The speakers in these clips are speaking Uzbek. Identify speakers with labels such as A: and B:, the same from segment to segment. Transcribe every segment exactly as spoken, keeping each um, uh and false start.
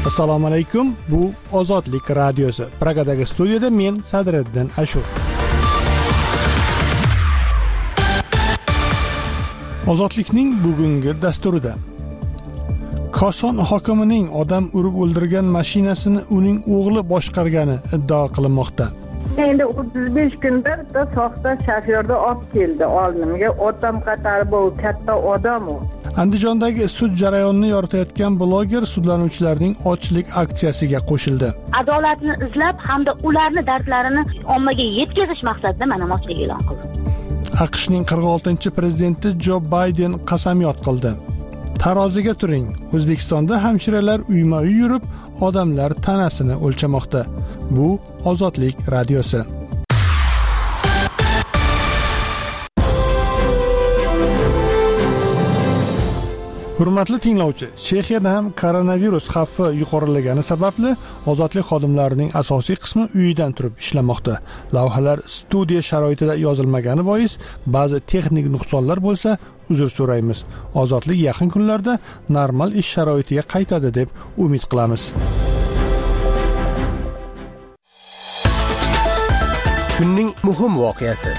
A: Assalomu alaykum. Bu Ozodlik radiosi. Pragadagi studiyada men Sadriddin Ashur. Ozodlikning bugungi dasturida Koson hokimining odam urib o'ldirgan mashinasini uning o'g'li boshqargani iddao qilinmoqda.
B: Endi o'ttiz besh kunda soxta shofyorda olib keldi oldimga. Otam qatori bu katta odam u.
A: Andijondagi sud jarayonini yoritayotgan bloger sudlanuvchilarning ochlik aksiyasiga qo'shildi.
C: Adolatni izlab hamda ularning dardlarini ommaga yetkazish maqsadida mana ochlik e'lon qildi.
A: AQShning qirq oltinchi prezidenti Jo Bayden qasamyod qildi. Taroziga turing. O'zbekistonda hamshiralar uyma-uy yurib, odamlar tanasini o'lchamoqda. Bu Ozodlik radiosi. Hurmatli tinglovchi, Chexiyada ham koronavirus xavfi yuqorilagani sababli ozodlik xodimlarining asosiy qismi uyidan turib ishlamoqda. Lavhalar studiya sharoitida yozilmagani bois ba'zi texnik nuqsonlar bo'lsa, uzr so'raymiz. Ozodlik yaqin kunlarda normal ish sharoitiga qaytadi deb umid qilamiz.
D: Kunning muhim voqeasi.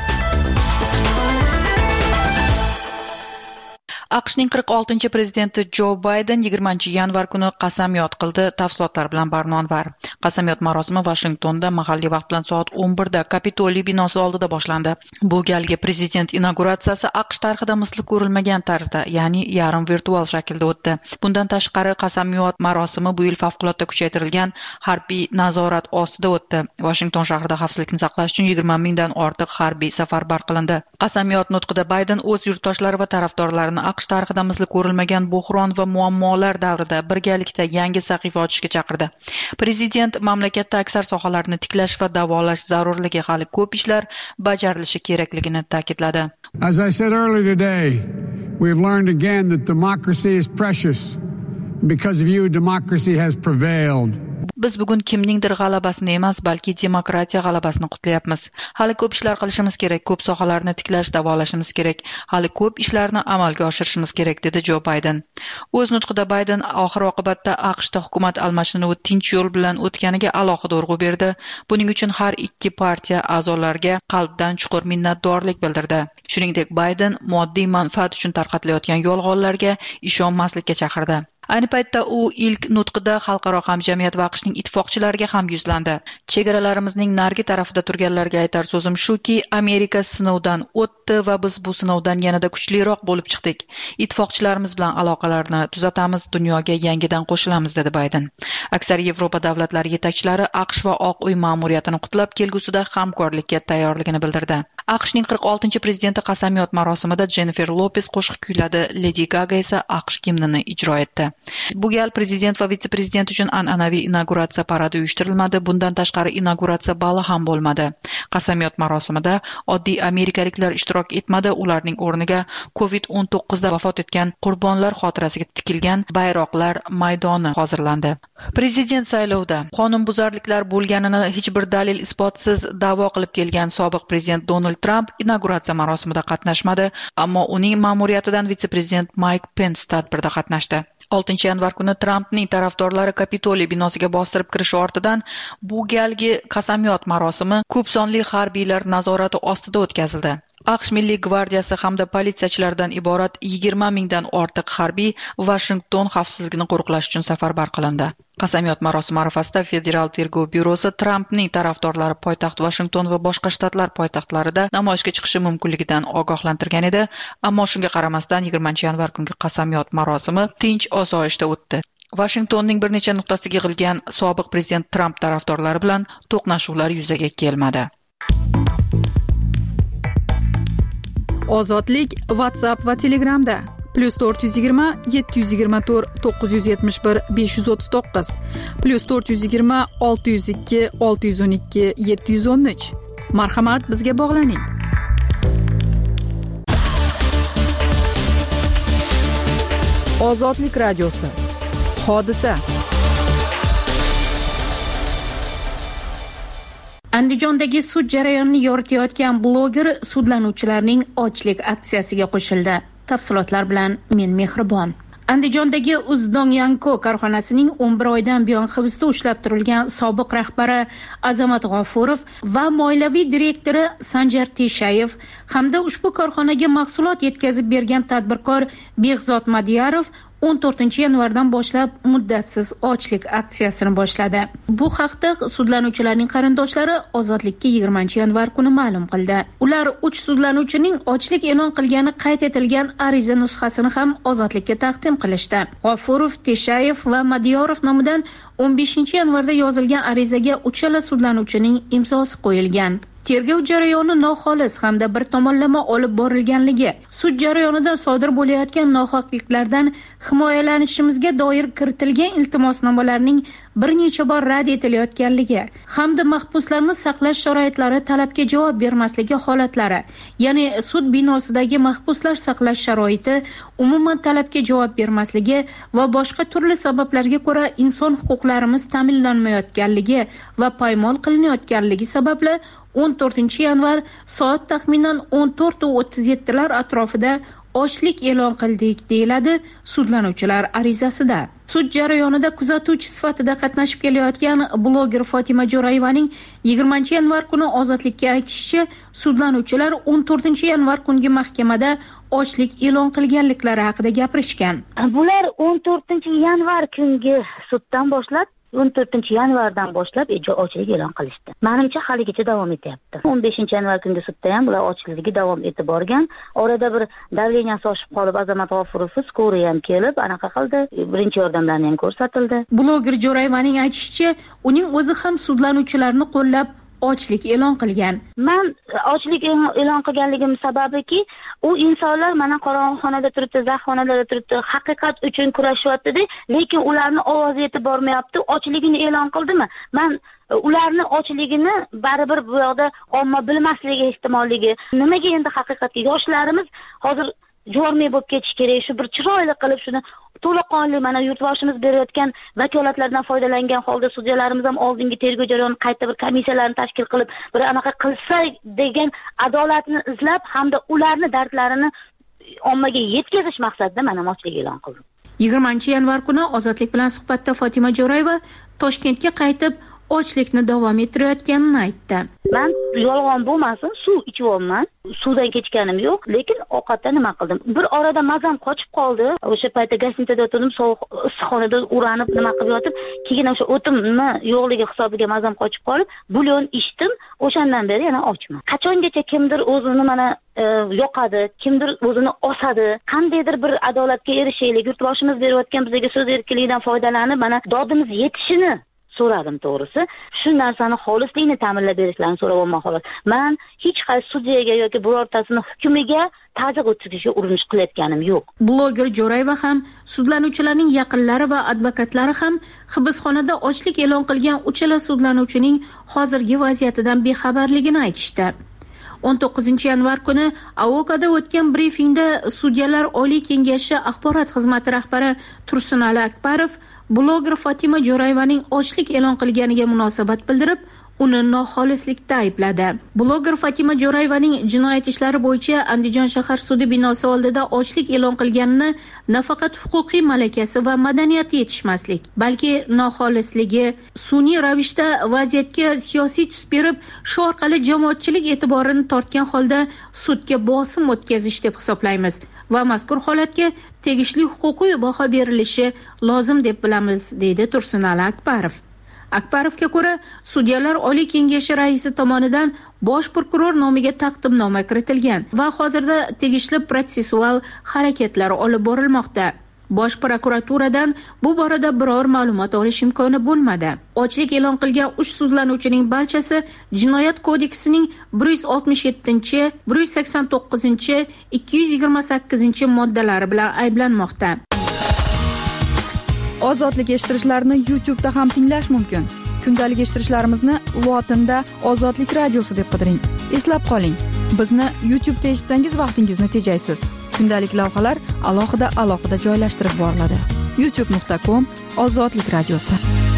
E: AQShning qirq oltinchi prezidenti Jo Bayden yigirmanchi yanvar kuni qasamyod qildi. Tafsilotlar bilan Barnonvar. Qasamyod marosimi Washingtonda mahalliy vaqt bilan soat o'n birda Kapitoliy binosi oldida boshlandi. Bu galgi prezident inauguratsiyasi AQSh tarixida misli ko'rilmagan tarzda, ya'ni yarim virtual shaklda o'tdi. Bundan tashqari qasamyod marosimi bu yil favqulodda kuchaytirilgan harbiy nazorat ostida o'tdi. Washington shahrida xavfsizlikni saqlash uchun yigirma mingdan ortiq harbiy safarbar qilindi. Qasamyod nutqida Bayden o'z yurtdoshlari va tarafdorlarini AQSh tarixida misli ko'rilmagan buhron va muammolar davrida birgalikda yangi sahifa ochishga chaqirdi. Prezident mamlakatda aksar sohalarni tiklash va davolash zarurligi hali ko'p ishlar bajarilishi kerakligini ta'kidladi.
F: As I said earlier today, we've learned again that democracy is precious. Because of you, democracy has prevailed.
E: Biz bugun kimningdir g'alabasini emas, balki demokratiya g'alabasini qutlayapmiz. Hali ko'p ishlar qilishimiz kerak, ko'p sohalarni tiklash, davolashimiz kerak. Hali ko'p ishlarni amalga oshirishimiz kerak, dedi Jo Bayden. O'z nutqida Bayden oxir oqibatda AQShda hukumat almashinuvi tinch yo'l bilan o'tganiga alohida urg'u berdi. Buning uchun har ikki partiya a'zolariga qalbdan chuqur minnatdorlik bildirdi. Shuningdek, Bayden moddiy manfaat uchun tarqatilayotgan yolg'onlarga ishonmaslikka chaqirdi. Ayni paytda u ilk nutqida xalqaro hamjamiyat va AQShning ittifoqchilariga ham yuzlandi. Chegaralarimizning nargi tarafida turganlarga aytar so'zim shuki, Amerika sinovdan o'tdi va biz bu sinovdan yanada kuchliroq bo'lib chiqdik. Ittifoqchilarimiz bilan aloqalarni tuzatamiz, dunyoga yangidan qo'shilamiz, dedi Bayden. Aksar Yevropa davlatlari yetakchilari AQSh va Oq uy ma'muriyatini qutlab kelgusida hamkorlikka tayyorligini bildirdi. AQShning qirq oltinchi prezidenti qasamyod marosimida Jennifer Lopez qo'shiq kuyladi, Lady Gaga esa AQSh gimnini ijro etdi. Bu gal prezident va vitse-prezident uchun an'anaviy inauguratsiya paradi uyushtirilmadi. Bundan tashqari inauguratsiya bali ham bo'lmadi. Qasamyod marosimida oddiy amerikaliklar ishtirok etmadi. Ularning o'rniga covid o'n to'qqiz da vafot etgan qurbonlar xotirasiga tikilgan bayroqlar maydoni hozirlandi. Prezident saylovida qonunbuzarliklar bo'lganini hech bir dalil isbotsiz da'vo qilib kelgan sobiq prezident Donald Trump inauguratsiya marosimida qatnashmadi, ammo uning ma'muriyatidan vitse-prezident Mike Pence tadbirda qatnashdi. oltinchi yanvar kuni Trumpning tarafdorlari Kapitoliy binosiga bostirib kirishi ortidan bu galgi qasamyod marosimi ko'p sonli harbiylar nazorati ostida o'tkazildi. AQSh Milliy gvardiyasi hamda politsiyachilardan iborat yigirma mingdan ortiq harbiy Washington xavfsizligini qo'riqlash uchun safarbar qilindi. Qasamyod marosimi arafasida Federal tergov byurosi Trumpning tarafdorlari poytaxt Washington va boshqa shtatlar poytaxtlarida namoyishga chiqishi mumkinligidan ogohlantirgan edi, ammo shunga qaramasdan yigirmanchi yanvar kungi qasamyod marosimi tinch osoyishta o'tdi. Washingtonning bir necha nuqtasiga yig'ilgan sobiq prezident Trump tarafdorlari bilan to'qnashuvlar yuzaga kelmadi.
G: Ozodlik WhatsApp va Telegramda plus to'rt yuz yigirma yetti yuz yigirma to'rt to'qqiz yuz yetmish bir besh yuz o'ttiz to'qqiz plus to'rt yuz yigirma olti yuz ikki olti yuz o'n ikki yetti yuz o'n uch. Marhamat, bizga bog'laning. Ozodlik radiosi. Hodisa.
H: Andijondagi sud jarayonini yoritayotgan bloger sudlanuvchilarning ochlik aksiyasiga qo'shildi. Tafsilotlar bilan men Mehribon. Andijondagi Uzdonyanko korxonasining o'n bir oydan buyon hibsda ushlab turilgan sobiq rahbari Azamat G'ofurov va moliyaviy direktori Sanjar Teshayev hamda ushbu korxonaga mahsulot yetkazib bergan tadbirkor Behzod Madiyarov o'n to'rtinchi yanvardan boshlab muddatsiz ochlik aksiyasini boshladi. Bu haqda sudlanuvchilarning qarindoshlari Ozodlikka yigirmanchi yanvar kuni ma'lum qildi. Ular uch sudlanuvchining ochlik e'lon qilgani qayd etilgan ariza nusxasini ham Ozodlikka taqdim qilishdi. G'ofurov, Teshayev va Madiyorov nomidan o'n beshinchi yanvarda yozilgan arizaga uchala sudlanuvchining imzosi qo'yilgan. Tergov jarayoni noxolis hamda bir tomonlama olib borilganligi, sud jarayonida sodir bo'layotgan nohaqliklardan himoyalanishimizga doir kiritilgan iltimosnomalarning bir necha bor rad etilayotganligi hamda mahbuslarni saqlash sharoitlari talabga javob bermasligi holatlari, ya'ni sud binosidagi mahbuslar saqlash sharoiti umuman talabga javob bermasligi va boshqa turli sabablarga ko'ra inson huquqlarimiz ta'minlanmayotganligi va poymol qilinayotganligi sababli o'n to'rtinchi yanvar soat taxminan o'n to'rt o'ttiz yetti lar atrofida ochlik e'lon qildik, deyiladi sudlanuvchilar arizasida. Sud jarayonida kuzatuvchi sifatida qatnashib kelayotgan bloger Fotima Jo'rayevaning yigirmanchi yanvar kuni Ozodlikka aytishicha, sudlanuvchilar o'n to'rtinchi yanvar kungi mahkamada ochlik e'lon qilganliklari haqida gapirishgan.
C: Bular o'n to'rtinchi yanvar kungi suddan boshlab o'n to'rtinchi yanvardan boshlab ochlik e'lon qilishdi. Menimcha haligacha davom etyapti. o'n beshinchi yanvar kungi sudda ham bular ochligi davom etib borgan. Orada bir davleniyasi oshib qolib, Azamat G'ofurovni skori ham kelib, anaqa qildi, birinchi yordamlarni ham ko'rsatildi.
H: Bloger Jo'rayevaning aytishicha, uning o'zi ham sudlanuvchilarni qo'llab ochlik e'lon qilgan.
C: Men ochlik e'lon qilganligim sababiki, u insonlar mana qorong'uxonada turibdi, zaxxonada turibdi, haqiqat uchun kurashyapti, lekin ularni ovozi yetib bormayapti. Ochligini e'lon qildimi? Men ularni ochligini baribir bu yoqda omma bilmasligi ehtimolligi. Nimaga endi haqiqatga yoshlarimiz hozir jormay bo'lib ketish kerak, shu bir chiroyli qilib shuni to'laqonli mana yurtboshimiz berayotgan vakolatlardan foydalangan holda sudyalarimiz ham oldingi tergov jarayoni qayta bir komissiyalarni tashkil qilib bir anaqa qilsa degan adolatni izlab hamda ularni dardlarini ommaga yetkazish maqsadida mana ochlik e'lon qildim.
H: yigirmanchi yanvar kuni Ozodlik bilan suhbatda Fotima Jo'rayeva Toshkentga qaytib ochlikni davom ettirayotganini aytdi.
C: Men yolg'on bo'lmasin, suv ichyapman. Suvdan kechganim yo'q, lekin ovqatda nima qildim? Bir orada mazam qochib qoldi. O'sha paytda gastinitada o'tirdim, sovuq issiqxonada uranib nima qilib yotib, keyin o'sha o'timni yo'qligi hisobiga mazam qochib qolib, bulyon ichdim. O'shandan beri yana ochman. Qachongacha kimdir o'zini mana e, yoqadi, kimdir o'zini osadi, qandaydir bir adolatga erishaylik, yurtboshimiz berayotgan bizga so'z erkinligidan foydalanib, mana dodimiz yetishini so'radim to'g'risi. Shu narsani xolislikni ta'minlab berishlarini so'rayapman xolos. Men hech qaysi sudyaga yoki birortasini hukmiga ta'ziq o'tkazishga urinish qilayotganim yo'q.
H: Bloger Jo'rayeva ham, sudlanuvchilarning yaqinlari va advokatlari ham hibsxonada ochlik e'lon qilgan uchala sudlanuvchining hozirgi vaziyatidan bexabarligini aytishdi. o'n to'qqizinchi yanvar kuni Avokada o'tgan brifingda Sudyalar Oliy Kengashi axborot xizmati rahbari Tursunali Akbarov bloger Fotima Jo'rayevaning ochlik e'lon qilganiga munosabat bildirib, uni noxolislikda aybladi. Bloger Fotima Jo'rayevaning jinoyat ishlari bo'yicha Andijon shahar sudi binosi oldida ochlik e'lon qilganini nafaqat huquqiy malakasi va madaniyati yetishmaslik, balki noxolisligi, sun'iy ravishda vaziyatga siyosiy tus berib, shu orqali jamoatchilik e'tiborini tortgan holda sudga bosim o'tkazish deb hisoblaymiz va mazkur holatga tegishli huquqiy baho berilishi lozim deb bilamiz, deydi Tursunali Akbarov. Akbarovga ko'ra, Sudyalar Oliy Kengashi raisi tomonidan bosh prokuror nomiga taqdimnoma kiritilgan va hozirda tegishli protsessual harakatlar olib borilmoqda. Bosh prokuraturadan bu borada biror ma'lumot olish imkoni bo'lmadi. Ochlik e'lon qilgan uch sudlanuvchining barchasi Jinoyat kodeksining bir yuz oltmish yettinchi, bir yuz sakson to'qqizinchi, ikki yuz yigirma sakkizinchi moddalari bilan ayblanmoqda.
G: Ozodlik eshittirishlarni YouTube da ham tinglash mumkin. Kundalik eshittirishlarimizni lotinda Ozodlik radiosi deb qidiring. Eslab qoling, bizni YouTube'da eshitsangiz vaqtingizni tejaysiz. Kundalik lavhalar alohida alohida joylashtirib boriladi. youtube nuqta com Ozodlik radiosi.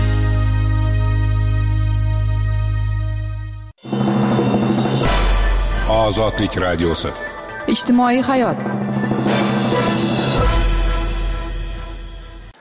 I: Ozodlik radiosi.
G: Ijtimoiy hayot.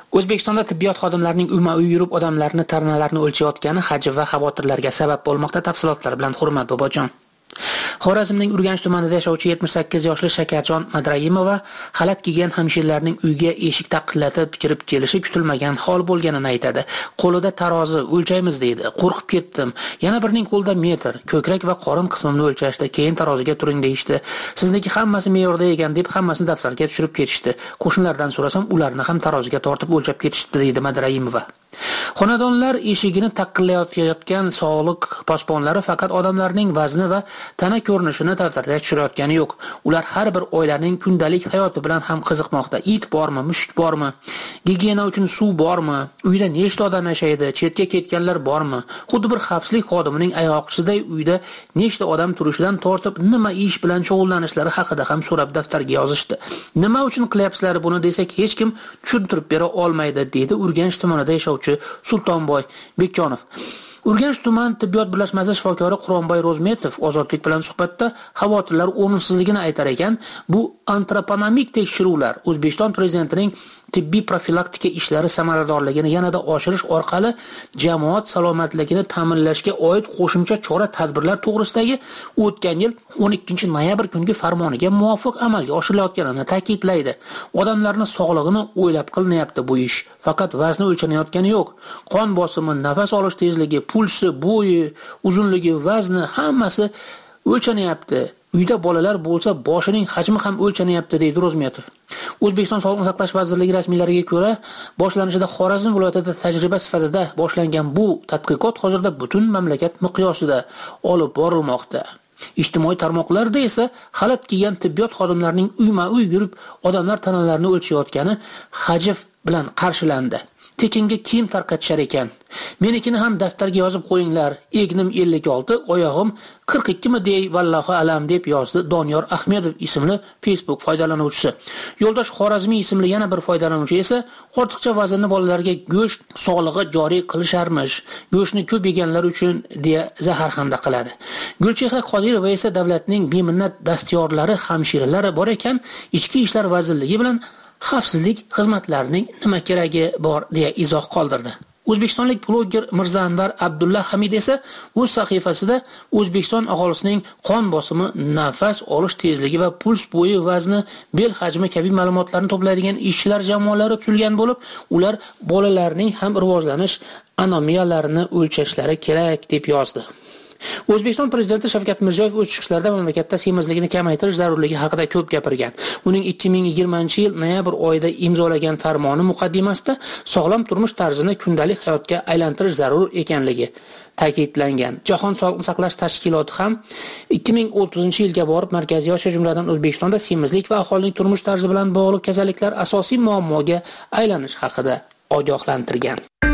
I: O'zbekistonda tibbiyot xodimlarining uyma-uy yurib odamlarni tarnalarni o'lchayotgani hajv va xavotirlarga sabab bo'lmoqda. Tafsilotlar bilan Hurmat Bobojon. Xorazmning Urganch tumanida yashovchi yetmish sakkiz yoshli Shakarjon Madraimova xalat kiygan hamshirlarning uyga eshik taqillatib kirib kelishi kutilmagan hol bo'lganini aytadi. Qo'lida tarozi o'lchaymiz deydi. Qo'rqib ketdim. Yana birining qo'lida metr, ko'krak va qorin qismimni o'lchashdi. Keyin taroziga turing deyishdi. Sizniki hammasi me'yorda ekan deb hammasini daftarga tushirib ketishdi. Qo'shnilardan so'rasam, ularni ham taroziga tortib o'lchab ketishdi deydi Madraimova. Xonadonlar eshigini taqillayotgan sog'liq posbonlari faqat odamlarning vazni va tana ko'rinishini daftarga tushirayotgani yo'q. Ular har bir oilaning kundalik hayoti bilan ham qiziqmoqda. It bormi, mushuk bormi? Gigiyena uchun suv bormi? Uyda nechta odam yashaydi? Chetga ketganlar bormi? Xuddi bir xavfsizlik xodimining ayoqchiday uyda nechta odam turishidan tortib, nima ish bilan shug'ullanishlari haqida ham so'rab daftarga yozishdi. Nima uchun qilyapsizlar buni desak, hech kim tushuntirib bera olmaydi, dedi Urganch tumanida yashovchi Sultonboy Bekjonov. Urganch tuman tibbiyot birlashmasi shifokori Quronboy Rozmetov ozodlik bilan suhbatda xavotirlar o'rinsizligini aytar ekan. Bu antroponomik tekshiruvlar O'zbekiston prezidentining tibbiy profilaktika ishlari samaradorligini yanada oshirish orqali jamoat salomatligini ta'minlashga oid qo'shimcha chora-tadbirlar to'g'risidagi o'tgan yil o'n ikkinchi noyabr kungi farmoniga muvofiq amalga oshirilayotganini ta'kidlaydi. Odamlarning sog'lig'ini o'ylab qilinyapti bu ish. Faqat vazni o'lchanayotgani yo'q. Qon bosimi, nafas olish tezligi, pulsi, bo'yi, uzunligi, vazni hammasi o'lchanyapti. Uyda bolalar bo'lsa, boshining hajmi ham o'lchanyapti, deydi Rozmetov. O'zbekiston Sog'liqni saqlash vazirligi rasmiylariga ko'ra, boshlanishida Xorazm viloyatida tajriba sifatida boshlangan bu tadqiqot hozirda butun mamlakat miqyosida olib borilmoqda. Ijtimoiy tarmoqlarda esa xalat kiygan tibbiyot xodimlarining uyma-uy yurib odamlar tanalarini o'lchayotgani hajv bilan qarshilandi. Tekinga kiyim tarqatishar ekan. Menikini ham daftarga yozib qo'yinglar. Egnim ellik olti, oyog'im qirq ikki mi dey vallohi alam deb yozdi Doniyor Ahmedov ismli Facebook foydalanuvchisi. Yo'ldosh Xorazmiy ismli yana bir foydalanuvchi esa ortiqcha vaznni bolalarga go'sht sog'lig'i joriy qilisharmish. Go'shtni ko'p yeganlar uchun deya zaharxanda qiladi. Gulchehra Qodirova esa davlatning beminnat dastyorlari, hamshiralari bor ekan, ichki ishlar vazirligi bilan xavfsizlik xizmatlarining nima keragi bor deya izoh qoldirdi. O'zbekistonlik bloger Mirzanvar Abdulla Hamid esa o'z sahifasida O'zbekiston aholisining qon bosimi, nafas olish tezligi va puls bo'yi, vazni, bel hajmi kabi ma'lumotlarni to'playdigan ishchilar jamoalari tuzilgan bo'lib, ular bolalarning ham rivojlanish anomiyalarini o'lchashlari kerak deb yozdi. O'zbekiston prezidenti Shavkat Mirziyoyev o'z chiqishlarida mamlakatda semizlikni kamaytirish zarurligi haqida ko'p gapirgan. Uning ikki ming yigirmanchi yil noyabr oyida imzolagan farmoni muqaddimasida sog'lom turmush tarzini kundalik hayotga aylantirish zarur ekanligi ta'kidlangan. Jahon sog'liqni saqlash tashkiloti ham ikki ming o'ttizinchi yilga borib Markaziy Osiyo jumladan O'zbekistonda semizlik va aholining turmush tarzi bilan bog'liq kasalliklar asosiy muammoga aylanish haqida ogohlantirgan.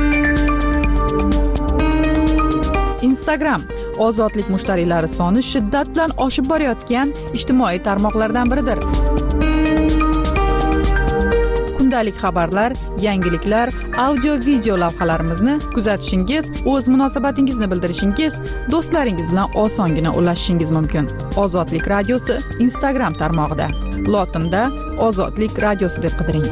G: Instagram ozodlik mushtariylari soni shiddat bilan oshib borayotgan ijtimoiy tarmoqlardan biridir. Kundalik xabarlar, yangiliklar, audio-video lavhalarimizni kuzatishingiz, o'z munosabatingizni bildirishingiz, do'stlaringiz bilan osongina ulashishingiz mumkin. Ozodlik radiosi Instagram tarmog'ida. Lotinda Ozodlik radiosi deb qidiring.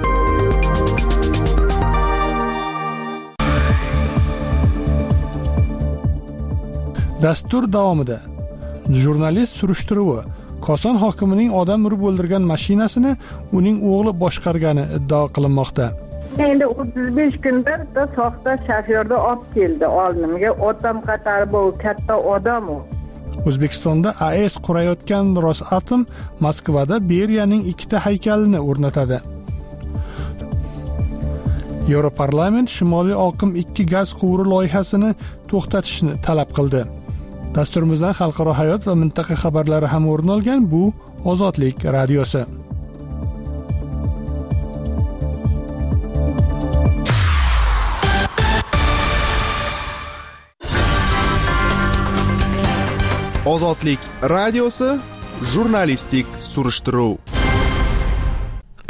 A: Dastur davomida jurnalist surishtiruvi Koson hokimining odam urib o'ldirgan mashinasini uning o'g'li boshqargani iddao qilinmoqda.
B: Endi o'ttiz besh kundir soxta shofyorda olib keldi oldimga. Otam qatori bu katta odam u.
A: O'zbekistonda A E S qurayotgan Rosatom Moskvada Beriyaning ikkita haykalini o'rnatadi. Yevroparlament Shimoliy oqim ikki gaz quvuri loyihasini to'xtatishni talab qildi. Dasturimizdan xalqaro hayot va mintaqa xabarlari ham o'rin olgan. Bu Ozodlik radiosi.
J: Ozodlik radiosi jurnalistik surishtiruv.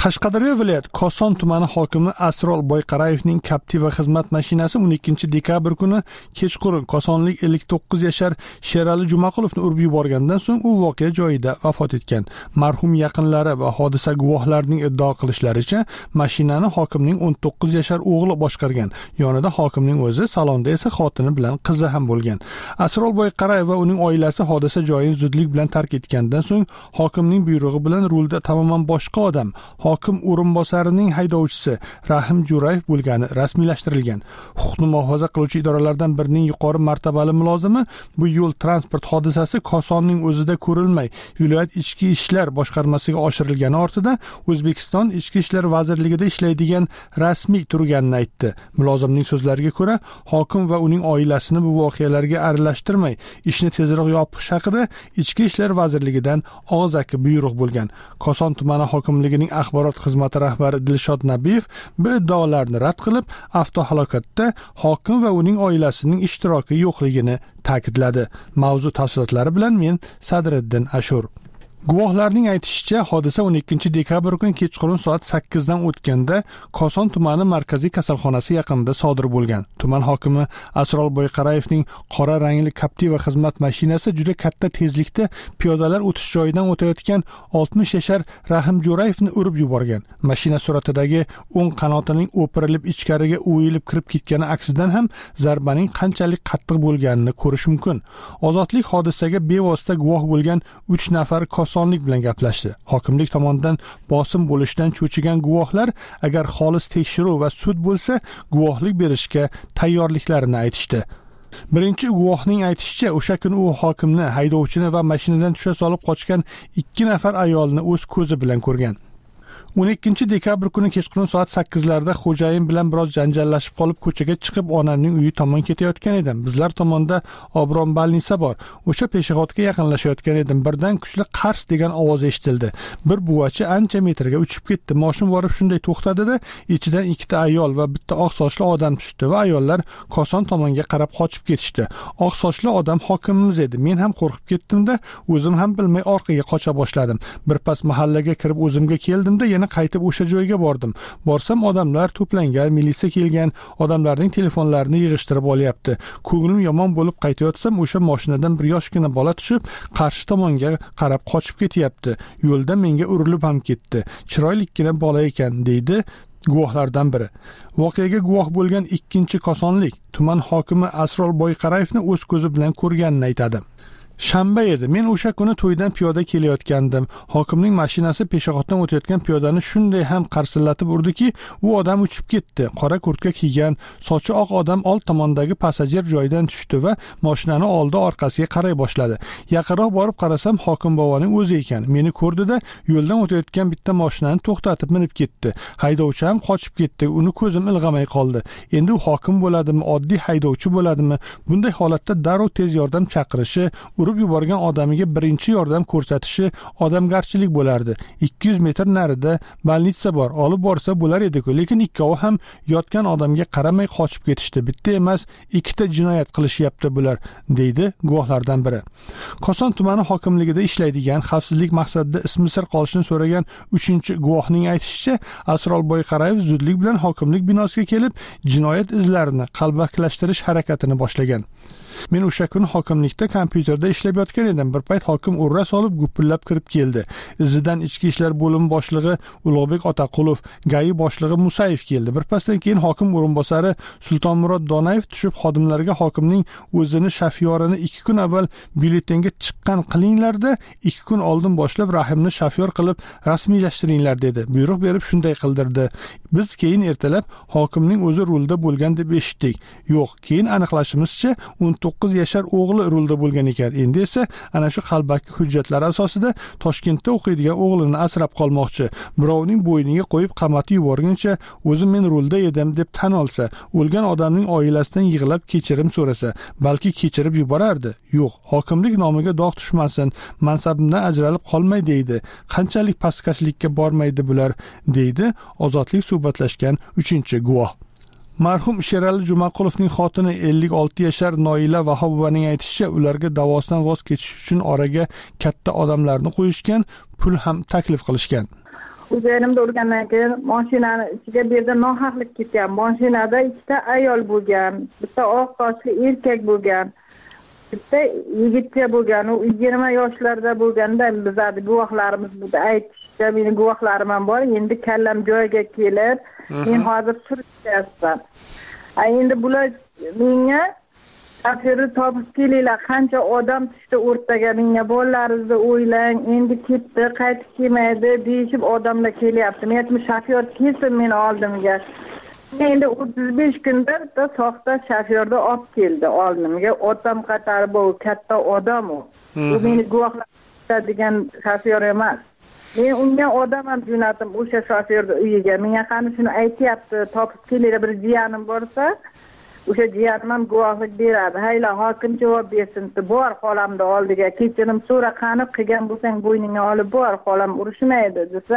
A: Qashqadaryo viloyat Koson tumani hokimi Asrol Boyqarayevning Captiva xizmat mashinasi o'n ikkinchi dekabr kuni kechqurun Kosonlik ellik to'qqiz yashar Sherali Jumaqulovni urib yuborgandan so'ng u voqea joyida vafot etgan. Marhum yaqinlari va hodisa guvohlarining iddao qilishlaricha, mashinani hokimning o'n to'qqiz yashar o'g'li boshqargan. Yonida hokimning o'zi, salonda esa xotini bilan qizi ham bo'lgan. Asrol Boyqarayev va uning oilasi hodisa joyini zudlik bilan tark etgandan so'ng hokimning buyrug'i bilan rulda tamoman boshqa odam, hokim o'rinbosarining haydovchisi Rahim Jo'rayev bo'lgani rasmiylashtirilgan. Huquqni muhofaza qiluvchi idoralardan birining yuqori martabali mulozimi bu yo'l transport hodisasi Kosonning o'zida ko'rilmay, viloyat ichki ishlar boshqarmasiga oshirilgani ortida O'zbekiston Ichki ishlar vazirligida ishlaydigan rasmiy turganini aytdi. Mulozimning so'zlariga ko'ra, hokim va uning oilasini bu voqealarga aralashtirmay, ishni tezroq yopish haqida Ichki ishlar vazirligidan og'zaki buyruq bo'lgan. Koson tumani hokimligining axborot xizmati rahbari Dilshod Nabiyev bu iddaolarni rad qilib, avtohalokatda hokim va uning oilasining ishtiroki yo'qligini ta'kidladi. Mavzu tafsilotlari bilan men Sadriddin Ashur. Guvohlarning aytishicha, hodisa o'n ikkinchi dekabr kuni kechqurun soat sakkiz dan o'tganda Koson tumani markaziy kasalxonasi yaqinida sodir bo'lgan. Tuman hokimi Asrol Boyqarayevning qora rangli Captiva xizmat mashinasi juda katta tezlikda piyodalar o'tish joyidan o'tayotgan oltmish yashar Rahim Jo'rayevni urib yuborgan. Mashina suratidagi o'ng qanotining o'pirilib ichkariga o'yilib kirib ketgani aksidan ham zarbaning qanchalik qattiq bo'lganini ko'rish mumkin. Ozodlik hodisaga bevosita guvoh bo'lgan uch nafar Kosonlik bilan gaplashdi. Hokimlik tomonidan bosim bo'lishidan cho'chigan guvohlar agar xolis tekshiruv va sud bo'lsa, guvohlik berishga tayyorliklarini aytishdi. Birinchi guvohning aytishicha, o'sha kuni u hokimni, haydovchini va mashinadan tusha solib qochgan ikki nafar ayolni o'z ko'zi bilan ko'rgan. o'n ikkinchi dekabr kuni kechqurun soat sakkiz larda xo'jayin bilan biroz janjallashib qolib ko'chaga chiqib onamning uyi tomon ketayotgan edim. Bizlar tomonda Obron balnisa bor. O'sha peshobga yaqinlashayotgan edim. Birdan kuchli qars degan ovoz eshitildi. Bir buvachi ancha metrga uchib ketdi. Mashina borib shunday to'xtadi-da, ichidan ikkita ayol va bitta oq sochli odam tushdi va ayollar Koson tomonga qarab qochib ketishdi. Oq sochli odam hokimimiz edi. Men ham qo'rqib ketdim-da, o'zim ham bilmay orqaga qocha boshladim. Birpas mahallaga kirib o'zimga keldim-da, yana qaytib o'sha joyga bordim. Borsam odamlar to'plangan, militsiya kelgan, odamlarning telefonlarini yig'ishtirib olyapti. Ko'nglim yomon bo'lib qaytayotsam, o'sha mashinadan bir yoshgina bola tushib, qarshi tomonga qarab qochib ketyapti. Yo'lda menga urilib ham ketdi. Chiroylikkina bola ekan, deydi guvohlardan biri. Voqeaga guvoh bo'lgan ikkinchi kosonlik tuman hokimi Asrol Boyqarayevni o'z ko'zi bilan ko'rganini aytadi. Shanba edi. Men o'sha kuni to'ydan piyoda kelayotgandim. Hokimning mashinasi peshobdan o'tayotgan piyodani shunday ham qarsillatib urdiki, u odam uchib ketdi. Qora kurtka kiygan, sochi oq odam old tomondagi passajir joyidan tushdi va mashinani oldi orqasiga qaray boshladi. Yaqinroq borib qarasam, hokim boboning o'zi ekan. Meni ko'rdi-da, yo'ldan o'tayotgan bitta mashinani to'xtatib minib ketdi. Haydovchi ham qochib ketdi. Uni ko'zim ilg'amay qoldi. Endi u hokim bo'ladimi, oddiy haydovchi bo'ladimi? Bunday holatda darrov tez yordam chaqirishi, urib yuborgan odamiga birinchi yordam ko'rsatishi odamgarchilik bo'lardi. ikki yuz metr narida balnitsa bor, olib borsa bo'lar edi-ku, lekin ikkovi ham yotgan odamga qaramay qochib ketishdi. Bitta emas, ikkita jinoyat qilishyapti bular, deydi guvohlardan biri. Koson tumani hokimligida ishlaydigan, xavfsizlik maqsadida ismi sir qolishini so'ragan uchinchi guvohning aytishicha, Asrol Boyqarayev zudlik bilan hokimlik binosiga kelib, jinoyat izlarini qalbakilashtirish harakatini boshlagan. Men o'sha kun hokimlikda kompyuterda ishlab yotgan edim. Bir payt hokim urra solib gupillab kirib keldi. Izidan ichki ishlar bo'limi boshlig'i Ulug'bek Otaqulov, Gayi boshlig'i Musayev keldi. Bir pasdan keyin hokim o'rinbosari Sultonmurod Donayev tushib xodimlarga hokimning o'zini shofyorini ikki kun avval byulletenga chiqqan qilinglarda, ikki kun oldin boshlab Rahimni shofyor qilib rasmiylashtiringlar dedi. Buyruq berib shunday qildirdi. Biz keyin ertalab hokimning o'zi rulda bo'lgan deb eshitdik. Yo'q, keyin aniqlashimizcha o'n to'qqiz yashar o'g'li rulda bo'lgan ekan. Endi esa ana shu qalbaki hujjatlar asosida Toshkentda o'qiydigan o'g'lini asrab qolmoqchi. Birovning bo'yniga qo'yib qamatib yuborguncha o'zim men rulda edim deb tan olsa, o'lgan odamning oilasidan yig'lab kechirim so'rasa, balki kechirib yuborardi. Yo'q, hokimlik nomiga dog' tushmasin, mansabimdan ajralib qolmay deydi. Qanchalik pastkashlikka bormaydi bular, deydi ozodlik suhbatlashgan uchinchi guvoh. Marhum Sherali Jumaqulovning xotini ellik olti yashar Noila Vahobovaning aytishicha, ularga davosidan voz kechish uchun oraga katta odamlarni qo'yishgan, pul ham taklif qilishgan.
B: O'zimda urgandan keyin mashinani ichiga bu yerda nohaqlik ketgan. Mashinada ikkita ayol bo'lgan, bitta oq sochli erkak bo'lgan, bitta yigitcha bo'lgan. U yigirma yoshlarda bo'lganda bizlarni guvohlarimiz burada aytishdi. Meni guvohlarim ham bor. Endi kallam joyiga kelib, men hozir surishyapman. Endi bular menga Aferi topib kelinglar, qancha odam tushdi o'rtaga, menga bolalaringizni o'ylang, endi ketdi, qaytib kelmaydi deyishib odamlar kelyapti. Men aytdim, shofyor kelsin meni oldimga. Endi o'ttiz besh kundir da soxta shofyorni olib keldi oldimga. Otam qatori bu katta odam u. U meni guvohlaydigan shofyor emas. Men unga odam ham jo'natdim o'sha shofyorning uyiga. Menga qani shuni aytyapti, topib kelinglar, bir jiyanim borsa, o'sha jiyanim ham guvohlik beradi. Hayla hokim javob bersin. Bor xolamni oldiga, kechirim so'ra, qani qilgan bo'lsang bo'yningga olib bor, xolam urushmaydi desa,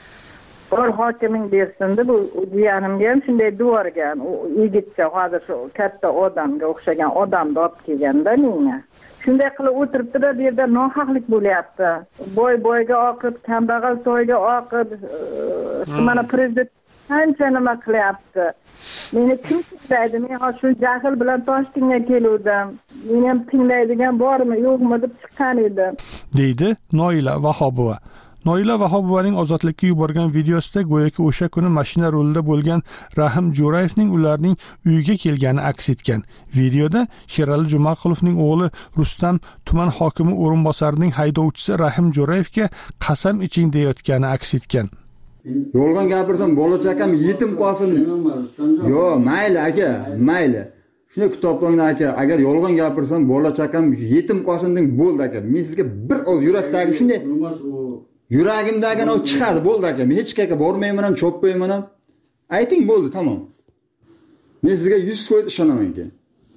B: bor hokiming bersin deb bu jiyanimga ham shunday duvorgan. U yigitcha hozir shu katta odamga o'xshagan odamni olib kelganda menga. Shunday qilib o'tiribdi-da, bu yerda nohaqlik bo'lyapti. Boy boyga oqib, kambag'al soyga oqib, mana prezident qancha nima qilyapti. Meni kim tinglaydi? Men hozir shu jahl bilan Toshkentga keluvdim. Meni ham tinglaydigan bormi, yo'qmi deb chiqqan edim,
A: deydi Noila Vahobova. Noila Vahobovaning ozodlikka yuborgan videosida go'yoki o'sha kuni mashina rulida bo'lgan Rahim Jo'rayevning ularning uyiga kelgani aks etgan. Videoda Sherali Jumaqulovning o'g'li Rustam tuman hokimi o'rinbosarining haydovchisi Rahim Jo'rayevga qasam iching deyotgani aks etgan.
J: Yolg'on gapirsam bola chaqam yetim qolsin. Yo, mayli aka, mayli. Shuni kitobingda aka, agar yolg'on gapirsam bola chaqam yetim qolsin deng bo'ldi aka. Men sizga bir oz yurakdagi shunday yuragimdagini o chiqadi, bo'ldi aka. Men hech qayerga bormayman ham, chopmayman ham. Ayting bo'ldi, tamom. Men sizga yuz foiz ishonaman keyin.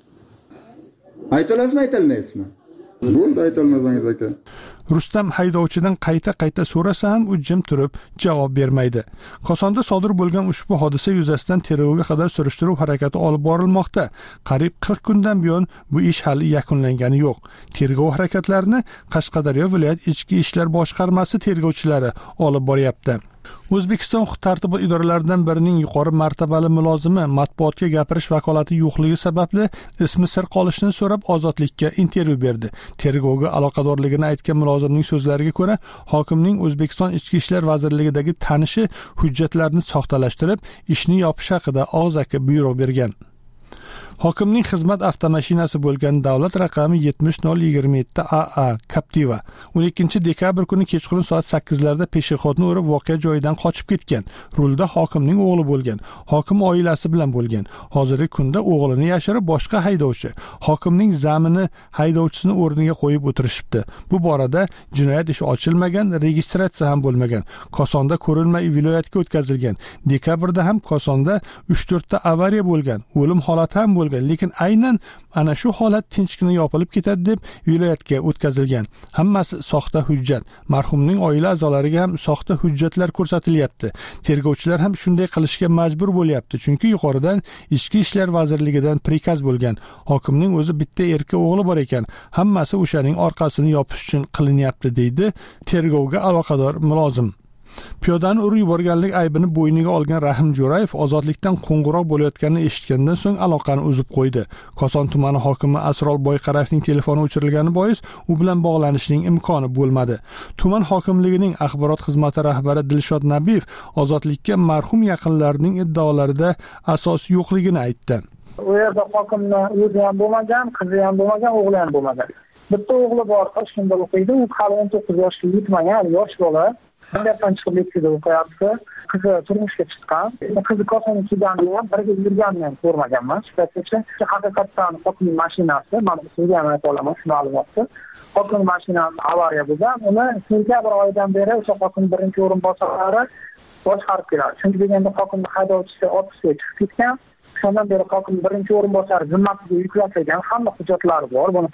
J: Aytalasizmi, aytolmaysizmi? Bo'ldi, aytolmasangiz aka.
A: Rustam haydovchidan qayta-qayta so'rasa ham u jim turib javob bermaydi. Kosonda sodir bo'lgan ushbu hodisa yuzasidan tergovga qadar surishtiruv harakati olib borilmoqda. Qariyb qirq kundan buyon bu ish hali yakunlangani yo'q. Tergov harakatlarini Qashqadaryo viloyat ichki ishlar boshqarmasi tergovchilari olib boryapti. O'zbekiston huquq-tartibot idoralaridan birining yuqori martabali mulozimi matbuotga gapirish vakolati yo'qligi sababli ismi sir qolishini so'rab ozodlikka intervyu berdi. Tergovga aloqadorligini aytgan mulozimning so'zlariga ko'ra, hokimning O'zbekiston Ichki ishlar vazirligidagi tanishi hujjatlarni soxtalashtirib, ishni yopish haqida og'zaki buyruq bergan. Hokimning xizmat avtomashinasi bo'lgan davlat raqami yetmish nol yigirma yetti A A Captiva o'n ikkinchi dekabr kuni kechqurun soat sakkizlarda peshexodni urib voqea joyidan qochib ketgan. Rulda hokimning o'g'li bo'lgan. Hokim oilasi bilan bo'lgan. Hozirgi kunda o'g'lini yashirib boshqa haydovchi, hokimning zamini haydovchisini o'rniga qo'yib o'tirishibdi. Bu borada jinoyat ishi ochilmagan, registratsiya ham bo'lmagan. Kosonda ko'rilmay viloyatga o'tkazilgan. Dekabrda ham Kosonda uch to'rt ta avariya bo'lgan. O'lim holati ham bo'lgan. Lekin aynan ana shu holat tinchgina yopilib ketadi deb viloyatga o'tkazilgan. Hammasi soxta hujjat. Marhumning oila a'zolariga ham soxta hujjatlar ko'rsatilyapti. Tergovchilar ham shunday qilishga majbur bo'lyapti, chunki yuqoridan Ichki ishlar vazirligidan prikaz bo'lgan. Hokimning o'zi bitta erkak o'g'li bor ekan. Hammasi o'shaning orqasini yopish uchun qilinyapti, deydi tergovga aloqador mulozim. Piyodani urib yuborganlik aybini bo'yniga olgan Rahim Jo'rayev ozodlikdan qo'ng'iroq bo'layotganini eshitgandan so'ng aloqani uzib qo'ydi. Koson tumani hokimi Asrol Boyqarayevning telefoni o'chirilgani bois u bilan bog'lanishning imkoni bo'lmadi. Tuman hokimligining axborot xizmati rahbari Dilshod Nabiyev ozodlikka marhum yaqinlarining iddaolarida asos yo'qligini aytdi.
K: U yerda hokimning o'zi ham bo'lmagan, qizi ham bo'lmagan, o'g'li ham bo'lmagan. Bitta o'g'li bor, Toshkentda o'qiydi, u hali o'n to'qqiz yoshga yetmagan, yosh bola. Bundan chiqib litseyda o'qiyapti. Qizi turmushga chiqqan. Qizi Kosonga kelganini ham birga yurganini ham ko'rmaganman. Shikayatchi haqiqatdan hokimning mashinasi, mana sizga ham ayta olaman shu ma'lumotni. Hokimning mashinasi avariya bo'lgan. Uni sentabr oyidan beri o'sha hokimning birinchi o'rinbosarlari boshqarib keladi. Chunki deganda hokimning haydovchisi otishga chiqib ketgan. Shundan beri hokimning birinchi o'rinbosari zimmasiga yuklangan hamma hujjatlari bor. Buni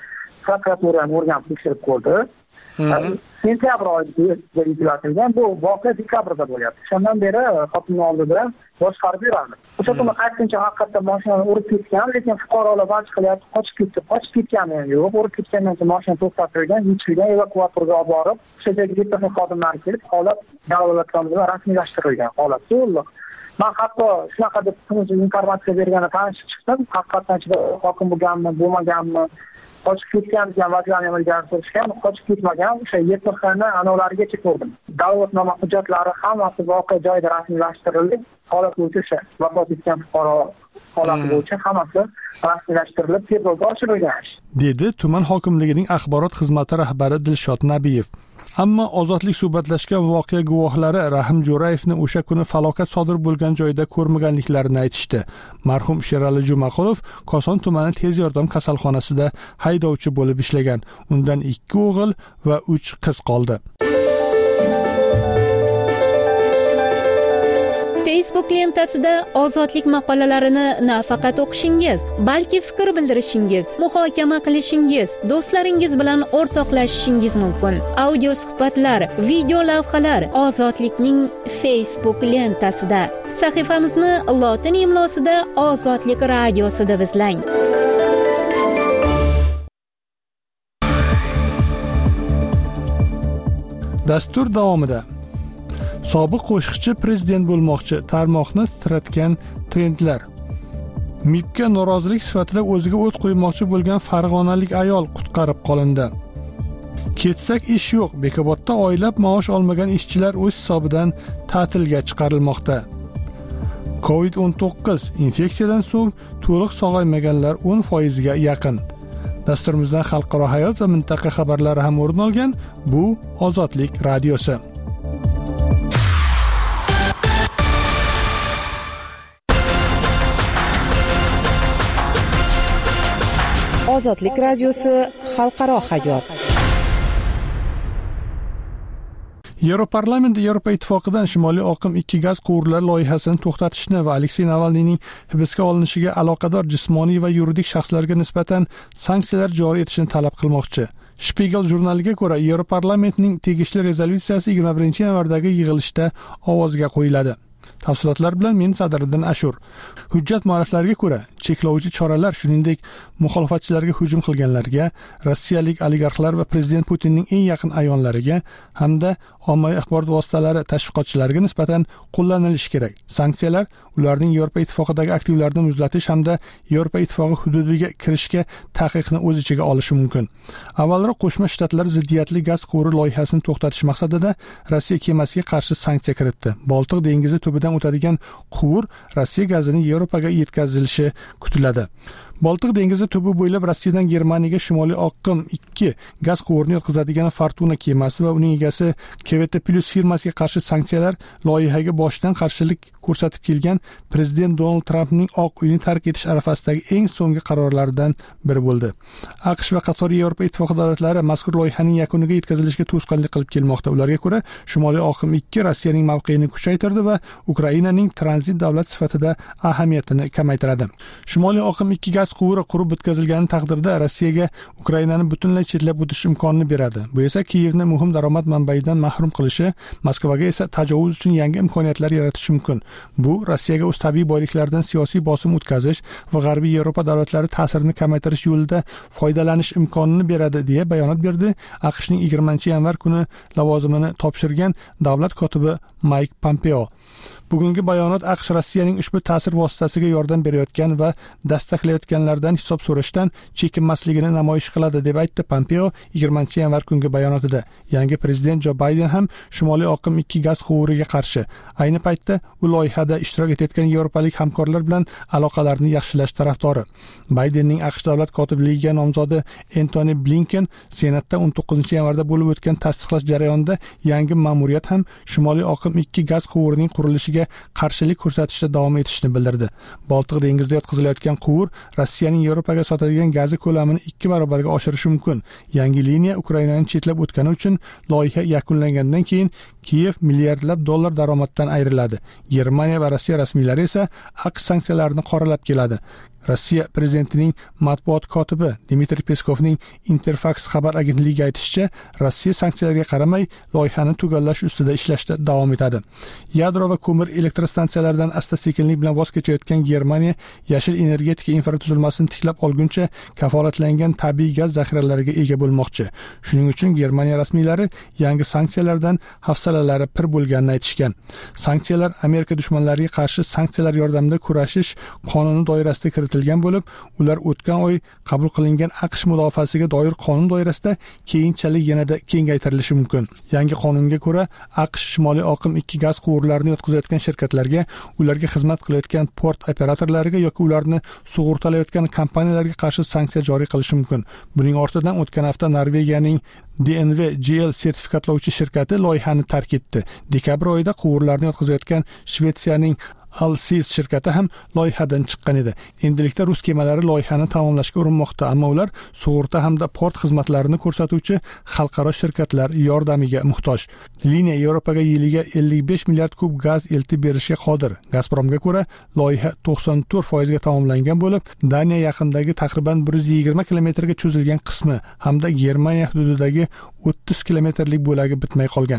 K: prokuraturani o'rganib tekshirib ko'rdi. Sentyabr oyida yuklatilgan, bu voqea dekabrda bo'lyapti. Shundan beri xotinning oldida boshqarib yuradi. O'sha kuni aytgancha haqiqatda mashinani urib ketgan, lekin fuqarolar vaj qilyapti, qochib ketdi. Qochib ketgani ham yo'q. Urib ketgandan keyin mashina to'xtatib qo'ygan, yechilgan, evakuatorga olib borib, o'sha yerga texnik xodimlar kelib, holat dalolatnomaga rasmiylashtirilgan holat to'liq. Men hatto shunaqa deb informatsiya bergani tanishib chiqdim. Haqiqatan ichida hokim bo'lganmi, bo'lmaganmi, qochib ketgan degan vaziyatni amalga oshirishgan, qochib ketmagan, o'sha yetti xona anovlarigacha ko'rdim. Dalolatnoma hujjatlari hammasi voqea joyida rasmiylashtirildi. Holat bo'yicha o'sha vafot etgan fuqaro holati bo'yicha hammasi rasmiylashtirilib, tergovga oshirilgan.
A: Dedi tuman hokimligining axborot xizmati rahbari Dilshod Nabiyev. Ammo ozodlik suhbatlashgan voqea guvohlari Rahim Jo'rayevni o'sha kuni falokat sodir bo'lgan joyda ko'rmaganliklarini aytishdi. Marhum Sherali Jumaqulov Koson tumani tez yordam kasalxonasida haydovchi bo'lib ishlagan. Undan ikki o'g'il va uch qiz qoldi.
L: Facebook lentasida ozodlik maqolalarini nafaqat o'qishingiz, balki fikr bildirishingiz, muhokama qilishingiz, do'stlaringiz bilan o'rtoqlashishingiz mumkin. Audio suhbatlar, video lavhalar Ozodlikning Facebook lentasida. Sahifamizni lotin imlosida Ozodlik radiosi deb izlang.
A: Dastur davomida sobiq qo'shiqchi prezident bo'lmoqchi, tarmoqni titratgan trendlar. M I Bga norozilik sifatida o'ziga o't qo'ymoqchi bo'lgan farg'onalik ayol qutqarib qolindi. Ketsak ish yo'q. Bekobodda oylab maosh olmagan ishchilar o'z hisobidan ta'tilga chiqarilmoqda. covid o'n to'qqiz infeksiyadan so'ng to'liq sog'aymaganlar o'n foiz ga yaqin. Dasturimizdan xalqaro hayot va mintaqa xabarlari ham o'rin olgan. Bu Ozodlik radiosi.
M: Ozodlik radiosi xalqaro hayot.
A: Yevroparlament Yevropa ittifoqidan Shimoliy oqim ikki gaz quvurlari loyihasini to'xtatishni va Aleksey Navalniyning hibsga olinishiga aloqador jismoniy va yuridik shaxslarga nisbatan sanksiyalar joriy etishni talab qilmoqchi. Spiegel jurnaliga ko'ra, Yevroparlamentning tegishli rezolyutsiyasi yigirma birinchi yanvardagi yig'ilishda ovozga qo'yiladi. Tafsilotlar bilan men Sadriddin Ashur. Hujjat mualliflariga ko'ra, cheklovchi choralar shuningdek muxolifatchilarga hujum qilganlarga, rossiyalik oligarxlar va prezident Putinning eng yaqin a'yonlariga hamda ommaviy axborot vositalari tashviqotchilariga nisbatan qo'llanilishi kerak. Sanksiyalar ularning Yevropa ittifoqidagi aktivlarini muzlatish hamda Yevropa ittifoqi hududiga kirishga taqiqni o'z ichiga olishi mumkin. Avvalroq Qo'shma Shtatlar ziddiyatli gaz quvuri loyihasini to'xtatish maqsadida Rossiya kemasiga qarshi sanksiya kiritdi. Boltiq dengizi tubidan o'tadigan quvur Rossiya gazini Yevropaga yetkazilishi kutiladi. Boltiq dengizi tubi bo'ylab Rossiyadan Germaniyaga Shimoliy oqim ikki gaz quvurini yetkazadigan Fortuna kemasi va uning egasi Kvt Plus firmasiga qarshi sanksiyalar loyihaga boshdan qarshilik ko'rsatib kelgan prezident Donald Trampning Oq uyni tark etish arafasidagi eng so'nggi qarorlaridan biri bo'ldi. AQSh va qator Yevropa ittifoqi davlatlari mazkur loyihaning yakuniga yetkazilishiga to'sqinlik qilib kelmoqda. Ularga ko'ra, Shimoliy oqim ikki Rossiyaning mavqeini kuchaytirdi va Ukrainaning tranzit davlat sifatida ahamiyatini kamaytiradi. Shimoliy oqim ikki gaz quvuri qurib bitkazilgani taqdirda Rossiyaga Ukrainani butunlay chetlab o'tish imkonini beradi. Bu esa Kiyevni muhim daromad manbayidan mahrum qilishi, Moskvaga esa tajovuz uchun yangi imkoniyatlar yaratishi mumkin. Bu Rossiyaga o'z tabiiy boyliklaridan siyosiy bosim o'tkazish va G'arbiy Yevropa davlatlari ta'sirini kamaytirish yo'lida foydalanish imkonini beradi, deya bayonot berdi AQShning yigirmanchi yanvar kuni lavozimini topshirgan davlat kotibi Mike Pompeo. Bugungi bayonot AQSh Rossiyaning ushbu ta'sir vositasiga yordam berayotgan va dastaklayotganlardan hisob so'rashdan chekinmasligini namoyish qiladi, deb aytdi Pompeo yigirmanchi yanvar kungi bayonotida. Yangi prezident Jo Bayden ham Shimoliy oqim ikki gaz quvuriga qarshi. Ayni paytda u loyihada ishtirok etayotgan yevropalik hamkorlar bilan aloqalarni yaxshilash tarafdori. Baydenning AQSh davlat kotibligiga nomzodi Antony Blinken Senatda o'n to'qqizinchi yanvarda bo'lib o'tgan tasdiqlash jarayonida yangi ma'muriyat ham Shimoliy oqim ikki gaz quvurining qurilishiga qarshilik ko'rsatishda davom etishini bildirdi. Boltiq dengizida yotqizilayotgan quvur Rossiyaning Yevropaga sotadigan gazi ko'lamini ikki barobarga oshirishi mumkin. Yangi liniya Ukrainani chetlab o'tgani uchun loyiha yakunlangandan keyin Kiyev milliardlab dollar daromaddan ayriladi. Germaniya va Rossiya rasmiylari esa AQSh sanksiyalarini qoralab keladi. Rossiya prezidentining matbuot kotibi Dmitriy Peskovning Interfax xabar agentligiga aytishicha, Rossiya sanksiyalarga qaramay loyihani tugallash ustida ishlashda davom etadi. Yadro va ko'mir elektrostansiyalaridan asta-sekinlik bilan voz kechayotgan Germaniya yashil energetika infratuzilmasini tiklab olguncha kafolatlangan tabiiy gaz zaxiralariga ega bo'lmoqchi. Shuning uchun Germaniya rasmiylari yangi sanksiyalardan hafsalalari pir bo'lganini aytishgan. Sanksiyalar Amerika dushmanlariga qarshi sanksiyalar yordamida kurashish qonuni doirasida kiritilgan bo'lib, ular o'tgan oy qabul qilingan AQSh mudofaasiga doir qonun doirasida keyinchalik yanada kengaytirilishi mumkin. Yangi qonunga ko'ra, AQSh Shimoliy oqim ikki gaz quvurlarini yotqizayotgan shirkatlarga, ularga xizmat qilayotgan port operatorlariga yoki ularni sug'urtalayotgan kompaniyalarga qarshi sanksiya joriy qilishi mumkin. Buning ortidan o'tgan hafta Norvegiyaning D N V G L sertifikatlovchi shirkati loyihani tark etdi. Dekabr oyida quvurlarni yotqizayotgan Shvetsiyaning Alsis shirkati ham loyihadan chiqqan edi. Endilikda rus kemalari loyihani tamomlashga urinmoqda, ammo ular sug'urta hamda port xizmatlarini ko'rsatuvchi xalqaro shirkatlar yordamiga muhtoj. Liniya Yevropaga yiliga ellik besh milliard kub gaz eltib berishga qodir. Gazpromga ko'ra, loyiha to'qson to'rt foiz ga tamomlangan bo'lib, Daniya yaqinidagi taqriban bir yuz yigirma kilometrga cho'zilgan qismi hamda Germaniya hududidagi o'ttiz kilometrlik bo'lagi bitmay qolgan.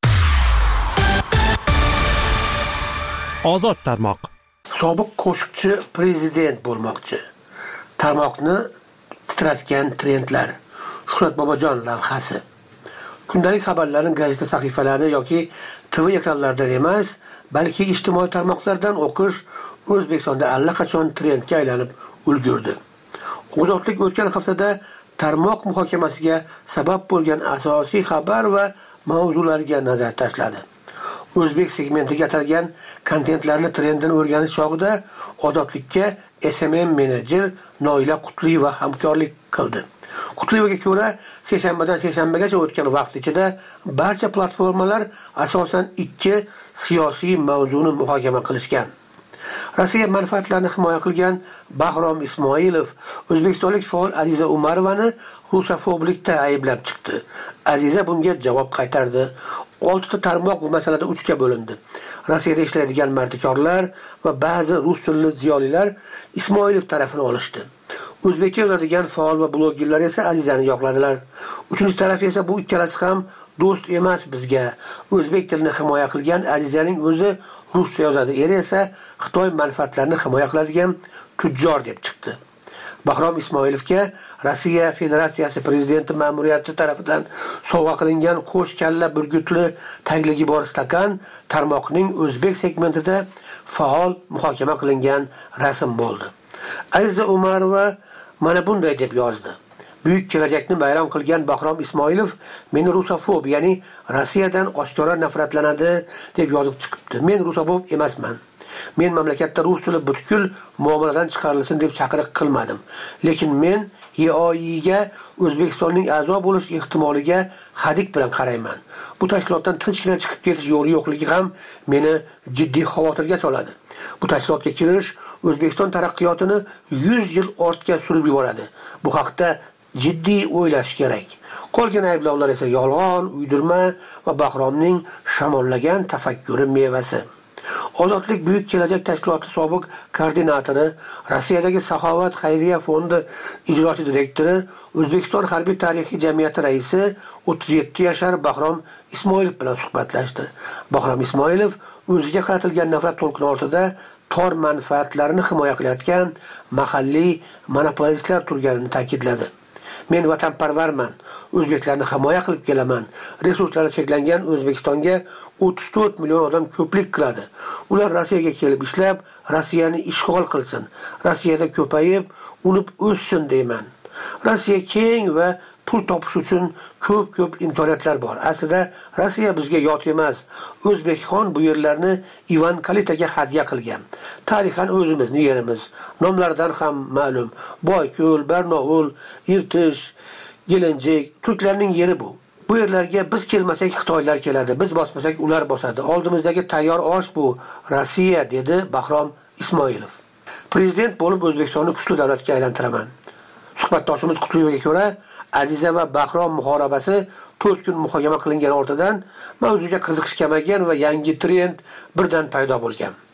D: Ozod tarmoq.
N: Sobiq qo'shiqchi prezident bo'lmoqchi. Tarmoqni titratgan trendlar. Shuhrat Bobojon lavhasi. Kundalik xabarlarni gazeta sahifalari yoki T V ekranlaridan emas, balki ijtimoiy tarmoqlardan o'qish O'zbekistonda allaqachon trendga aylanib ulgurdi. Ozodlik o'tgan haftada tarmoq muhokamasiga sabab bo'lgan asosiy xabar va mavzularga nazar tashladi. O'zbek segmentiga atalgan kontentlarni trendini o'rganish chog'ida Ozodlikka S M M menejer Noila Qutliyeva hamkorlik qildi. Qutliyevaga ko'ra, seshanbadan seshanbagacha o'tgan vaqt ichida barcha platformalar asosan ikki siyosiy mavzuni muhokama qilishgan. Rossiya manfaatlarini himoya qilgan Bahrom Ismoilov o'zbekistonlik faol Aziza Umarovani rusofoblikda ayblab chiqdi. Aziza bunga javob qaytardi. oltita tarmoq bu masalada uchga bo'lindi. Rossiyada ishlaydigan mardikorlar va ba'zi rus tilli ziyolilar Ismoilov tarafini olishdi. O'zbekcha yozadigan faol va blogerlar esa Azizani yoqladilar. Uchinchi taraf esa bu ikkalasi ham do'st emas bizga. O'zbek tilini himoya qilgan Azizaning o'zi ruscha yozadi, eri esa Xitoy manfaatlarini himoya qiladigan tujjor deb chiqdi. Bahrom Ismoilovga Rossiya Federatsiyasi prezidenti ma'muriyati tarafidan sovg'a qilingan qo'sh kalla burgutli tagligi bor stakan tarmoqning o'zbek segmentida faol muhokama qilingan rasm bo'ldi. Aziza Umarova mana bunday deb yozdi. Buyuk kelajakni bayram qilgan Bahrom Ismoilov meni rusofob, ya'ni Rossiyadan oshkora nafratlanadi deb yozib chiqibdi. Men rusofob emasman. Men mamlakatda rus tili butkul muomaladan chiqarilsin deb chaqiriq qilmadim. Lekin men E O I ga O'zbekistonning a'zo bo'lish ehtimoliga hadik bilan qarayman. Bu tashkilotdan tinchgina chiqib ketish yo'li yo'qligi ham meni jiddiy xavotirga soladi. Bu tashkilotga kirish O'zbekiston taraqqiyotini yuz yil ortga surib yuboradi. Bu haqda jiddiy o'ylash kerak. Qolgan ayblovlar esa yolg'on, uydirma va Bahromning shamollagan tafakkuri mevasi. Ozodlik buyuk kelajak tashkiloti sobiq koordinatori, Rossiyadagi Saxovat xayriya fondi ijrochi direktori, O'zbekiston harbiy tarixiy jamiyati raisi o'ttiz yetti yashar Bahrom Ismoilov bilan suhbatlashdi. Bahrom Ismoilov o'ziga qaratilgan nafrat to'lqini ortida tor manfaatlarini himoya qilayotgan mahalliy monopolistlar turganini ta'kidladi. Men vatanparvarman, o'zbeklarni himoya qilib kelaman. Resurslari cheklangan O'zbekistonga o'ttiz to'rt million odam ko'plik qiladi. Ular Rossiyaga kelib ishlab, Rossiyani ishg'ol qilsin. Rossiyada ko'payib, unib o'ssin deyman. Rossiya keng va pul topish uchun ko'p-ko'p imkoniyatlar bor. Aslida Rossiya bizga yot emas. O'zbekxon bu yerlarni Ivan Kalitaga hadya qilgan. Tarixan o'zimizni yerimiz. Nomlaridan ham ma'lum. Boyko'l, Barnovul, Irtish, Gelenjik, turklarning yeri bu. Bu yerlarga biz kelmasak Xitoylar keladi, biz bosmasak ular bosadi. Oldimizdagi tayyor osh bu Rossiya, dedi Bahrom Ismoilov. Prezident bo'lib O'zbekistonni kuchli davlatga aylantiraman. Suhbatdoshimiz Qutliyevaga ko'ra, Aziza va Bahrom muhorabasi to'rt kun muhokama qilingan ortidan mavzuga qiziqish kamagan va yangi trend birdan paydo bo'lgan.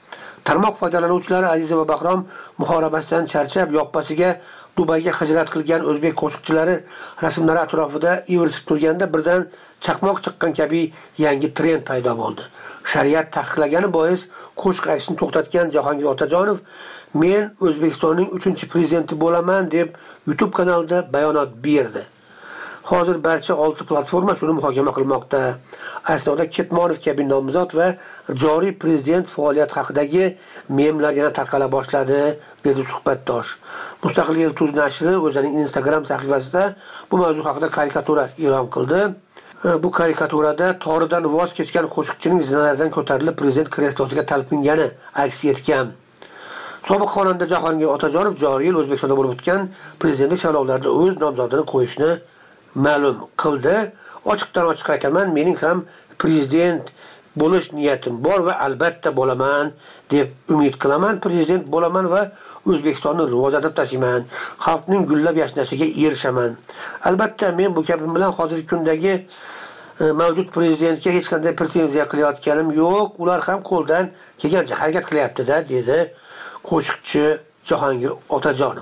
N: Tarmoq foydalanuvchilari Aziza va Bahrom muhorabasidan charchab, yoppasiga Dubayga hijrat qilgan o'zbek qo'shiqchilari rasmlari atrofida ivirsib turganda birdan chaqmoq chiqqan kabi yangi trend paydo bo'ldi. Shariat taqiqlagani bois qo'shiq aytishni to'xtatgan Jahongir Otajonov "Men O'zbekistonning uchinchi prezidenti bo'laman" deb YouTube kanalida bayonot berdi. Hozir barcha olti platforma shuni muhokama qilmoqda. Aslida Ketmonov kabi nomzod va joriy prezident faoliyat haqidagi memlar yana tarqala boshladi, dedi suhbatdosh. Mustaqil Yulduz nashri o'zining Instagram sahifasida bu mavzu haqida karikatura e'lon qildi. Bu karikaturada toridan voz kechgan qo'shiqchining zinalardan ko'tarilib prezident kreslosiga talpingani aks etgan. Sobiq xonanda Jahongir Otajonov joriy yil O'zbekistonda bo'lib o'tgan prezidentlik saylovlarida o'z nomzodini qo'yishni ma'lum qildi. Ochiqdan ochiq aytaman, mening ham prezident bo'lish niyatim bor va albatta bo'laman deb umid qilaman. Prezident bo'laman va O'zbekistonni rivojlantirib tashlayman. Xalqning gullab yashnashiga erishaman. Albatta men bu gapim bilan hozirgi kundagi mavjud prezidentga hech qanday pretenziya qilayotganim yo'q. Ular ham qo'ldan kelgancha harakat qilyapti-da, dedi qo'shiqchi Jahongir Otajonov.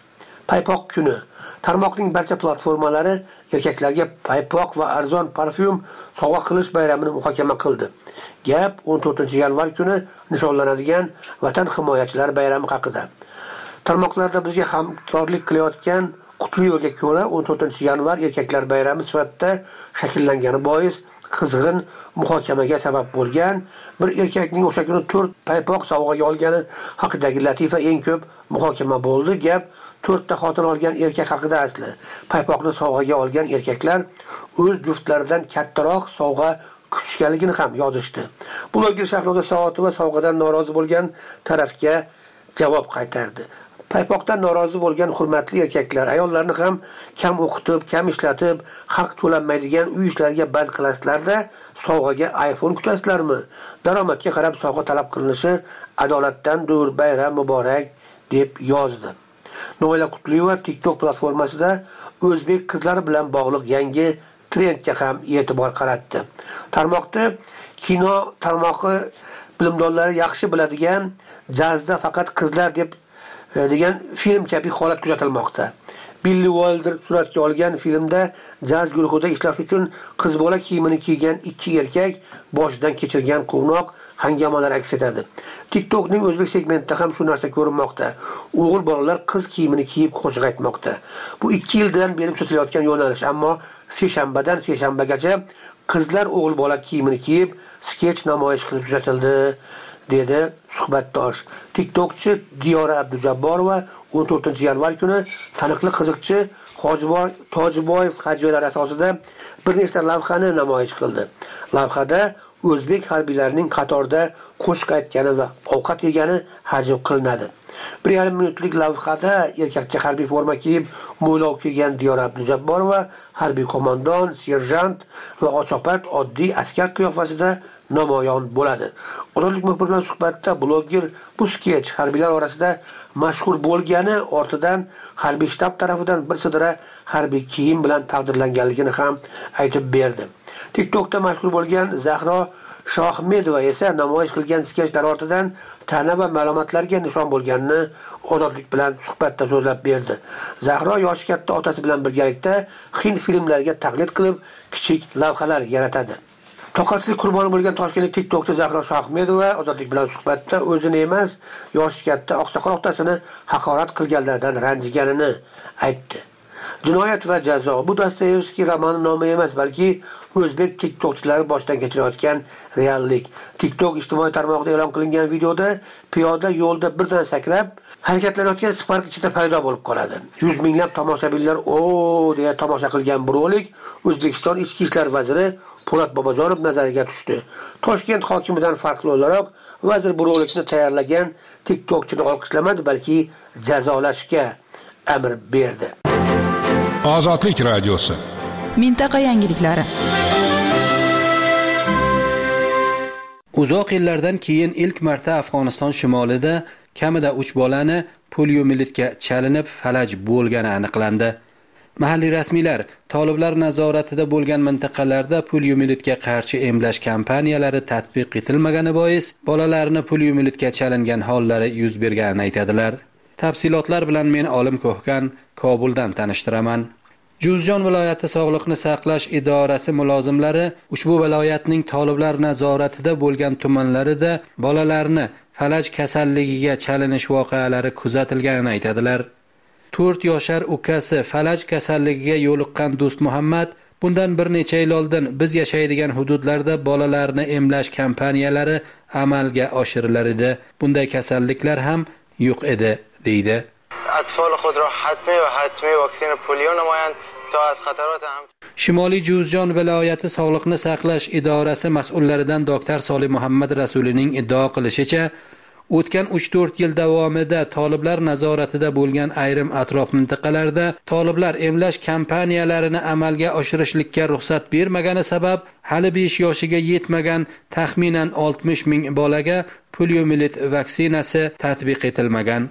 N: Paypoq kuni. Tarmoqning barcha platformalari erkaklarga paypoq va arzon parfyum sovg'a qilish bayramini muhokama qildi. Gap o'n to'rtinchi yanvar kuni nishonlanadigan Vatan himoyachilari bayrami haqida. Tarmoqlarda bizga hamkorlik qilayotgan Qutliyoga ko'ra o'n to'rtinchi yanvar erkaklar bayrami sifatida shakllangani bois qizg'in muhokamaga sabab bo'lgan. Bir erkakning o'sha kuni to'rt paypoq sovg'aga olgani haqidagi latifa eng ko'p muhokama bo'ldi. Gap to'rtta xotin olgan erkak haqida asli. Paypoqni sovg'aga olgan erkaklar o'z juftlaridan kattaroq sovg'a kutishganligini ham yozishdi. Bloger Shahnoza Saotova sovg'adan norozi bo'lgan tarafga javob qaytardi. Paypoqdan norozi bo'lgan hurmatli erkaklar, ayollarni ham kam o'qitib, kam ishlatib, haq to'lanmaydigan uy ishlariga band qilasizlar-da, sovg'aga iPhone kutasizlarmi? Daromadga qarab sovg'a talab qilinishi adolatdandir, bayram muborak deb yozdi. Noila Qutliyeva TikTok platformasida o'zbek qizlari bilan bog'liq yangi trendga ham e'tibor qaratdi. Tarmoqda kino tarmog'i bilimdonlari yaxshi biladigan jazda faqat qizlar deb degan film kabi holat kuzatilmoqda. Billy Wilder suratga olgan filmda jaz guruhida ishlash uchun qiz bola kiyimini kiygan ikki erkak boshidan kechirgan quvnoq hangamalar aks etadi. TikTokning o'zbek segmentida ham shu narsa ko'rinmoqda. O'g'il bolalar qiz kiyimini kiyib qo'shiq aytmoqda. Bu ikki yildan beri kuzatilayotgan yo'nalish, ammo seshanbadan seshanbagacha qizlar o'g'il bola kiyimini kiyib sketch namoyish qilib kuzatildi, dedi suhbatdosh. TikTokchi Diyora Abdujabborova o'n to'rtinchi yanvar kuni taniqli qiziqchi Hojiboy Tojiboyev hajvilar asosida bir nechta lavhani namoyish qildi. Lavhada o'zbek harbiylarining qatorda qo'shiq aytgani va ovqat yegani hajv qilinadi. bir yarim minutlik lavhada erkakcha harbiy forma kiyib, mo'ylov kiygan Diyora Abdujabborova harbiy qo'mondon, serjant va ochopat oddiy askar qiyofasida namoyon bo'ladi. Ozodlik muxbiri bilan suhbatda bloger bu sketch harbiylar orasida mashhur bo'lgani ortidan harbiy shtab tarafidan bir sidra harbiy kiyim bilan taqdirlanganligini ham aytib berdi. TikTokda mashhur bo'lgan Zahro Shohmedova esa namoyish qilgan sketchlar ortidan ta'na va ma'lumotlarga nishon bo'lganini Ozodlik bilan suhbatda so'zlab berdi. Zahro yoshi katta otasi bilan birgalikda hind filmlariga taqlid qilib, kichik lavhalar yaratadi. Toqatsiz qurboni bo'lgan toshkentlik TikTokchi Zahro Shohmedova Ozodlik bilan suhbatda o'zini emas, yoshi katta oqsoqol otasini haqorat qilganlardan ranjiganini aytdi. Jinoyat va jazo bu Dostoyevskiy romani nomi emas, balki o'zbek TikTokchilari boshdan kechirayotgan reallik. TikTok ijtimoiy tarmog'ida e'lon qilingan videoda piyoda yo'lda birdan sakrab harakatlanayotgan Spark ichida paydo bo'lib qoladi. Yuz minglab tomoshabinlar "O" deya tomosha qilgan bu rolik O'zbekiston Ichki ishlar vaziri Po'lat Bobojonov nazariga tushdi. Toshkent hokimidan farqli o'laroq vazir bu rolikni tayyorlagan TikTokchini olqishlamadi, balki jazolashga amr berdi.
O: Ozodlik radiosi.
E: Mintaqa yangiliklari.
P: Uzoq yillardan keyin ilk marta Afg'oniston shimolida kamida uch bolani poliomiyelitga chalinib falaj bo'lgani aniqlandi. Mahalliy rasmiylar toliblar nazoratida bo'lgan mintaqalarda poliomiyelitga qarshi emlash kampaniyalari tatbiq etilmagani bois bolalarni poliomiyelitga chalingan hollari yuz berganini aytadilar. Tafsilotlar bilan men Olim Ko'hkan Kobuldan tanishtiraman. Juzjon viloyati Sog'liqni saqlash idorasi mulozimlari ushbu viloyatning toliblar nazoratida bo'lgan tumanlarida bolalarni falaj kasalligiga chalinish voqealari kuzatilganini aytadilar. to'rt yoshar ukasi falaj kasalligiga yo'liqqan Do'st Muhammad bundan bir necha yil oldin biz yashaydigan hududlarda bolalarni emlash kampaniyalari amalga oshirilar edi. Bunday kasalliklar ham yo'q edi, deydi.
Q: اطفال خود را حتمی و حتمی واکسن پولیو نمایند تا از خطرات هم
P: Shimoliy Juzjon viloyati Sog'liqni saqlash idorasi mas'ullaridan doktor Solih Muhammad Rasulining iddao qilishicha, o'tgan uch to'rt yil davomida toliblar nazoratida bo'lgan ayrim atrof mintaqalarda toliblar emlash kampaniyalarini amalga oshirishlikka ruxsat bermagani sabab hali besh yoshiga yetmagan taxminan oltmish ming bolaga poliomiyelit vaksinasi tatbiq etilmagan.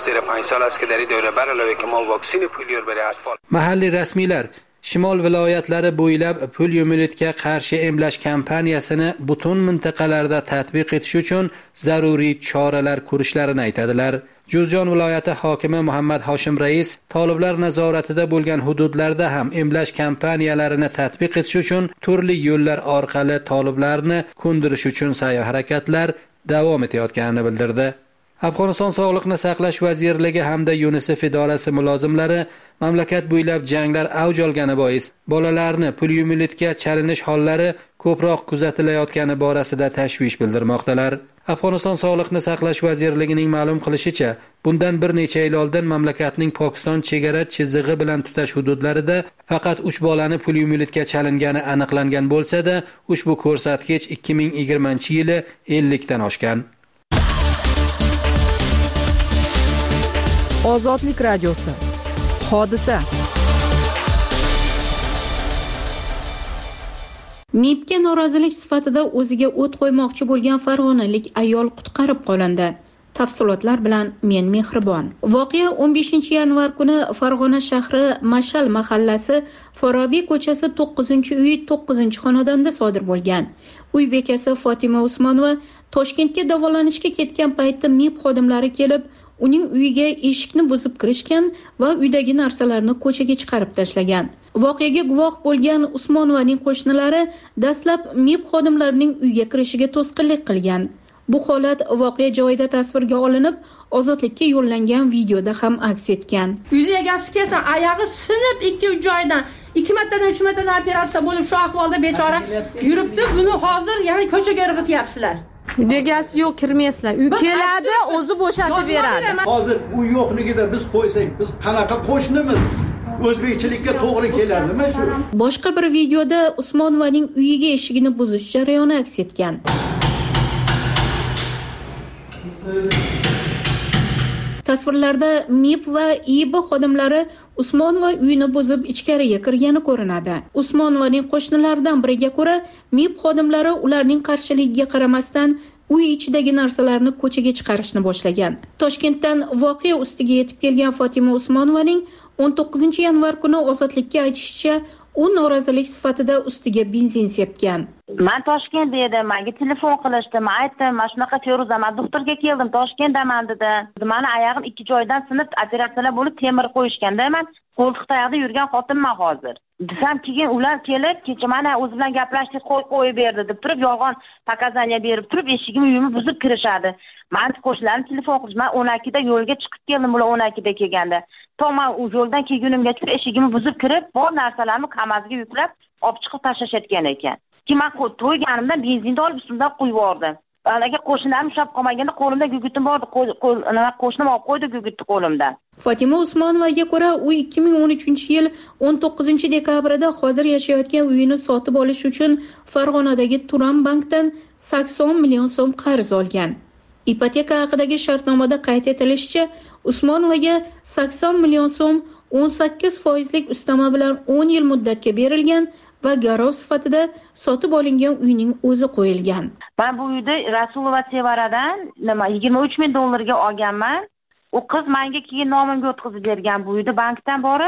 P: Mahalliy rasmiylar Shimol viloyatlari bo'ylab poliomiyelitga qarshi emlash kampaniyasini butun mintaqalarda tatbiq etish uchun zaruriy choralar ko'rishlarini aytadilar. Juzjon viloyati hokimi Muhammad Hoshim Rais toliblar nazoratida bo'lgan hududlarda ham emlash kampaniyalarini tatbiq etish uchun turli yo'llar orqali toliblarni ko'ndirish uchun sa'y-harakatlar davom etayotganini bildirdi. Afg'oniston Sog'liqni saqlash vazirligi hamda UNICEF idorasi mulozimlari mamlakat bo'ylab janglar avj olgani bois bolalarni poliomiyelitga chalinish hollari ko'proq kuzatilayotgani borasida tashvish bildirmoqdalar. Afg'oniston Sog'liqni saqlash vazirligining ma'lum qilishicha, bundan bir necha yil oldin mamlakatning Pokiston chegara chizig'i bilan tutash hududlarida faqat uch bolani poliomiyelitga chalingani aniqlangan bo'lsa-da, ushbu ko'rsatkich ikki ming yigirmanchi yili ellik dan oshgan.
G: Ozodlik radiosi. Hodisa.
H: MIBga norozilik sifatida o'ziga o't qo'ymoqchi bo'lgan farg'onalik ayol qutqarib qolindi. Tafsilotlar bilan men Mehribon. Voqea o'n beshinchi yanvar kuni Farg'ona shahri Mashal mahallasi Forobiy ko'chasi to'qqizinchi uy to'qqizinchi xonadonda sodir bo'lgan. Uy bekasi Fatima Usmonova Toshkentga davolanishga ketgan paytda MIB xodimlari kelib, uning uyiga eshikni buzib kirishgan va uydagi narsalarni ko'chaga chiqarib tashlagan. Voqeaga guvoh bo'lgan Usmonovaning qo'shnilari dastlab MIB xodimlarining uyga kirishiga to'sqinlik qilgan. Bu holat voqea joyida tasvirga olinib, ozodlikka yo'llangan videoda ham aks etgan.
R: Uyda egasi kelsa, oyog'i sinib ikki joydan, ikki martadan uch martadan operatsiya bo'lib shu ahvolda bechora yuribdi. Buni hozir yana ko'chaga irg'ityapsizlar.
S: Egasi yo'q, kirmaysizlar. Uy keladi, o'zi bo'shatib beradi.
T: Hozir u yo'qligida biz qo'ysak, biz qanaqa qo'shnimiz? O'zbekchilikka to'g'ri keladimi shu?
H: Boshqa bir videoda Usmonovaning uyiga eshigini buzish jarayoni aks etgan. Tasvirlarda MIB va I B xodimlari Usmonova uyini buzib ichkariga kirgani ko'rinadi. Usmonovaning qo'shnilaridan biriga ko'ra, MIB xodimlari ularning qarshiligiga qaramasdan uy ichidagi narsalarni ko'chaga chiqarishni boshlagan. Toshkentdan voqea ustiga yetib kelgan Fatima Usmonovaning o'n to'qqizinchi yanvar kuni ozodlikka aytishicha, u norozilik sifatida ustiga benzin sepgan.
C: Men Toshkentda edim, menga telefon qilishdi. Men aytdim, "Men shunaqa Feruza, men doktorga keldim, Toshkentdaman" dedi. Meni oyog'im ikki joydan sinib, operatsiyalar bo'lib temir qo'yishganda, men qo'ltiq tayoqda yurgan xotinman hozir. Desam, keyin ular kelib, kecha mana o'zi bilan gaplashdik, qo'y qo'yib berdi deb turib, yolg'on pokazaniya berib turib, eshigimni uyimni buzib kirishadi. Men qo'shnilarim telefon qilishdi. Men o'n ikkida yo'lga chiqib keldim, ular o'n ikkida kelganda. To men u yo'ldan kelgunimgacha eshigimni buzib kirib, bor narsalarimni qamazga yuklab, olib chiqib tashlashayotgan ekan. Keyin men to'yganimda benzinni olib ustimdan qo'yib yubordim. Agar qo'shnilarim ushlab qolmaganda qo'limda gugutim bordi, qo'shnim olib qo'ydi gugutni qo'limda.
H: Fatima Usmonovaga ko'ra, u ikki ming o'n uchinchi yil o'n to'qqizinchi dekabrda hozir yashayotgan uyini sotib olish uchun Farg'onadagi Turan bankdan sakson million so'm qarz olgan. Ipoteka haqidagi shartnomada qayd etilishicha, Usmonovaga sakson million so'm o'n sakkiz foizlik ustama bilan o'n yil muddatga berilgan va garov sifatida sotib olingan uyning o'zi qo'yilgan.
C: Men bu uyda Rasulova Sevaradan nima yigirma uch ming dollarga olganman. U qiz menga keyin nomimga o'tkazib bergan bu uyda bankdan borib,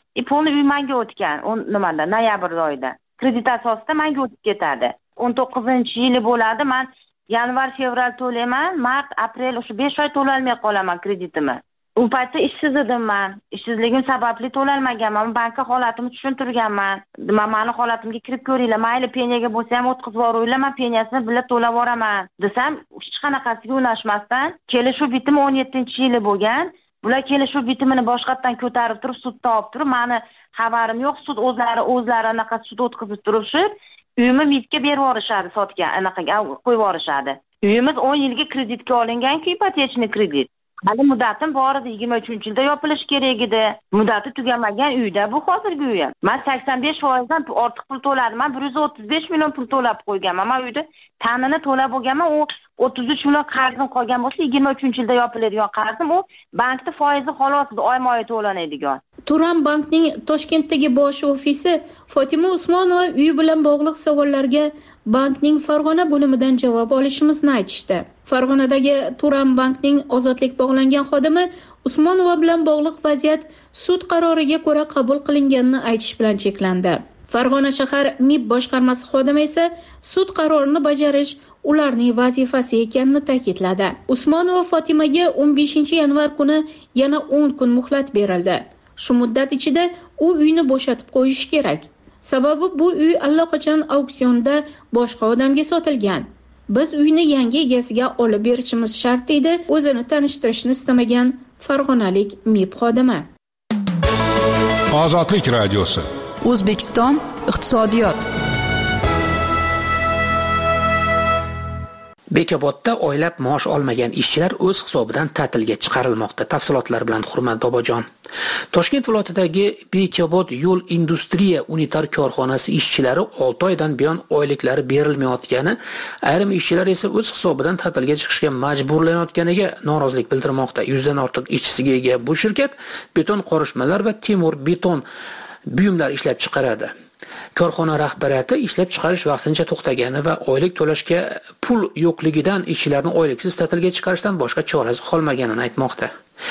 U: E pulni uy menga o'tgan, nimada, noyabr oyida. Kredit asosida menga o'tib ketadi. o'n to'qqizinchi yili bo'ladi, men yanvar, fevral to'layman, mart, aprel o'sha besh oy to'lolmay qolaman kreditimni. U paytda ishsiz edim men. Ishsizligim sababli to'lolmaganman. Bankka holatimni tushuntirganman. Men meni holatimga kirib ko'ringlar. Mayli penyaga bo'lsa ham o'tkazib yuboringlar, men penyasini birga to'lab yuboraman desam, hech qanaqasiga unashmasdan kelishuv bitimi o'n yettinchi yili bo'lgan. Bular kelishuv bitimini boshqatdan ko'tarib turib, sudda olib turib, meni xabarim yo'q, sud o'zlari o'zlari anaqa sud o'tkazib turishib, uyimni mitga berib yuborishadi, sotgan, anaqaga qo'yib yuborishadi. Uyimiz o'n yilga kreditga olingan-ku, ipotechniy kredit. Hali muddatim bor edi, yigirma uchinchi yilda yopilish kerak edi. Muddati tugamagan uyda bu hozirgi uyim. Men sakson besh foizdan ortiq pul to'ladim. Men bir yuz o'ttiz besh million pul to'lab qo'yganman. Men uyda ta'nini to'lab bo'lganman, u o'ttiz uch million qarzim qolgan bo'lsa, yigirma uchinchi yilda yopiladigan qarzim, u bankda foizi xolos oyma-oy to'lanadigan.
H: Turan bankning Toshkentdagi bosh ofisi Fotima Usmonova uyi bilan bog'liq savollarga bankning Farg'ona bo'limidan javob olishimizni aytishdi. Farg'onadagi Turan bankning ozodlik bog'langan xodimi Usmonova bilan bog'liq vaziyat sud qaroriga ko'ra qabul qilinganini aytish bilan cheklandi. Farg'ona shahar M I B boshqarmasi xodimi esa sud qarorini bajarish ularning vazifasi ekanini ta'kidladi. Usmonova Fotimaga o'n beshinchi yanvar kuni yana o'n kun muhlat berildi. Shu muddat ichida u uyni bo'shatib qo'yish kerak. Sababi bu uy allaqachon auksionda boshqa odamga sotilgan. Biz uyni yangi egasiga olib berishimiz shart deydi o'zini tanishtirishni istamagan farg'onalik M I B xodimi.
O: Ozodlik radiosi.
G: O'zbekiston iqtisodiyot.
I: Bekobodda oylab maosh olmagan ishchilar o'z hisobidan ta'tilga chiqarilmoqda. Tafsilotlar bilan Hurmat Bobojon. Toshkent viloyatidagi Bekobod yo'l industriya unitar korxonasi ishchilari olti oydan buyon oyliklari berilmayotgani, ayrim ishchilar esa o'z hisobidan ta'tilga chiqishga majburlanayotganiga norozilik bildirmoqda. yuzdan ortiq ishchisiga ega bu shirkat beton qorishmalar va temir beton buyumlar ishlab chiqaradi. Korxona rahbariyati ishlab chiqarish vaqtincha to'xtagani va oylik to'lashga pul yo'qligidan ishchilarni oyliksiz ta'tilga chiqarishdan boshqa chorasi qolmaganini aytmoqda.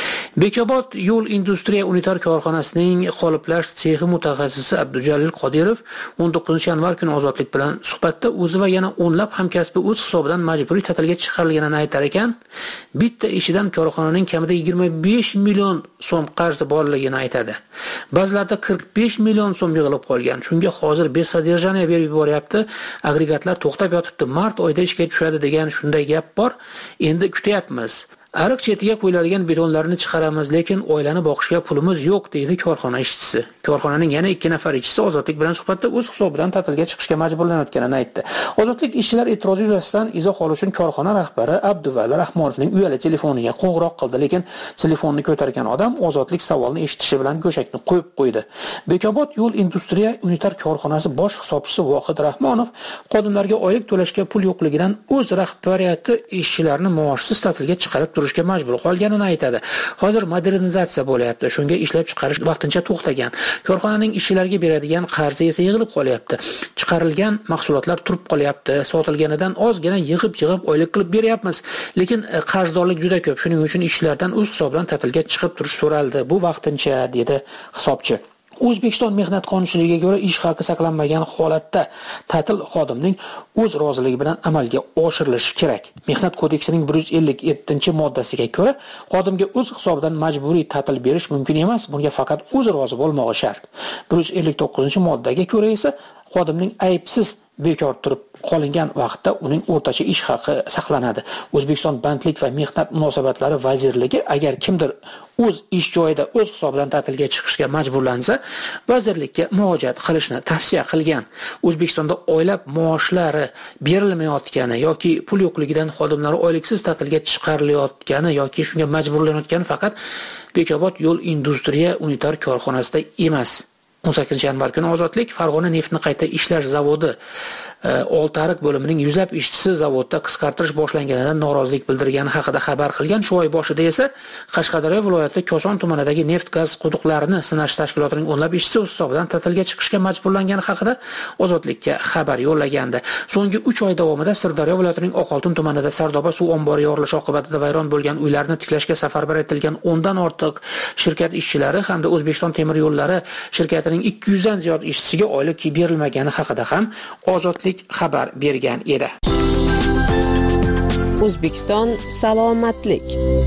I: Bekobod yo'l industriya unitar korxonasining qoliplash sexi mutaxassisi Abdujalil Qodirov o'n to'qqizinchi yanvar kuni Ozodlik bilan suhbatda o'zi va yana o'nlab hamkasbi o'z hisobidan majburiy ta'tilga chiqarilganini aytar ekan, bitta ishidan korxonaning kamida yigirma besh million so'm qarzi borligini aytadi. Ba'zilarda qirq besh million so'm yig'ilib qolgan. Shunga hozir besadirjaniya berib yuboryapti. Agregatlar to'xtab yotibdi. Mart oyida ishga tushadi degan shunday gap bor. Endi kutyapmiz. Ariq chetiga qo'yiladigan betonlarni chiqaramiz, lekin oilani boqishga pulimiz yo'q, deydi korxona ishchisi. Korxonaning yana ikki nafar ishchisi Ozodlik bilan suhbatda o'z hisobidan ta'tilga chiqishga majburlanayotganini aytdi. Ozodlik ishchilar e'tirozi yuzasidan izoh olish uchun korxona rahbari Abduvali Rahmonovning uyali telefoniga qo'ng'iroq qildi, lekin telefonni ko'targan odam Ozodlik savolni eshitishi bilan go'shakni qo'yib qo'ydi. Bekobod yo'l industriya unitar korxonasi bosh hisobchisi Vohid Rahmonov xodimlarga oylik to'lashga pul yo'qligidan o'z rahbariyati ishchilarni maoshsiz ta'tilga chiqarib turishga majbur qolganini aytadi. Hozir modernizatsiya bo'lyapti. Shunga ishlab chiqarish vaqtincha to'xtagan. Korxonaning ishchilarga beradigan qarzi esa yig'ilib qolyapti. Chiqarilgan mahsulotlar turib qolyapti. Sotilganidan ozgina yig'ib-yig'ib oylik qilib beryapmiz. Lekin qarzdorlik juda ko'p. Shuning uchun ishchilardan o'z hisobidan ta'tilga chiqib turish so'raldi. Bu vaqtincha, dedi hisobchi. O'zbekiston mehnat qonunchiligiga ko'ra ish haqi saqlanmagan holatda ta'til xodimning o'z roziligi bilan amalga oshirilishi kerak. Mehnat kodeksining bir yuz ellik yettinchi moddasiga ko'ra xodimga o'z hisobidan majburiy ta'til berish mumkin emas, bunga faqat o'zi rozi bo'lmog'i shart. bir yuz ellik to'qqizinchi moddaga ko'ra esa xodimning aybsiz bekor turib qolingan vaqtda uning o'rtacha ish haqi saqlanadi. O'zbekiston Bandlik va mehnat munosabatlari vazirligi agar kimdir o'z ish joyida o'z hisobidan ta'tilga chiqishga majburlansa, vazirlikka murojaat qilishni tavsiya qilgan. O'zbekistonda oylab maoshlari berilmayotgani yoki pul yo'qligidan xodimlar oyliksiz ta'tilga chiqarilayotgani yoki shunga majburlanayotgani faqat Bekobod yo'l industriya unitar korxonasida emas. o'n sakkizinchi yanvar kuni Ozodlik Farg'ona neftni qayta ishlash zavodi Oltiariq bo'limining yuzlab ishchisi zavodda qisqartirish boshlanganidan norozilik bildirgani haqida xabar qilgan. Shu oy boshida esa Qashqadaryo viloyati Koson tumanidagi neft-gaz quduqlarini sinash tashkilotining o'nlab ishchisi o'z hisobidan ta'tilga chiqishga majburlangani haqida Ozodlikka xabar yo'llagandi. So'nggi uch oy davomida Sirdaryo viloyatining Oqoltin tumanida Sardoba suv ombori yorilishi oqibatida vayron bo'lgan uylarni tiklashga safarbar etilgan o'ndan ortiq shirkat ishchilari hamda O'zbekiston temir yo'llari shirkatining ikki yuz dan ziyod ishchisiga oylik berilmagani haqida ham Ozodlik xabar bergan edi.
M: O'zbekiston salomatlik.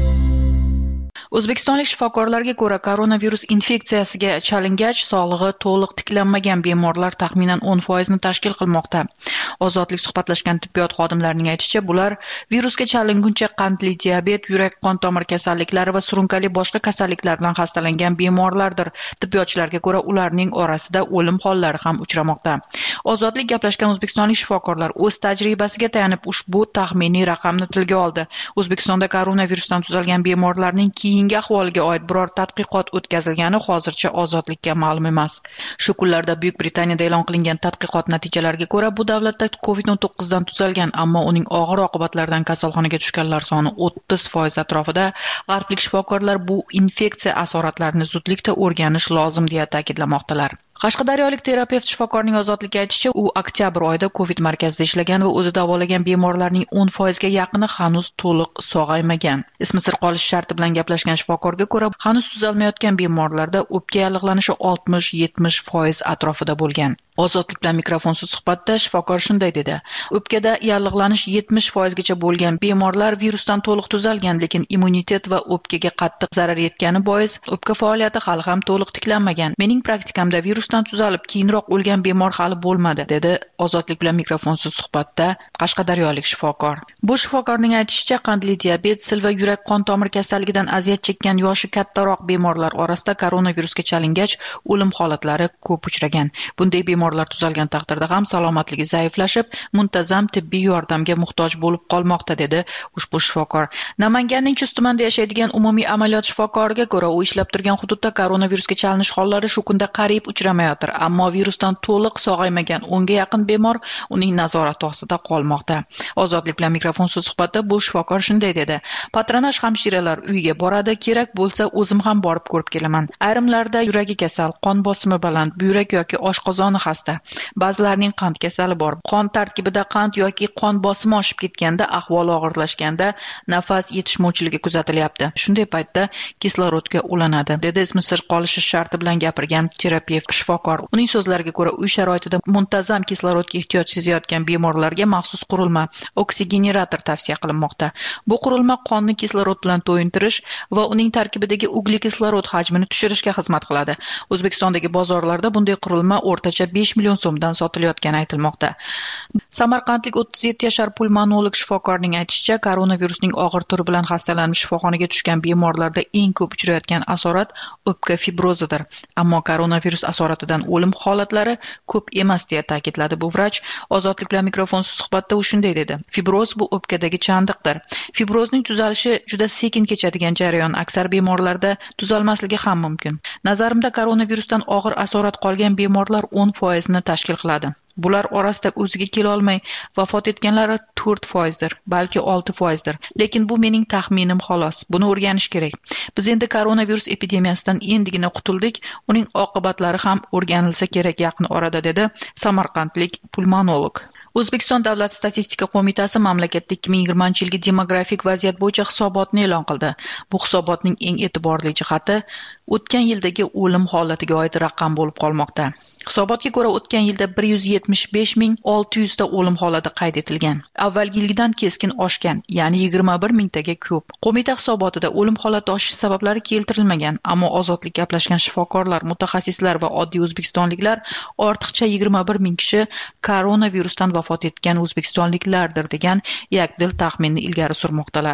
E: O'zbekistonlik shifokorlarga ko'ra, koronavirus infeksiyasiga chalingach, sog'lig'i to'liq tiklanmagan bemorlar taxminan o'n foiz ni tashkil qilmoqda. Ozodlik suhbatlashgan tibbiyot xodimlarining aytishicha, bular virusga chalinguncha qandli diabet, yurak-qon tomir kasalliklari va surunkali boshqa kasalliklar bilan xastalangan bemorlardir. Tibbiyotchilarga ko'ra, ularning orasida o'lim hollari ham uchramoqda. Ozodlik gaplashgan o'zbekistonlik shifokorlar o'z tajribasiga tayanib ushbu taxminiy raqamni tilga oldi. O'zbekistonda koronavirusdan tuzalgan bemorlarning keyingi ahvoliga oid biror tadqiqot o'tkazilgani hozircha Ozodlikka ma'lum emas. Shu kunlarda Buyuk Britaniyada e'lon qilingan tadqiqot natijalariga ko'ra, bu davlatda covid o'n to'qqiz dan tuzalgan, ammo uning og'ir oqibatlaridan kasalxonaga tushganlar soni o'ttiz foiz atrofida. G'arblik shifokorlar bu infeksiya asoratlarini zudlikda o'rganish lozim deya ta'kidlamoqdalar. Qashqadaryolik terapevt shifokorning Ozodlikka aytishicha, u oktyabr oyida Covid markazida ishlagan va o'zi davolagan bemorlarning o'n foiz ga yaqini hanuz to'liq sog'aymagan. Ismi sir qolish sharti bilan gaplashgan shifokorga ko'ra, hanuz tuzalmayotgan bemorlarda o'pka yallig'lanishi oltmish yetmish foiz atrofida bo'lgan. Ozodlik bilan mikrofonsiz suhbatda shifokor shunday dedi: o'pkada yallig'lanish yetmish foiz gacha bo'lgan bemorlar virusdan to'liq tuzalgan, lekin immunitet va o'pkaga qattiq zarar yetgani bois o'pka faoliyati hali ham to'liq tiklanmagan. Mening praktikamda virusdan tuzalib keyinroq o'lgan bemor hali bo'lmadi, dedi Ozodlik bilan mikrofonsiz suhbatda qashqadaryolik shifokor. Bu shifokorning aytishicha, qandli diabet, sil va yurak-qon tomir kasalligidan aziyat chekkan yoshi kattaroq bemorlar orasida koronavirusga chalingach o'lim holatlari ko'p uchragan. Bunday bemorlar tuzalgan taqdirda ham salomatligi zaiflashib, muntazam tibbiy yordamga muhtoj bo'lib qolmoqda, dedi ushbu shifokor. Namanganning Chust tumanida yashaydigan umumiy amaliyot shifokoriga ko'ra, u ishlab turgan hududda koronavirusga chalinish hollari shu kunda qariyb uchramayotir, ammo virusdan to'liq sog'aymagan o'n ga yaqin bemor uning nazorati ostida qolmoqda. Ozodlik bilan mikrofonsiz suhbatda bu shifokor shunday dedi: patronaj hamshiralar uyiga boradi, kerak bo'lsa o'zim ham borib ko'rib kelaman. Ayrimlarda yuragi kasal, qon bosimi baland, buyrak yoki oshqozoni xasta, ba'zilarning qand kasali bor. Qon tarkibida qand yoki qon bosimi oshib ketganda, ahvoli og'irlashganda nafas yetishmovchiligi kuzatilyapti. Shunday paytda kislorodga ulanadi, dedi ismi sir qolishi sharti bilan gapirgan terapevt shifokor. Uning so'zlariga ko'ra, uy sharoitida muntazam kislorodga ehtiyoj sezayotgan bemorlarga maxsus qurilma oksigenerator tavsiya qilinmoqda. Bu qurilma qonni kislorod bilan to'yintirish va uning tarkibidagi uglekislorod hajmini tushirishga xizmat qiladi. O'zbekistondagi bozorlarda bunday qurilma o'rtacha besh million so'mdan sotilayotgani aytilmoqda. Samarqandlik o'ttiz yetti yashar pulmonolog shifokorning aytishicha, koronavirusning og'ir turi bilan xastalanib shifoxonaga tushgan bemorlarda eng ko'p uchrayotgan asorat o'pka fibrozidir. Ammo koronavirus asoratidan o'lim holatlari ko'p emas deya ta'kidladi bu vrach. Ozodlik bilan mikrofonsiz suhbatda u shunday dedi: fibroz bu o'pkadagi chandiqdir. Fibrozning tuzalishi juda sekin kechadigan jarayon, aksar bemorlarda tuzalmasligi ham mumkin. Nazarimda koronavirusdan og'ir asorat qolgan bemorlar o'n foiz ni tashkil qiladi. Bular orasida o'ziga kela olmay vafot etganlari to'rt foizdir, balki olti foizdir. Lekin bu mening taxminim xolos. Buni o'rganish kerak. Biz endi koronavirus epidemiyasidan endigina qutuldik, uning oqibatlari ham o'rganilsa kerak yaqin orada, dedi samarqandlik pulmonolog. O'zbekiston Davlat statistika qo'mitasi mamlakatda ikki ming yigirmanchi yilgi demografik vaziyat bo'yicha hisobotni e'lon qildi. Bu hisobotning eng e'tiborli jihati o'tgan yildagi o'lim holatiga oid raqam bo'lib qolmoqda. Hisobotga ko'ra, o'tgan yilda bir yuz yetmish besh ming olti yuz ta o'lim holati qayd etilgan. Avvalgi yilgidan keskin oshgan, ya'ni yigirma bir mingtaga ko'p. Qo'mita hisobotida o'lim holati oshish sabablari keltirilmagan, ammo Ozodlik gaplashgan shifokorlar, mutaxassislar va oddiy o'zbekistonliklar ortiqcha yigirma bir ming kishi koronavirusdan vafot etgan o'zbekistonliklardir degan yakdil taxminni ilgari surmoqdalar.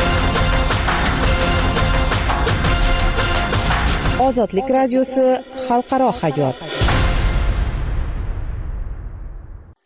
M: Ozodlik radiosi xalqaro hayot.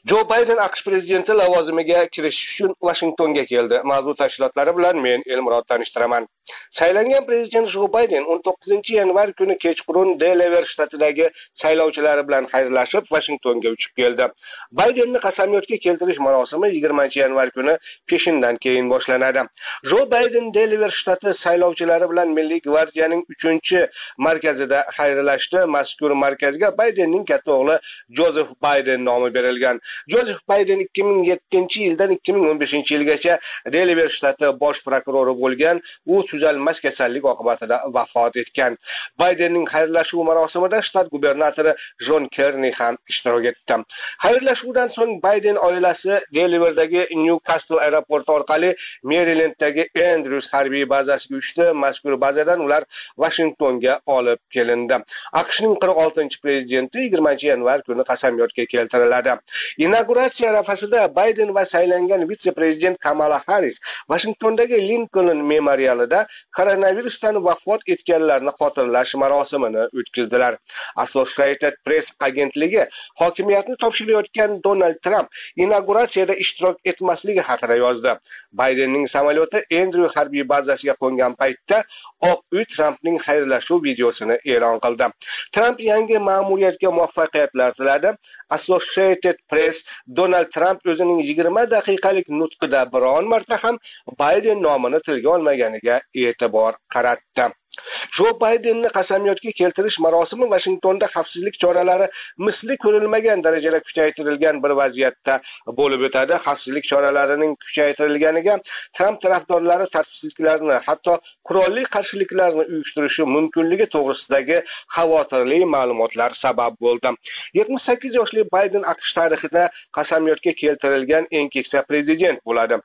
F: Jo Bayden AQSh prezidenti lavozimiga kirishish uchun Washingtonga keldi. Mavzu tafsilotlari bilan men Elmurod tanishtiraman. Saylangan prezident Jo Bayden o'n to'qqizinchi yanvar kuni kechqurun Delaware shtatidagi saylovchilari bilan xayrlashib Washingtonga uchib keldi. Baydenni qasamyodga keltirish marosimi yigirmanchi yanvar kuni peshindan keyin boshlanadi. Jo Bayden Delaware shtati saylovchilari bilan Milliy gvardiyaning uchinchi markazida xayrlashdi. Mazkur markazga Baydenning katta o'g'li Joseph Bayden nomi berilgan. Joseph Bayden ikki ming yettinchi yildan ikki ming o'n beshinchi yilgacha Delaware shtati bosh prokurori bo'lgan. U tuzalmas kasallik oqibatida vafot etgan. Baydenning xayrlashuv marosimida shtat gubernatori John Kerny ham ishtirok etdi. Xayrlashuvdan so'ng Bayden oilasi Delaware'dagi Newcastle aeroporti orqali Marylanddagi Andrews harbiy bazasiga uchdi. Mazkur bazadan ular Washingtonga olib kelindi. AQShning qirq oltinchi prezidenti yigirmanchi yanvar kuni qasamyodga keltiriladi. Inauguratsiya arafasida Bayden va saylangan vitse-prezident Kamala Harris Washingtondagi Lincoln memorialida koronavirusdan vafot etganlarni xotirlash marosimini o'tkazdilar. Associated Press agentligi hokimiyatni topshirayotgan Donald Trump inauguratsiyada ishtirok etmasligi haqida yozdi. Baydenning samolyoti Andrew harbiy bazasiga qo'ngan paytda Oq uy Trumpning xayrlashuv videosini e'lon qildi. Trump yangi ma'muriyatga muvaffaqiyatlar tiladi. Associated Press Donald Trump o'zining yigirma daqiqalik nutqida biron marta ham Bayden nomini tilga olmaganiga e'tibor qaratdi. Jo Baydenni qasamyodga keltirish marosimi Washingtonda xavfsizlik choralari misli ko'rilmagan darajada kuchaytirilgan bir vaziyatda bo'lib o'tadi. Xavfsizlik choralarining kuchaytirilganiga Trump tarafdorlari tartibsizliklarni, hatto qurolli qarshiliklarni uyushtirishi mumkinligi to'g'risidagi xavotirli ma'lumotlar sabab bo'ldi. yetmish sakkiz yoshli Bayden AQSh tarixida qasamyodga keltirilgan eng keksa prezident bo'ladi.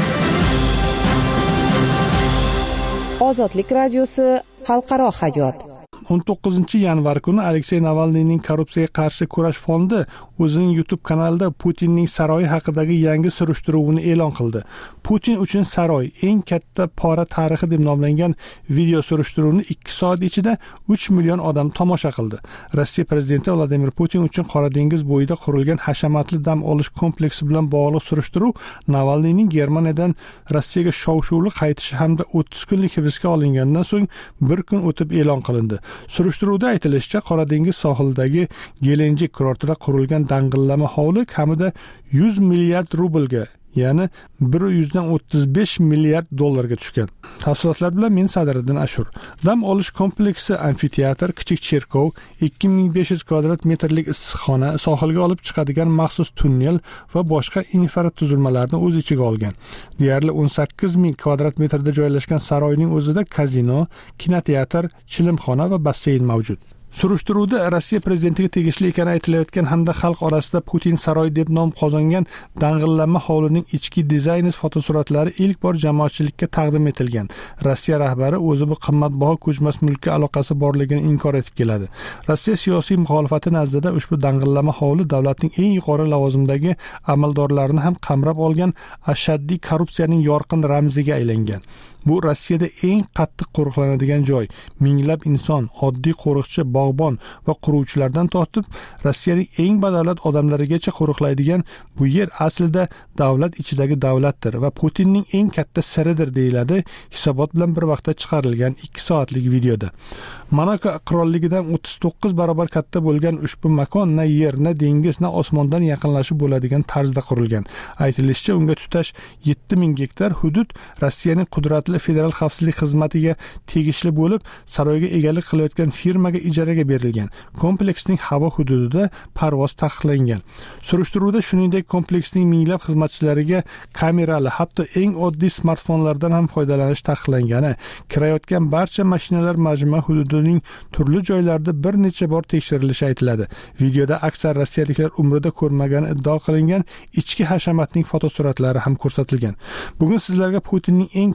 M: Ozodlik radiosi xalqaro hayot.
A: o'n to'qqizinchi yanvar kuni Aleksey Navalniyning korrupsiyaga qarshi kurash fondi o'zining YouTube kanalida Putinning saroyi haqidagi yangi surishtiruvini e'lon qildi. Putin uchun saroy eng katta pora tarixi deb nomlangan video surishtiruvni ikki soat ichida uch million odam tomosha qildi. Rossiya prezidenti Vladimir Putin uchun Qora dengiz bo'yida qurilgan hashamatli dam olish kompleksi bilan bog'liq surishtiruv Navalniyning Germaniyadan Rossiyaga shov-shuvli qaytishi hamda o'ttiz kunlik hibsga olingandan so'ng bir kun o'tib e'lon qilindi. Surishtiruvda aytilishicha, Qora dengiz sohilidagi Gelenjik kurortida qurilgan dang'illama hovli kamida yuz milliard rublga, ya'ni bir yuz o'ttiz besh milliard dollarga tushgan. Tafsilotlar bilan men Sadriddin Ashur. Dam olish kompleksi amfiteatr, kichik cherkov, ikki ming besh yuz kvadrat metrlik issiqxona, sohilga olib chiqadigan maxsus tunnel va boshqa infratuzilmalarni o'z ichiga olgan. Deyarli o'n sakkiz ming kvadrat metrda joylashgan saroyning o'zida kazino, kinoteatr, chilimxona va basseyn mavjud. Surishtiruvda Rossiya prezidentiga tegishli ekani aytilayotgan hamda xalq orasida Putin saroy deb nom qozongan dang'illama hovlining ichki dizayni fotosuratlari ilk bor jamoatchilikka taqdim etilgan. Rossiya rahbari o'zi bu qimmatbaho ko'chmas mulkka aloqasi borligini inkor etib keladi. Rossiya siyosiy muxolifati nazdida ushbu dang'illama hovli davlatning eng yuqori lavozimdagi amaldorlarini ham qamrab olgan ashaddiy korrupsiyaning yorqin ramziga aylangan. Bu Rossiyada eng qattiq qo'riqlanadigan joy. Minglab inson, oddiy qo'riqchi, bog'bon va quruvchilardan tortib Rossiyaning eng badavlat odamlarigacha qo'riqlaydigan bu yer aslida davlat ichidagi davlatdir va Putinning eng katta siridir deyiladi hisobot bilan bir vaqtda chiqarilgan ikki soatlik videoda. Monako qirolligidan o'ttiz to'qqiz barobar katta bo'lgan ushbu makon na yer, na dengiz, na osmondan yaqinlashib bo'ladigan tarzda qurilgan. Aytilishicha, unga tutash yetti ming gektar hudud Rossiyaning qudratli federal xavfsizlik xizmatiga tegishli bo'lib, saroyga egalik qilayotgan firmaga ijaraga berilgan. Kompleksning havo hududida parvoz taqiqlangan. Surishtiruvda shuningdek kompleksning minglab xizmatchilariga kamerali, hatto eng oddiy smartfonlardan ham foydalanish taqiqlangani, kirayotgan barcha mashinalar majmua hududining turli joylarida bir necha bor tekshirilishi aytiladi. Videoda aksar rossiyaliklar umrida ko'rmagani iddao qilingan ichki hashamatning fotosuratlari ham ko'rsatilgan. Bugun sizlarga Putinning eng katta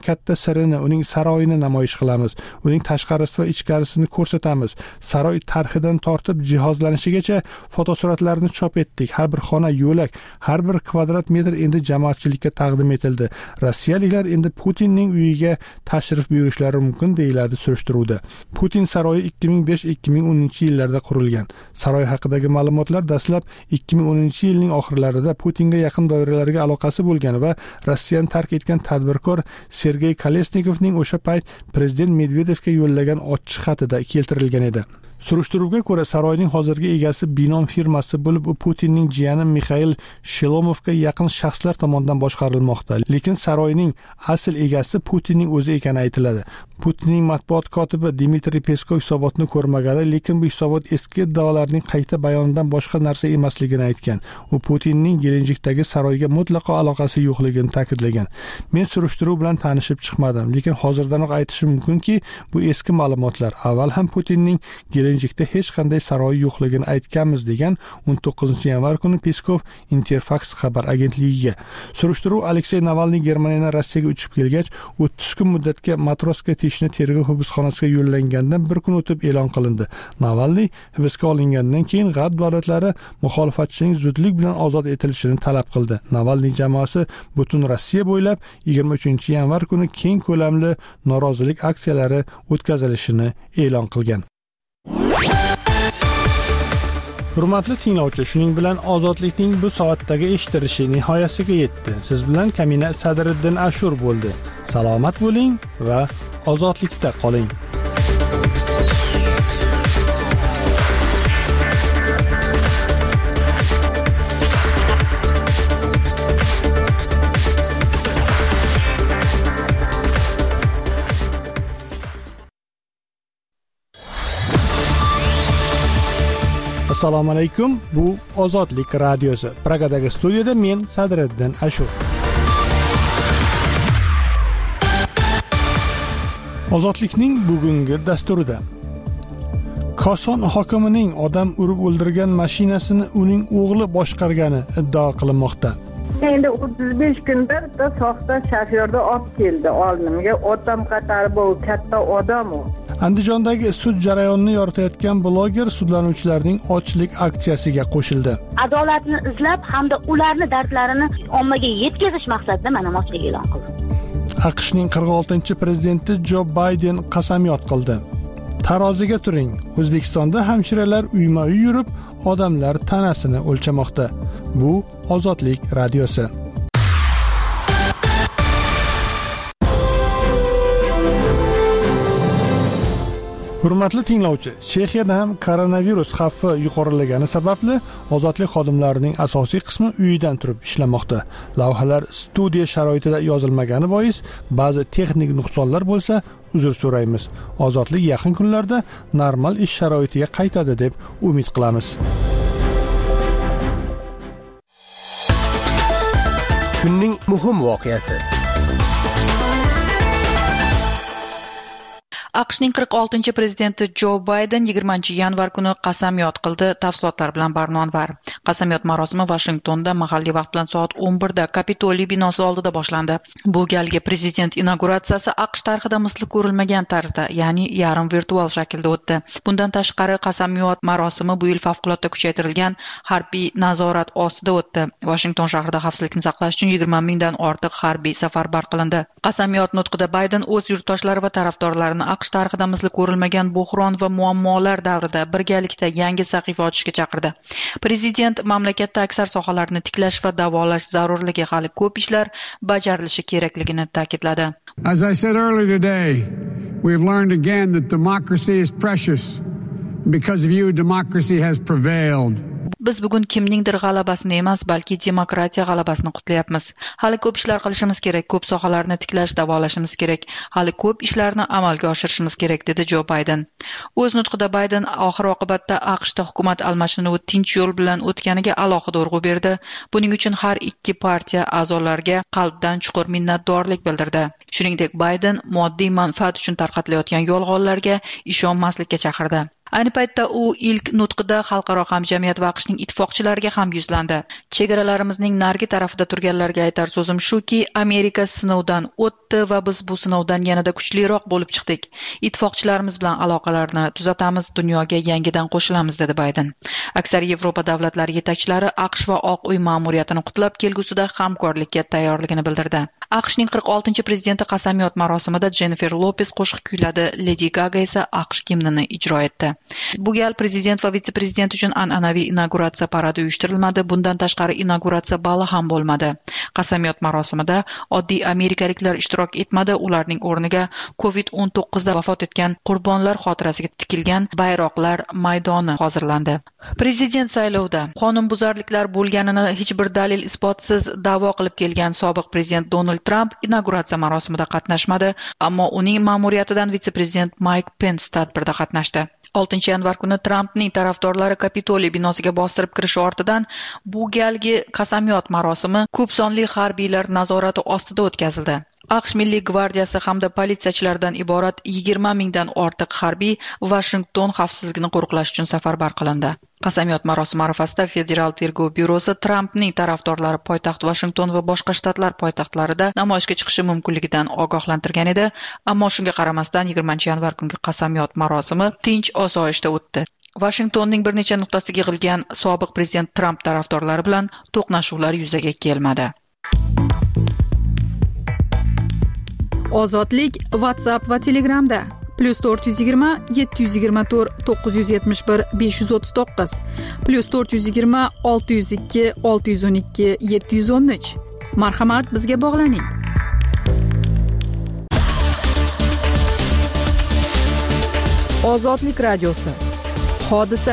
A: qasrini, uning saroyini namoyish qilamiz. Uning tashqarisi va ichkarisini ko'rsatamiz. Saroy tarxidan tortib jihozlanishigacha fotosuratlarni chop etdik. Har bir xona, yo'lak, har bir kvadrat metr endi jamoatchilikka taqdim etildi. Rossiyaliklar endi Putinning uyiga tashrif buyurishlari mumkin deyiladi surishtiruvda. Putin saroyi ikki ming besh ikki ming o'ninchi yillarda qurilgan. Saroy haqidagi ma'lumotlar dastlab ikki ming o'ninchi yilning oxirlarida Putinga yaqin doiralarga aloqasi bo'lgan va Rossiyani tark etgan tadbirkor Sergey Kolesnikovning o'sha payt prezident Medvedevga yo'llagan ochiq xatida keltirilgan edi. Surishtiruvga ko'ra, saroyning hozirgi egasi Binom firmasi bo'lib, u Putinning jiyani Mixail Shelomovga yaqin shaxslar tomonidan boshqarilmoqda. Lekin saroyning asl egasi Putinning o'zi ekani aytiladi. Putinning matbuot kotibi Dmitriy Peskov hisobotni ko'rmagani, lekin bu hisobot eski iddaolarning qayta bayonidan boshqa narsa emasligini aytgan. U Putinning Gelenjikdagi saroyga mutlaqo aloqasi yo'qligini ta'kidlagan. Men surishtiruv bilan tanishib chiqmadim, lekin hozirdanoq aytishim mumkinki, bu eski ma'lumotlar. Avval ham Putinning Gelenjikda hech qanday saroy yo'qligini aytganmiz degan o'n to'qqizinchi yanvar kuni Peskov Interfax xabar agentligiga. Surishtiruv Aleksey Navalniy Germaniyadan Rossiyaga uchib kelgach, o'ttiz kun muddatga Matroska teshni tergov hibsxonasiga yo'llangandan bir kun o'tib e'lon qilindi. Navalniy hibsga olingandan keyin G'arb davlatlari muxolifatchining zudlik bilan ozod etilishini talab qildi. Navalniy jamoasi butun Rossiya bo'ylab yigirma uchinchi yanvar kuni keng ko'lamli norozilik aksiyalari o'tkazilishini e'lon qilgan. Hurmatli tinglovchi, shuning bilan ozodlikning bu soatdagi eshitilishi nihoyasiga yetdi. Siz bilan Kamina Sadriddin Ashur bo'ldi. Salomat bo'ling va ozodlikda qoling. Assalomu alaykum. Bu Ozodlik radiosi. Pragadagi studiyada men Sadriddin Ashur. Ozodlikning bugungi dasturida Koson hokimining odam urib o'ldirgan mashinasini uning o'g'li boshqargani iddao qilinmoqda.
B: Endi o'ttiz besh kunda bitta soxta shofyorni olib keldi oldimga. Otam qatori bu katta odam u.
A: Andijondagi sud jarayonini yoritayotgan bloger sudlanuvchilarning ochlik aksiyasiga qo'shildi.
C: Adolatni izlab hamda ularni dardlarini ommaga yetkazish maqsadida mana ochlik e'lon qildi.
A: AQShning qirq oltinchi prezidenti Jo Bayden qasamyod qildi. Taroziga turing. O'zbekistonda hamshiralar uyma-uy yurib, odamlar tanasini o'lchamoqda. Bu Ozodlik radiosi. Hurmatli tinglovchi, Chexiyada ham koronavirus xavfi yuqorilagani sababli ozodlik xodimlarining asosiy qismi uyidan turib ishlamoqda. Lavhalar studiya sharoitida yozilmagani bois ba'zi texnik nuqsonlar bo'lsa, uzr so'raymiz. Ozodlik yaqin kunlarda normal ish sharoitiga qaytadi deb umid qilamiz.
D: Kunning muhim voqeasi.
E: AQShning qirq oltinchi prezidenti Jo Bayden yigirmanchi yanvar kuni qasamyod qildi. Tafsilotlar bilan Barnonvar. Qasamyod marosimi Washingtonda mahalliy vaqt bilan soat o'n birda Kapitoliy binosi oldida boshlandi. Bu galgi prezident inauguratsiyasi AQSh tarixida misli ko'rilmagan tarzda, ya'ni yarim virtual shaklda o'tdi. Bundan tashqari qasamyod marosimi bu yil favqulodda kuchaytirilgan harbiy nazorat ostida o'tdi. Washington shahrida xavfsizlikni saqlash uchun yigirma mingdan ortiq harbiy safarbar qilindi. Qasamyod nutqida Bayden o'z yurtdoshlari va tarafdorlarini AQSh tarixida misli ko'rilmagan buhron va muammolar davrida birgalikda yangi sahifa ochishga chaqirdi. Prezident mamlakatda aksar sohalarni tiklash va davolash zarurligi, hali ko'p ishlar bajarilishi kerakligini ta'kidladi.
V: As I said earlier today, we've learned again that democracy is precious. Because of you, democracy has prevailed.
E: Biz bugun kimningdir g'alabasini emas, balki demokratiya g'alabasini qutlayapmiz. Hali ko'p ishlar qilishimiz kerak, ko'p sohalarni tiklash, davolashimiz kerak, hali ko'p ishlarni amalga oshirishimiz kerak, dedi Jo Bayden. O'z nutqida Bayden oxir oqibatda AQShda hukumat almashinuvi tinch yo'l bilan o'tganiga alohida urg'u berdi. Buning uchun har ikki partiya a'zolariga qalbdan chuqur minnatdorlik bildirdi. Shuningdek, Bayden moddiy manfaat uchun tarqatilayotgan yolg'onlarga ishonmaslikka chaqirdi. Ayni paytda u ilk nutqida xalqaro hamjamiyat va AQShning ittifoqchilariga ham yuzlandi. Chegaralarimizning narigi tarafida turganlarga aytar so'zim shuki, Amerika sinovdan o'tdi va biz bu sinovdan yanada kuchliroq bo'lib chiqdik. Ittifoqchilarimiz bilan aloqalarni tuzatamiz, dunyoga yangidan qo'shilamiz, dedi Bayden. Aksar Yevropa davlatlari yetakchilari AQSh va Oq uy ma'muriyatini qutlab, kelgusida hamkorlikka tayyorligini bildirdi. AQShning qirq oltinchi prezidenti qasamyod marosimida Jennifer Lopez qo'shiq kuyladi, Lady Gaga esa AQSh gimnini ijro etdi. Bu gal prezident va vitse-prezident uchun an'anaviy inauguratsiya paradi uyushtirilmadi. Bundan tashqari inauguratsiya bali ham bo'lmadi. Qasamyod marosimida oddiy amerikaliklar ishtirok etmadi. Ularning o'rniga covid o'n to'qqiz da vafot etgan qurbonlar xotirasiga tikilgan bayroqlar maydoni hozirlandi. Prezident saylovida qonunbuzarliklar bo'lganini hech bir dalil isbotsiz da'vo qilib kelgan sobiq prezident Donald Trump inauguratsiya marosimida qatnashmadi, ammo uning ma'muriyatidan vitse-prezident Mike Pence tadbirda qatnashdi. oltinchi yanvar kuni Trumpning tarafdorlari Kapitoliy binosiga bostirib kirishi ortidan bu galgi qasamyod marosimi ko'p sonli harbiylar nazorati ostida o'tkazildi. AQSh Milliy gvardiyasi hamda politsiyachilardan iborat yigirma mingdan ortiq harbiy Washington xavfsizligini qo'riqlash uchun safarbar qilindi. Qasamyod marosimi arafasida Federal tergov byurosi Trumpning tarafdorlari poytaxt Washington va boshqa shtatlar poytaxtlarida namoyishga chiqishi mumkinligidan ogohlantirgan edi, ammo shunga qaramasdan yigirmanchi yanvar kungi qasamyod marosimi tinch osoyishta o'tdi. Washingtonning bir necha nuqtasiga yig'ilgan sobiq prezident Trump tarafdorlari bilan to'qnashuvlar yuzaga kelmadi.
G: Ozodlik WhatsApp va Telegramda plus to'rt yuz yigirma yetti yuz yigirma to'rt to'qqiz yuz yetmish bir besh yuz o'ttiz to'qqiz plus to'rt yuz yigirma olti yuz ikki olti yuz o'n ikki yetti yuz o'n uch. Marhamat, bizga bog'laning. Ozodlik radiosi. Hodisa.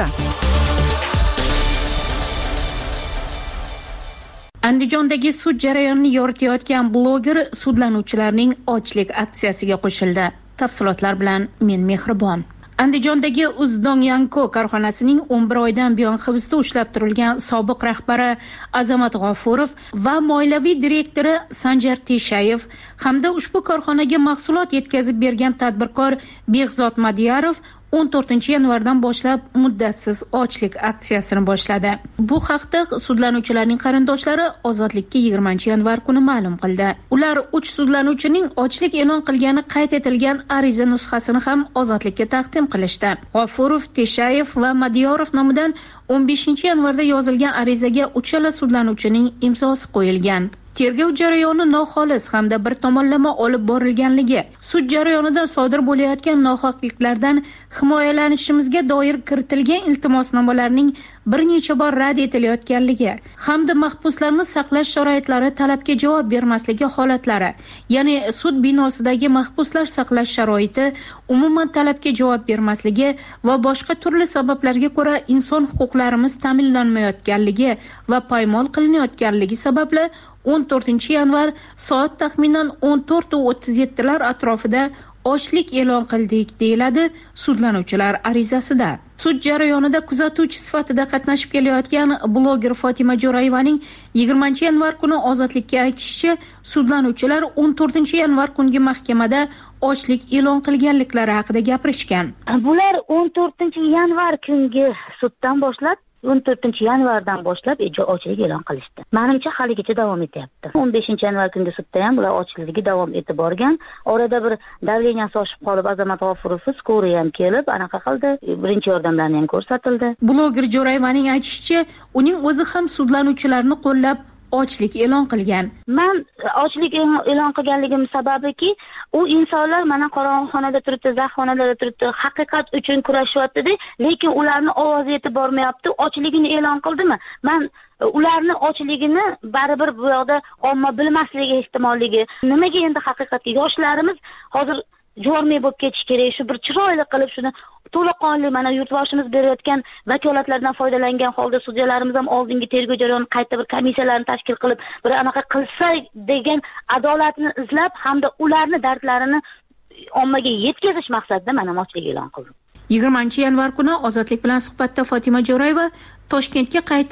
H: Andijondagi sud jarayonini yoritayotgan bloger sudlanuvchilarning ochlik aksiyasiga qo'shildi. Tafsilotlar bilan men Mehribon. Andijondagi Uzdongyanko korxonasining o'n bir oydan buyon hibsda ushlab turilgan sobiq rahbari Azamat G'ofurov va moliyaviy direktori Sanjar Teshayev hamda ushbu korxonaga mahsulot yetkazib bergan tadbirkor Behzod Madiyarov o'n to'rtinchi yanvardan boshlab muddatsiz ochlik aksiyasini boshladi. Bu haqda sudlanuvchilarning qarindoshlari Ozodlikka yigirmanchi yanvar kuni ma'lum qildi. Ular uch sudlanuvchining ochlik e'lon qilgani qayd etilgan ariza nusxasini ham Ozodlikka taqdim qilishdi. G'ofurov, Teshayev va Madiyorov nomidan o'n beshinchi yanvarda yozilgan arizaga uchala sudlanuvchining imzosi qo'yilgan. Tergov jarayoni noxolis hamda bir tomonlama olib borilganligi, sud jarayonida sodir bo'layotgan nohaqliklardan himoyalanishimizga doir kiritilgan iltimosnomalarning bir necha bor rad etilayotganligi hamda mahbuslarni saqlash sharoitlari talabga javob bermasligi holatlari, ya'ni sud binosidagi mahbuslar saqlash sharoiti umuman talabga javob bermasligi va boshqa turli sabablarga ko'ra inson huquqlarimiz ta'minlanmayotganligi va poymol qilinayotganligi sababli o'n to'rtinchi yanvar soat taxminan o'n to'rt o'ttiz yetti lar atrofida ochlik e'lon qildik, deyiladi sudlanuvchilar arizasida. Sud jarayonida kuzatuvchi sifatida qatnashib kelayotgan bloger Fotima Jo'rayevaning yigirmanchi yanvar kuni Ozodlikka aytishicha, sudlanuvchilar o'n to'rtinchi yanvar kungi mahkamada ochlik e'lon qilganliklari haqida gapirishgan.
C: Bular o'n to'rtinchi yanvar kungi suddan boshlab o'n to'rtinchi yanvardan boshlab ochlik e'lon qilishdi. Menimcha haligacha davom etyapti. o'n beshinchi yanvar kungi sudda ham bular ochligi davom etib borgan. Orada bir davleniyasi oshib qolib Azamat G'ofurov skori ham kelib, anaqa qildi. Birinchi yordamlarni ham ko'rsatildi.
H: Bloger Jo'rayevaning aytishicha, uning o'zi ham sudlanuvchilarni qo'llab ochlik e'lon qilgan.
C: Men ochlik e'lon qilganligim sababiki, u insonlar mana qorong'uxonada turibdi, zaxxonada turibdi, haqiqat uchun kurashyapti, lekin ularni ovozi yetib bormayapti. Ochligini e'lon qildimi? Men ularni ochligini baribir bu yoqda omma bilmasligi ehtimolligi. Nimaga endi haqiqatga yoshlarimiz hozir jormay bo'lib ketish kerak, shu bir chiroyli qilib shuni to'laqonli mana yurtboshimiz berayotgan vakolatlardan foydalangan holda sudyalarimiz ham oldingi tergov jarayoni qayta bir komissiyalarni tashkil qilib bir anaqa qilsa degan adolatni izlab hamda ularni dardlarini ommaga yetkazish maqsadida mana ochlik e'lon qildim.
H: yigirmanchi yanvar kuni Ozodlik bilan suhbatda Fotima Jo'rayeva Toshkentga qaytib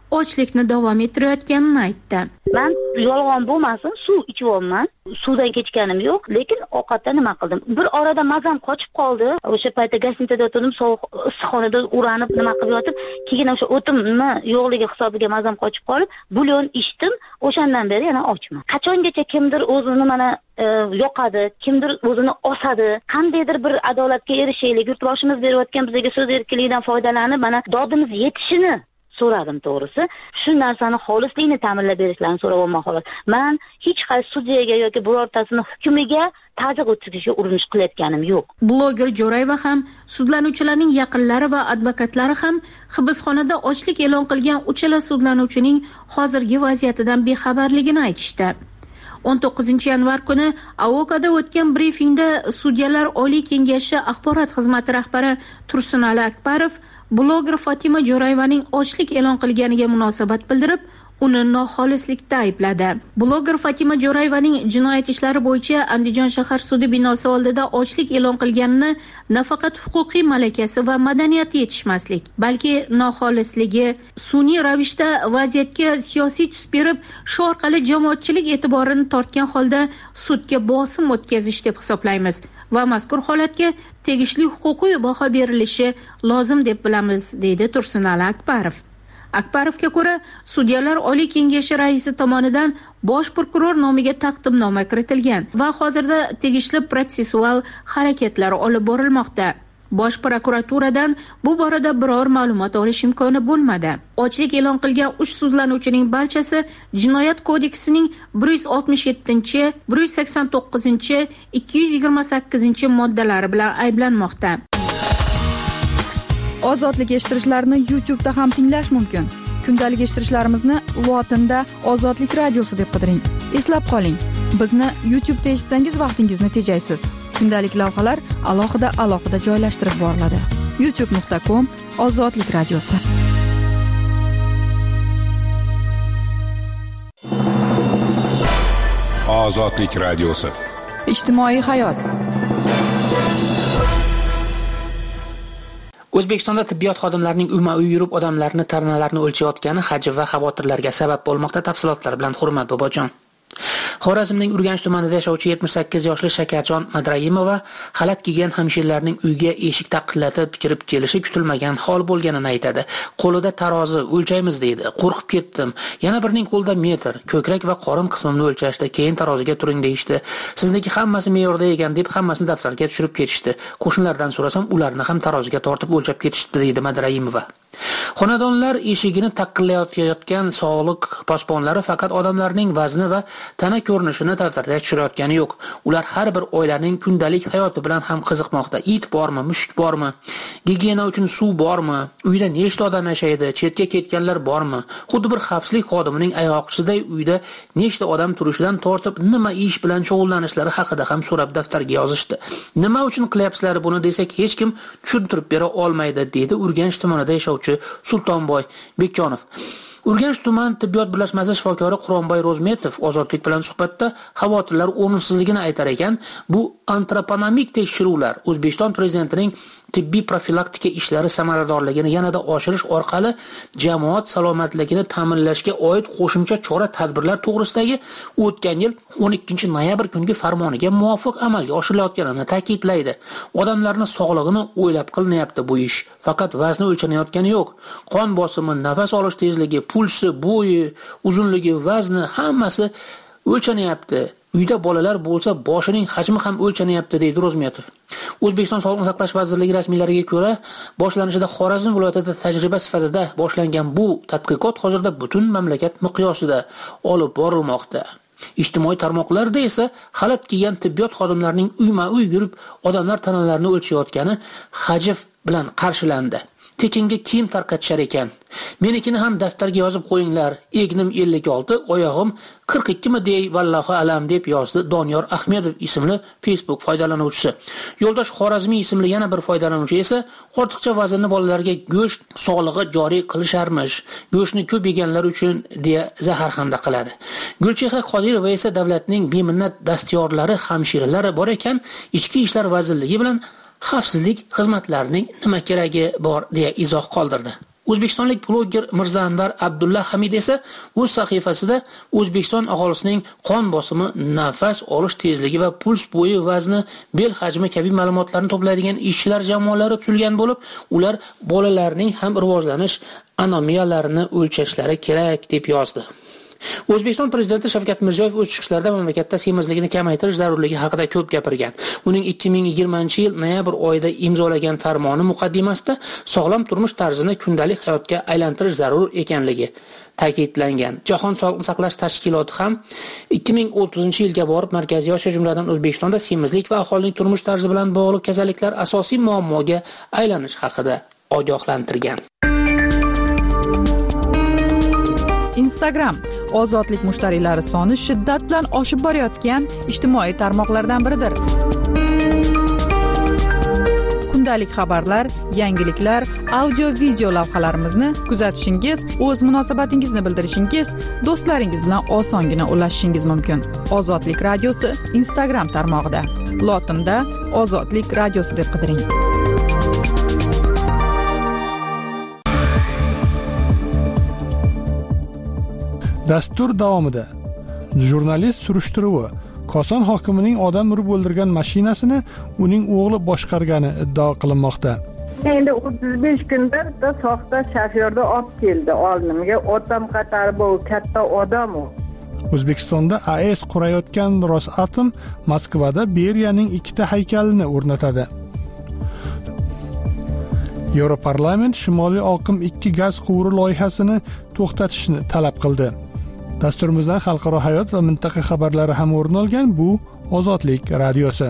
H: ochlikni davom ettirayotganini aytdi.
C: Men yolg'on bo'lmasin, suv ichyapman. Suvdan kechganim yo'q, lekin ovqatda nima qildim? Bir orada mazam qochib qoldi. O'sha paytda gastinitada o'tirdim, sovuq issiqxonada uranib nima qilib yotib, keyin o'sha o'timni yo'qligi hisobiga mazam qochib qolib, bulyon ichdim. O'shandan beri yana ochman. Qachongacha kimdir o'zini mana yoqadi, kimdir o'zini osadi, qandaydir bir adolatga erishaylik, yurtboshimiz berayotgan bizga so'z erkinligidan foydalanib, mana dodimiz yetishini so'radim to'g'risi. Shu narsani xolislikni ta'minlab berishlarini so'rayapman xolos. Men hech qaysi sudyaga yoki birortasini hukmiga ta'ziq o'tkazishga urinish qilayotganim yo'q.
H: Bloger Jo'rayeva ham, sudlanuvchilarning yaqinlari va advokatlari ham hibsxonada ochlik e'lon qilgan uchala sudlanuvchining hozirgi vaziyatidan bexabarligini aytishdi. o'n to'qqizinchi yanvar kuni Avokada o'tgan brifingda Sudyalar Oliy kengashi axborot xizmati rahbari Tursunali Akbarov bloger Fatima Jo'rayevaning ochlik e'lon qilganiga munosabat bildirib, uni noxolislikda aybladi. Bloger Fatima Jo'rayevaning jinoyat ishlari bo'yicha Andijon shahar sudi binosi oldida ochlik e'lon qilganini nafaqat huquqiy malakasi va madaniyati yetishmaslik, balki noxolisligi, sun'iy ravishda vaziyatga siyosiy tus berib, shu orqali jamoatchilik e'tiborini tortgan holda sudga bosim o'tkazish deb hisoblaymiz va mazkur holatga tegishli huquqiy baho berilishi lozim deb bilamiz, deydi Tursunali Akbarov. Akbarovga ko'ra, Sudyalar Oliy kengashi raisi tomonidan bosh prokuror nomiga taqdimnoma kiritilgan va hozirda tegishli protsessual harakatlar olib borilmoqda. Bosh prokuraturadan bu borada biror ma'lumot olish imkoni bo'lmadi. Ochlik e'lon qilgan uch sudlanuvchining barchasi Jinoyat kodeksining bir yuz oltmish yettinchi, bir yuz sakson to'qqizinchi, ikki yuz yigirma sakkizinchi moddalari bilan ayblanmoqda.
G: Ozodlik eshittirishlarni YouTube'da ham tinglash mumkin. Kundalik eshittirishlarimizni lotinda Ozodlik radiosi deb qidiring. Eslab qoling, bizni YouTube'da eshitsangiz vaqtingizni tejaysiz. Kundalik lavhalar alohida alohida joylashtirib boriladi. youtube nuqta com Ozodlik radiosi.
O: Ozodlik radiosi.
G: Ijtimoiy hayot.
I: O'zbekistonda tibbiyot xodimlarining uyma-uy yurib odamlarni tarnalarni o'lchayotgani hajv va xavotirlarga sabab bo'lmoqda. Tafsilotlar bilan Hurmat Bobojon. Xorazmning Urganch tumanida yashovchi yetmish sakkiz yoshli Shakarjon Madrayimova xalat kiygan hamshirlarning uyga eshik taqillatib kirib kelishi kutilmagan hol bo'lganini aytadi. Qo'lida tarozi o'lchaymiz deydi. Qo'rqib ketdim. Yana birining qo'lida metr, ko'krak va qorin qismimni o'lchashdi. Keyin taroziga turing deyishdi. Sizniki hammasi me'yorda ekan deb hammasini daftarga tushirib ketishdi. Qo'shnilardan so'rasam, ularni ham taroziga tortib o'lchab ketishdi, deydi Madrayimova. Xonadonlar eshigini taqillayotgan sog'liq posbonlari faqat odamlarning vazni va tana ko'rinishini daftarga tushirayotgani yo'q. Ular har bir oilaning kundalik hayoti bilan ham qiziqmoqda. It bormi, mushuk bormi? Gigiyena uchun suv bormi? Uyda nechta odam yashaydi? Chetga ketganlar bormi? Xuddi bir xavfsizlik xodimining ayoqchisiday uyda nechta odam turishidan tortib, nima ish bilan shug'ullanishlari haqida ham so'rab daftarga yozishdi. Nima uchun qilyapsizlar buni desak, hech kim tushuntirib bera olmaydi, dedi Urganch tumanida yashovchi Sultonboy Bekjonov. Urganch tuman tibbiyot birlashmasi shifokori Quronboy Rozmetov Ozodlik bilan suhbatda xavotirlar o'rninsizligini aytar ekan. Bu antroponomik tekshiruvlar O'zbekiston prezidentining tibbiy profilaktika ishlari samaradorligini yanada oshirish orqali jamoat salomatligini ta'minlashga oid qo'shimcha chora-tadbirlar to'g'risidagi o'tgan yil o'n ikkinchi noyabr kungi farmoniga muvofiq amalga oshirilayotganini ta'kidlaydi. Odamlarning sog'lig'ini o'ylab qilinyapti bu ish. Faqat vazni o'lchanayotgani yo'q. Qon bosimi, nafas olish tezligi, pulsi, bo'yi, uzunligi, vazni hammasi o'lchanyapti. Uyda bolalar bo'lsa, boshining hajmi ham o'lchanyapti, deydi Rozmetov. O'zbekiston Sog'liqni saqlash vazirligi rasmiylariga ko'ra, boshlanishida Xorazm viloyatida tajriba sifatida boshlangan bu tadqiqot hozirda butun mamlakat miqyosida olib borilmoqda. Ijtimoiy tarmoqlarda esa xalat kiygan tibbiyot xodimlarining uyma-uy yurib odamlar tanalarini o'lchayotgani hajv bilan qarshilandi. Tekinga kiyim tarqatishar ekan. Menikini ham daftarga yozib qo'yinglar. Egnim ellik olti, oyog'im qirq ikki mi dey, vallohu alam, deb yozdi Doniyor Ahmedov ismli Facebook foydalanuvchisi. Yo'ldosh Xorazmiy ismli yana bir foydalanuvchi esa ortiqcha vaznli bolalarga go'sht sog'lig'i joriy qilisharmish. Go'shtni ko'p yeganlar uchun deya zaharxanda qiladi. Gulchehra Qodirova esa davlatning beminnat dastyorlari, hamshiralari bor ekan, ichki ishlar vazirligi bilan xavfsizlik xizmatlarining nima keragi bor deya izoh qoldirdi. O'zbekistonlik bloger Mirzanvar Abdulla Hamid esa o'z sahifasida O'zbekiston aholisining qon bosimi, nafas olish tezligi va puls bo'yi vazni, bel hajmi kabi ma'lumotlarni to'playdigan ishchilar jamoalari tuzilgan bo'lib, ular bolalarning ham rivojlanish anomiyalarini o'lchashlari kerak deb yozdi. O'zbekiston prezidenti Shavkat Mirziyoyev o'z chiqishlarida mamlakatda semizlikni kamaytirish zarurligi haqida ko'p gapirgan. Uning ikki ming yigirmanchi yil noyabr oyida imzolagan farmoni muqaddimasida sog'lom turmush tarzini kundalik hayotga aylantirish zarur ekanligi ta'kidlangan. Jahon sog'liqni saqlash tashkiloti ham ikki ming o'ttizinchi yilga borib Markaziy Osiyo jumladan O'zbekistonda semizlik va aholining turmush tarzi bilan bog'liq kasalliklar asosiy muammoga aylanish haqida ogohlantirgan.
G: Instagram ozodlik mushtariylari soni shiddat bilan oshib borayotgan ijtimoiy tarmoqlardan biridir. Kundalik xabarlar, yangiliklar, audio-video lavhalarimizni kuzatishingiz, o'z munosabatingizni bildirishingiz, do'stlaringiz bilan osongina ulashishingiz mumkin. Ozodlik radiosi Instagram tarmog'ida. Lotinda Ozodlik radiosi deb qidiring.
A: Dastur davomida jurnalist surishtiruvi Koson hokimining odam urib o'ldirgan mashinasini uning o'g'li boshqargani iddao qilinmoqda.
B: Endi o'ttiz besh kunda bitta soxta shofyorni olib keldi oldimga. Otam qatori bu katta odam u.
A: O'zbekistonda A E S qurayotgan Rosatom Moskvada Beriyaning ikkita haykalini o'rnatadi. Yevroparlament Shimoliy oqim ikki gaz quvuri loyihasini to'xtatishni talab qildi. Dasturimizdan xalqaro hayot va mintaqa xabarlari ham o'rin olgan. Bu Ozodlik radiosi.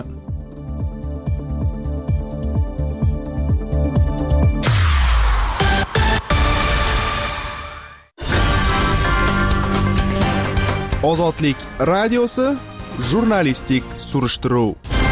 J: Ozodlik radiosi jurnalistik surishtiruv.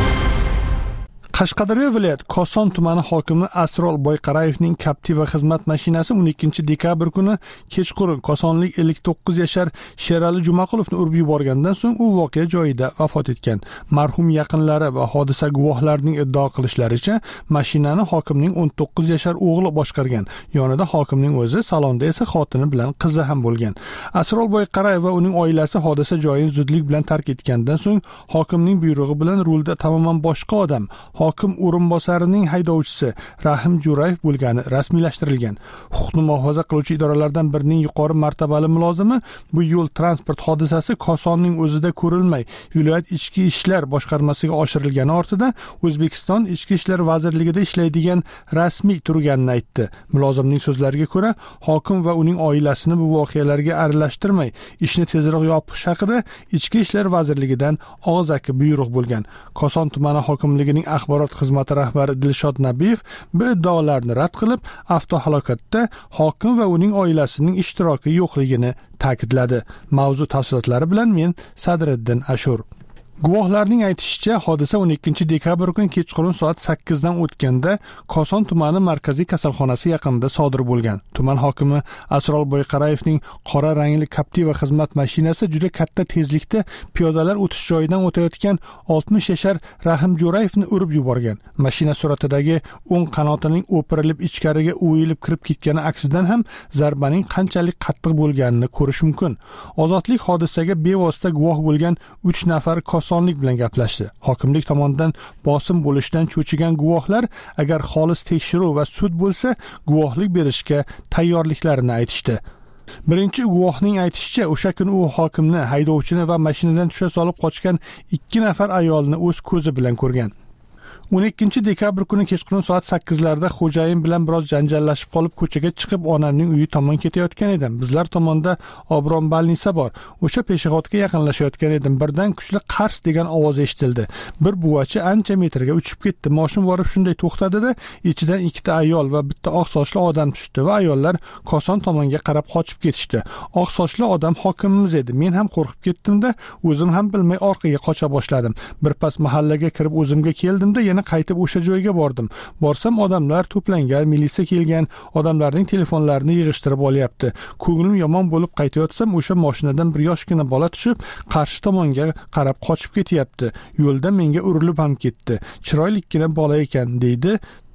A: Qashqadaryo viloyat Koson tumani hokimi Asrol Boyqarayevning Captiva xizmat mashinasi o'n ikkinchi dekabr kuni kechqurun kosonlik ellik to'qqiz yashar Sherali Jumaqulovni urib yuborgandan so'ng u voqea joyida vafot etgan. Marhum yaqinlari va hodisa guvohlarining iddao qilishlaricha, mashinani hokimning o'n to'qqiz yashar o'g'li boshqargan. Yonida hokimning o'zi, salonda esa xotini bilan qizi ham bo'lgan. Asrol Boyqarayev va uning oilasi hodisa joyini zudlik bilan tark etgandan so'ng hokimning buyrug'i bilan rulda tamoman boshqa odam, hokim o'rinbosarining haydovchisi Rahim Jo'rayev bo'lgani rasmiylashtirilgan. Huquqni muhofaza qiluvchi idoralardan birining yuqori martabali mulozimi bu yo'l transport hodisasi Kosonning o'zida ko'rilmay, viloyat ichki ishlar boshqarmasiga oshirilgani ortidan O'zbekiston Ichki ishlar vazirligida ishlaydigan rasmiy turganini aytdi. Mulozimning so'zlariga ko'ra, hokim va uning oilasini bu voqealarga aralashtirmay, ishni tezroq yopish haqida Ichki ishlar vazirligidan og'zaki buyruq bo'lgan. Koson tumani hokimligining axborot xizmati rahbari Dilshod Nabiyev bu iddaolarni rad qilib, avtohalokatda hokim va uning oilasining ishtiroki yo'qligini ta'kidladi. Mavzu tafsilotlari bilan men Sadriddin Ashur. Guvohlarning aytishicha, hodisa o'n ikkinchi dekabr kuni kechqurun soat sakkiz dan o'tganda Koson tumani markaziy kasalxonasi yaqinida sodir bo'lgan. Tuman hokimi Asrol Boyqarayevning qora rangli Captiva xizmat mashinasi juda katta tezlikda piyodalar o'tish joyidan o'tayotgan oltmish yashar Rahim Jo'rayevni urib yuborgan. Mashina suratidagi o'ng qanotining o'pirilib ichkariga o'yilib kirib ketgani aksidan ham zarbaning qanchalik qattiq bo'lganini ko'rish mumkin. Ozodlik hodisaga bevosita guvoh bo'lgan uch nafar Kosonlik bilan gaplashdi. Hokimlik tomonidan bosim bo'lishidan cho'chigan guvohlar agar xolis tekshiruv va sud bo'lsa, guvohlik berishga tayyorliklarini aytishdi. Birinchi guvohning aytishicha, o'sha kuni u hokimni, haydovchini va mashinadan tusha solib qochgan ikki nafar ayolni o'z ko'zi bilan ko'rgan. o'n ikkinchi dekabr kuni kechqurun soat sakkiz larda xo'jayin bilan biroz janjallashib qolib ko'chaga chiqib onamning uyi tomon ketayotgan edim. Bizlar tomonda Obron balnisa bor. O'sha peshixotga yaqinlashayotgan edim. Birdan kuchli qars degan ovoz eshitildi. Bir buvachi ancha metrga uchib ketdi. Moshin borib shunday to'xtadi-da, ichidan ikkita ayol va bitta oq sochli odam tushdi va ayollar Koson tomonga qarab qochib ketishdi. Oq sochli odam hokimimiz edi. Men ham qo'rqib ketdim-da, o'zim ham bilmay orqaga qocha boshladim. Birpas mahallaga kirib o'zimga keldim-da, yana qaytib o'sha joyga bordim. Borsam odamlar to'plangan, militsiya kelgan, odamlarning telefonlarini yig'ishtirib olyapti. Ko'nglim yomon bo'lib qaytayotsam, o'sha mashinadan bir yoshgina bola tushib, qarshi tomonga qarab qochib ketyapti. Yo'lda menga urilib ham ketdi. Chiroylikkina bola ekan, deydi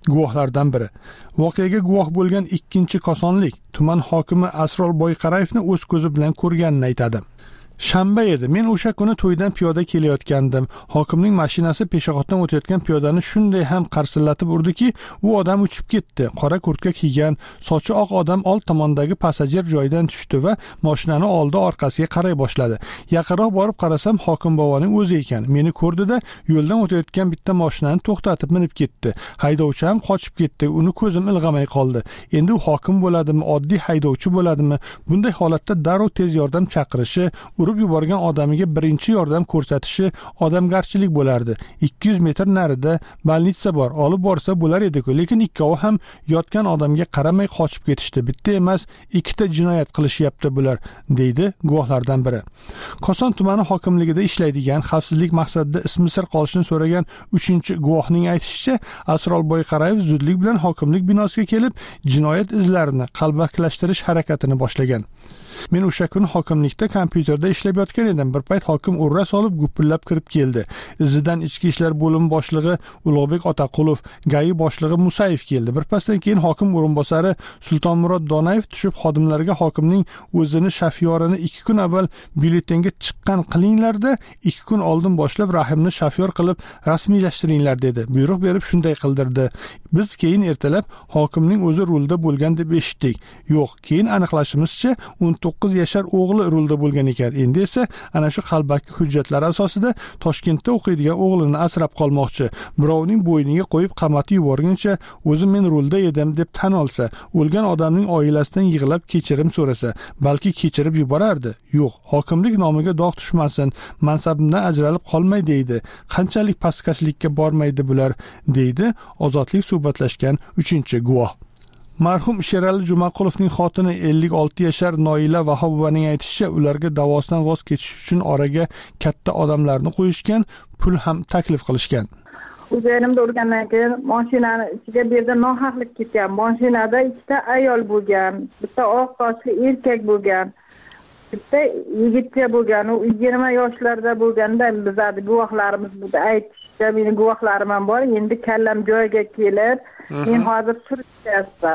A: Guvohlardan biri. Voqeaga guvoh bo'lgan ikkinchi kosonlik tuman hokimi Asrol Boyqarayevni o'z ko'zi bilan ko'rganini aytadi. Shanba edi. Men o'sha kuni to'ydan piyoda kelayotgandim. Hokimning mashinasi peshoboddan o'tayotgan piyodani shunday ham qarsillatib urdiki, u odam uchib ketdi. Qora kurtka kiygan, sochi oq odam old tomondagi passajir joyidan tushdi va mashinani oldi orqasiga qaray boshladi. Yaqinroq borib qarasam, hokim boboning o'zi ekan. Meni ko'rdi-da, yo'ldan o'tayotgan bitta mashinani to'xtatib minib ketdi. Haydovchi ham qochib ketdi. Uni ko'zim ilg'amay qoldi. Endi u hokim bo'ladimi, oddiy haydovchi bo'ladimi? Bunday holatda darrov tez yordam chaqirishi, yuborgan odamiga birinchi yordam ko'rsatishi odamgarchilik bo'lardi. ikki yuz metr narida bolnitsa bor, olib borsa bo'lar edi-ku, lekin ikkovi ham yotgan odamga qaramay qochib ketishdi. Bitta emas, ikkita jinoyat qilishyapti bular, deydi guvohlardan biri. Koson tumani hokimligida ishlaydigan, xavfsizlik maqsadida ismi sir qolishini so'ragan uchinchi guvohning aytishicha, Asrol Boyqarayev zudlik bilan hokimlik binosiga kelib, jinoyat izlarini qalbakilashtirish harakatini boshlagan. Men o'sha kuni hokimlikda kompyuterda ishlab yotgan edim. Bir payt hokim urra solib gupillab kirib keldi. Izidan ichki ishlar bo'limi boshlig'i Ulug'bek Otaqulov, Gayi boshlig'i Musayev keldi. Bir pasdan keyin hokim o'rinbosari Sultonmurod Donayev tushib xodimlarga hokimning o'zini shafyorini ikki kun avval byulletenga chiqqan qilinglarda, ikki kun oldin boshlab Rahimni shafyor qilib rasmiylashtiringlar dedi. Buyruq berib shunday qildirdi. Biz keyin ertalab hokimning o'zi rulda bo'lgan deb eshitdik. Yo'q, keyin aniqlashimizcha o'n to'qqiz yashar o'g'li rulda bo'lgan ekan. Endi esa ana shu qalbaki hujjatlar asosida Toshkentda o'qiydigan o'g'lini asrab qolmoqchi. Birovning bo'yniga qo'yib qamatib yuborguncha o'zi men rulda edim deb tan olsa, o'lgan odamning oilasidan yig'lab kechirim so'rasa, balki kechirib yuborardi. Yo'q, hokimlik nomiga dog' tushmasin, mansabimdan ajralib qolmay deydi. Qanchalik pastkashlikka bormaydi bular, deydi ozodlik suhbatlashgan uchinchi guvoh. Marhum Sherali Jumaqulovning xotini ellik olti yashar Noila Vahobovaning aytishicha, ularga davosidan voz kechish uchun oraga katta odamlarni qo'yishgan, pul ham taklif qilishgan.
B: O'zimda urgandan keyin mashinani ichiga bu yerda nohaqlik ketgan. Mashinada ikkita ayol bo'lgan, bitta oq sochli erkak bo'lgan, bitta yigitcha bo'lgan. U yigirma yoshlarda bo'lganda bizning guvohlarimiz bu aytishdi, meni guvohlarim ham bor. Endi kallam joyiga kelib, men hozir surishyapman.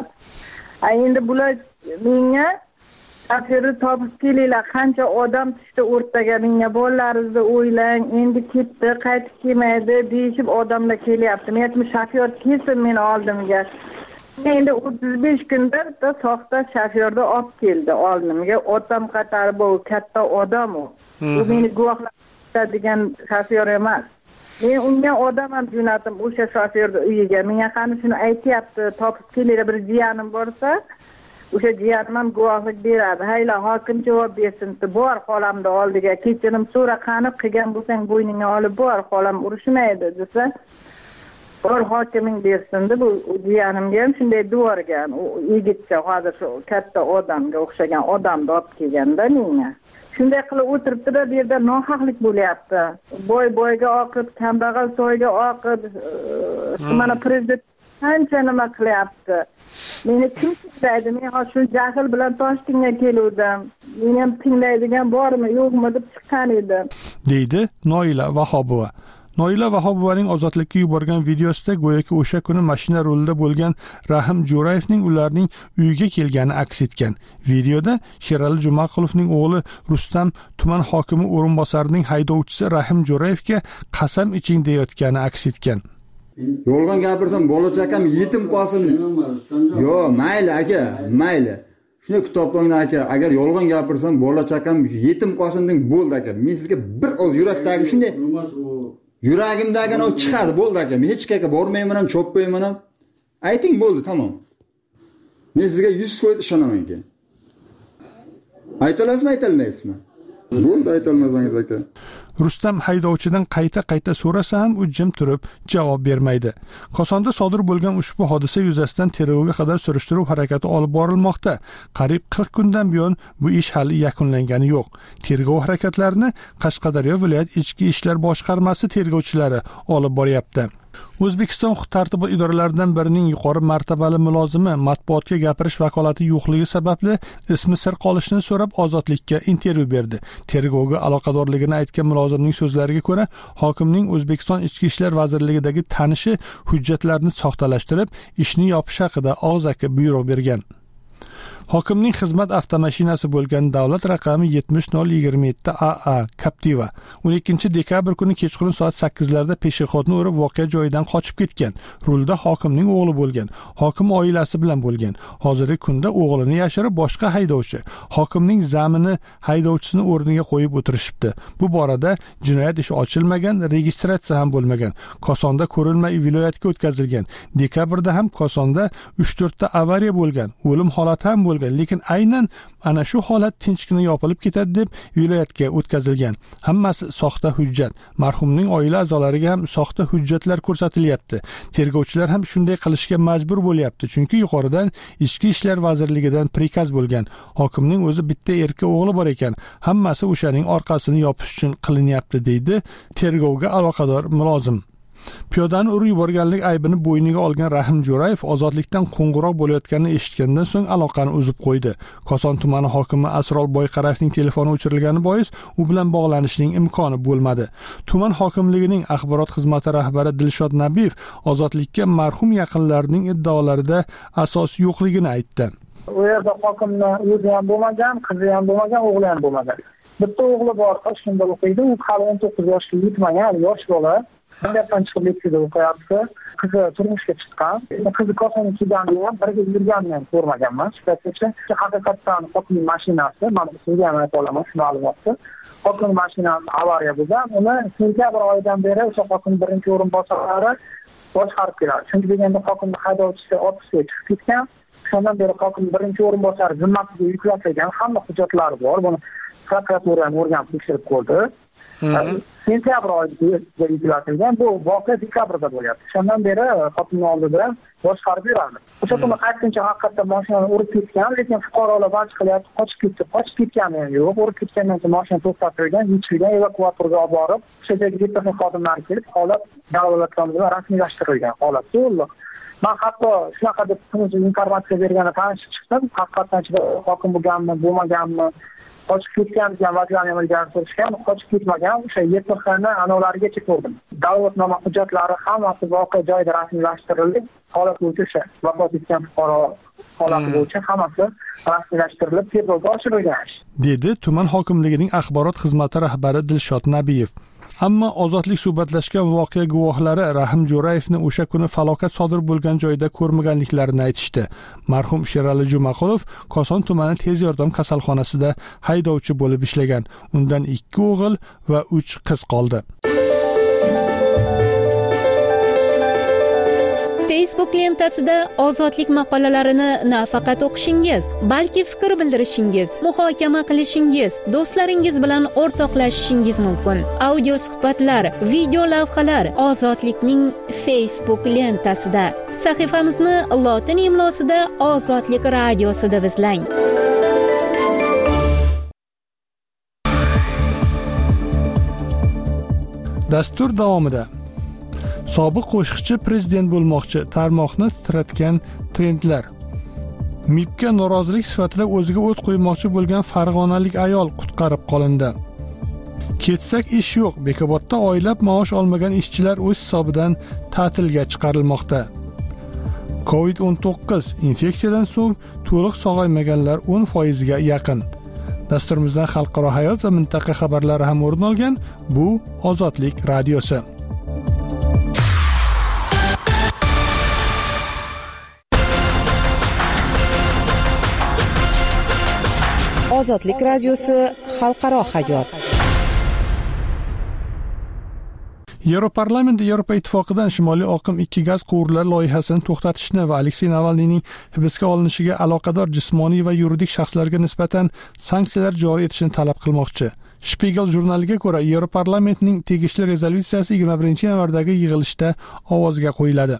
B: Endi bular menga Aferi topib kelinglar, qancha odam tushdi o'rtaga, menga bolalaringizni o'ylang, endi ketdi, qaytib kelmaydi deyishib odamlar kelyapti. Men aytdim, shofyor kelsin meni oldimga. Endi o'ttiz besh kunda bitta soxta shofyorni olib keldi oldimga. Otam qatori bu katta odam u. U meni guvohlaydigan shofyor emas. Men unga odam ham jo'natim o'sha shofyorni uyiga. Menga qani shuni aytayapti, topib kelinglar, bir jiyanim borsa, o'sha jiyanim ham guvohlik beradi. Hayla hokim javob bersin, bor xolamni oldiga, kechirim so'ra, qani qilgan bo'lsang bo'yningga olib bor, xolam urushmaydi desa, bor hokiming bersin deb bu jiyanimga ham shunday devorgan. U yigitcha hozir shu katta odamga o'xshagan odamni olib kelganda menga. Shunday qilib o'tiribdi-da, bu yerda nohaqlik bo'lyapti. Boy boyga oqib, kambag'al soyga oqib, mana prezident qancha nima qilyapti. Meni kim tinglaydi? Men hozir shu jahl bilan Toshkentga keluvdim. Meni ham tinglaydigan bormi, yo'qmi deb chiqqan edim,
A: deydi Noila Vahobova. Noila Vahobovaning ozodlikka yuborgan videosida go'yoki o'sha kuni mashina rulida bo'lgan Rahim Jo'rayevning ularning uyiga kelgani aks etgan. Videoda Sherali Jumaqulovning o'g'li Rustam tuman hokimi o'rinbosarining haydovchisi Rahim Jo'rayevga qasam iching deyotgani aks etgan.
K: Yolg'on gapirsam bola chaqam yetim qolsin. Yo, mayli aka, mayli. Shuni kitobdan aka, agar yolg'on gapirsam bola chaqam yetim qolsin deng bo'ldi aka. Men sizga bir oz yurakdagi shunday yuragimdagi o chiqadi bo'ldi aka. Men hech qayerga bormayman ham, chopmayman ham. Ayting bo'ldi, tamom. Men sizga yuz foiz ishonaman aka. Aytalasizmi, aytolmaysizmi? Bo'ldi, aytolmasangiz aka.
A: Rustam haydovchidan qayta-qayta so'rasa ham u jim turib javob bermaydi. Kosonda sodir bo'lgan ushbu hodisa yuzasidan tergovga qadar surishtiruv harakati olib borilmoqda. Qariyb qirq kundan buyon bu ish hali yakunlangani yo'q. Tergov harakatlarini Qashqadaryo viloyat ichki ishlar boshqarmasi tergovchilari olib boryapti. O'zbekiston huquq-tartibot idoralaridan birining yuqori martabali mulozimi matbuotga gapirish vakolati yo'qligi sababli ismi sir qolishini so'rab ozodlikka intervyu berdi. Tergovga aloqadorligini aytgan mulozimning so'zlariga ko'ra, hokimning O'zbekiston Ichki ishlar vazirligidagi tanishi hujjatlarni soxtalashtirib, ishni yopish haqida og'zaki buyruq bergan. Hokimning xizmat avtomashinasi bo'lgan davlat raqami yetmish nol yigirma yetti A A Captiva o'n ikkinchi dekabr kuni kechqurun soat sakkiz larda peshixodni urib voqea joyidan qochib ketgan. Rulda hokimning o'g'li bo'lgan. Hokim oilasi bilan bo'lgan. Hozirgi kunda o'g'lini yashirib boshqa haydovchi, hokimning zamini haydovchisini o'rniga qo'yib o'tirishibdi. Bu borada jinoyat ishi ochilmagan, registratsiya ham bo'lmagan. Kosonda ko'rilma viloyatga o'tkazilgan. Dekabrda ham Kosonda uch to'rt ta avariya bo'lgan. O'lim holati ham bo'lgan. Lekin aynan ana shu holat tinchgina yopilib ketadi deb viloyatga o'tkazilgan. Hammasi soxta hujjat. Marhumning oila a'zolariga ham soxta hujjatlar ko'rsatilyapti. Tergovchilar ham shunday qilishga majbur bo'lyapti, chunki yuqoridan Ichki ishlar vazirligidan prikaz bo'lgan. Hokimning o'zi bitta erkak o'g'li bor ekan. Hammasi o'shaning orqasini yopish uchun qilinyapti, deydi tergovga aloqador mulozim. Piyodani urib yuborganlik aybini bo'yniga olgan Rahim Jo'rayev ozodlikdan qo'ng'iroq bo'layotganini eshitgandan so'ng aloqani uzib qo'ydi. Koson tumani hokimi Asrol Boyqarayevning telefoni o'chirilgani bois u bilan bog'lanishning imkoni bo'lmadi. Tuman hokimligining axborot xizmati rahbari Dilshod Nabiyev ozodlikka marhum yaqinlarining iddaolarida asos yo'qligini aytdi.
L: U yerda hokimning o'zi ham bo'lmagan, qizi ham bo'lmagan, o'g'li ham bo'lmagan. Bitta o'g'li bor, Toshkentda o'qiydi, u hali o'n to'qqiz yoshga yetmagan, yosh bola. Bundan chiqib litseyda o'qiyapti. Qizi turmushga chiqqan. Qizi Kosonga kelganini ham birga yurganini ham ko'rmaganman. Sifatgacha haqiqatdan hokimning mashinasi, men sizga ham ayta olaman shu ma'lumotni. Hokimning mashinasi avariya bo'lgan. Uni sentabr oyidan beri o'sha hokimning birinchi o'rinbosarlari boshqarib keladi. Chunki deganda hokimning haydovchisi otishga chiqib ketgan. Shundan beri hokimning birinchi o'rinbosari zimmasiga yuklatilgan hamma hujjatlari bor. Buni prokuratura ham o'rganib tekshirib ko'rdi. Sentabr oyida yuklatilgan, bu voqea dekabrda bo'lyapti. Shundan beri hokimning oldida boshqarib yuradi. O'sha kuni qaytincha haqiqatdan mashinani urib ketgan, lekin fuqarolar bach qilyapti, qochib ketdi. Qochib ketgani yo'q, urib ketgandan so'ng mashina to'xtatib qo'ygan, yechilgan, evakuatorga olib borib, o'sha yerga texnik xodimlar kelib, holat dalolatnoma bilan rasmiylashtirilgan holat to'liq. Men hatto shunaqa deb informatsiya berganda tanishib chiqdim, haqiqatdan hokim bo'lganmi, bo'lmaganmi, qochib ketgan degan vaziyatni amalga oshirishgan, qochib ketmagan, o'sha yetti xilni anovlarigacha ko'rdim. Dalolatnoma hujjatlari hammasi voqea joyida rasmiylashtirildi. Holat bo'yicha o'sha vafot etgan fuqaro holati bo'yicha hammasi rasmiylashtirilib, tergovga oshirilgan,
A: dedi tuman hokimligining axborot xizmati rahbari Dilshod Nabiyev. Ammo ozodlik suhbatlashgan voqea guvohlari Rahim Jo'rayevni o'sha kuni falokat sodir bo'lgan joyda ko'rmaganliklarini aytishdi. Marhum Sherali Jumaqulov Koson tumani tez yordam kasalxonasida haydovchi bo'lib ishlagan. Undan ikki o'g'il va uch qiz qoldi.
N: Facebook lentasida ozodlik maqolalarini nafaqat o'qishingiz, balki fikr bildirishingiz, muhokama qilishingiz, do'stlaringiz bilan o'rtoqlashishingiz mumkin. Audio suhbatlar, video lavhalar Ozodlikning Facebook lentasida. Sahifamizni lotin imlosida Ozodlik radiosi deb izlang.
A: Dastur davomida sobiq qo'shiqchi prezident bo'lmoqchi, tarmoqni titratgan trendlar. M I Bga norozilik sifatida o'ziga o't qo'ymoqchi bo'lgan farg'onalik ayol qutqarib qolindi. Ketsak ish yo'q. Bekobodda oylab maosh olmagan ishchilar o'z hisobidan ta'tilga chiqarilmoqda. covid o'n to'qqiz infeksiyadan so'ng to'liq sog'aymaganlar o'n foiz ga yaqin. Dasturimizdan xalqaro hayot va mintaqa xabarlari ham o'rin olgan. Bu Ozodlik radiosi.
M: Ozodlik radiosi xalqaro hayot.
A: Yevroparlament Yevropa ittifoqidan Shimoliy oqim ikki gaz quvurlari loyihasini to'xtatishni va Aleksey Navalniyning hibsga olinishiga aloqador jismoniy va yuridik shaxslarga nisbatan sanksiyalar joriy etishni talab qilmoqchi. Spiegel jurnaliga ko'ra, Yevroparlamentning tegishli rezolyutsiyasi yigirma birinchi yanvardagi yig'ilishda ovozga qo'yiladi.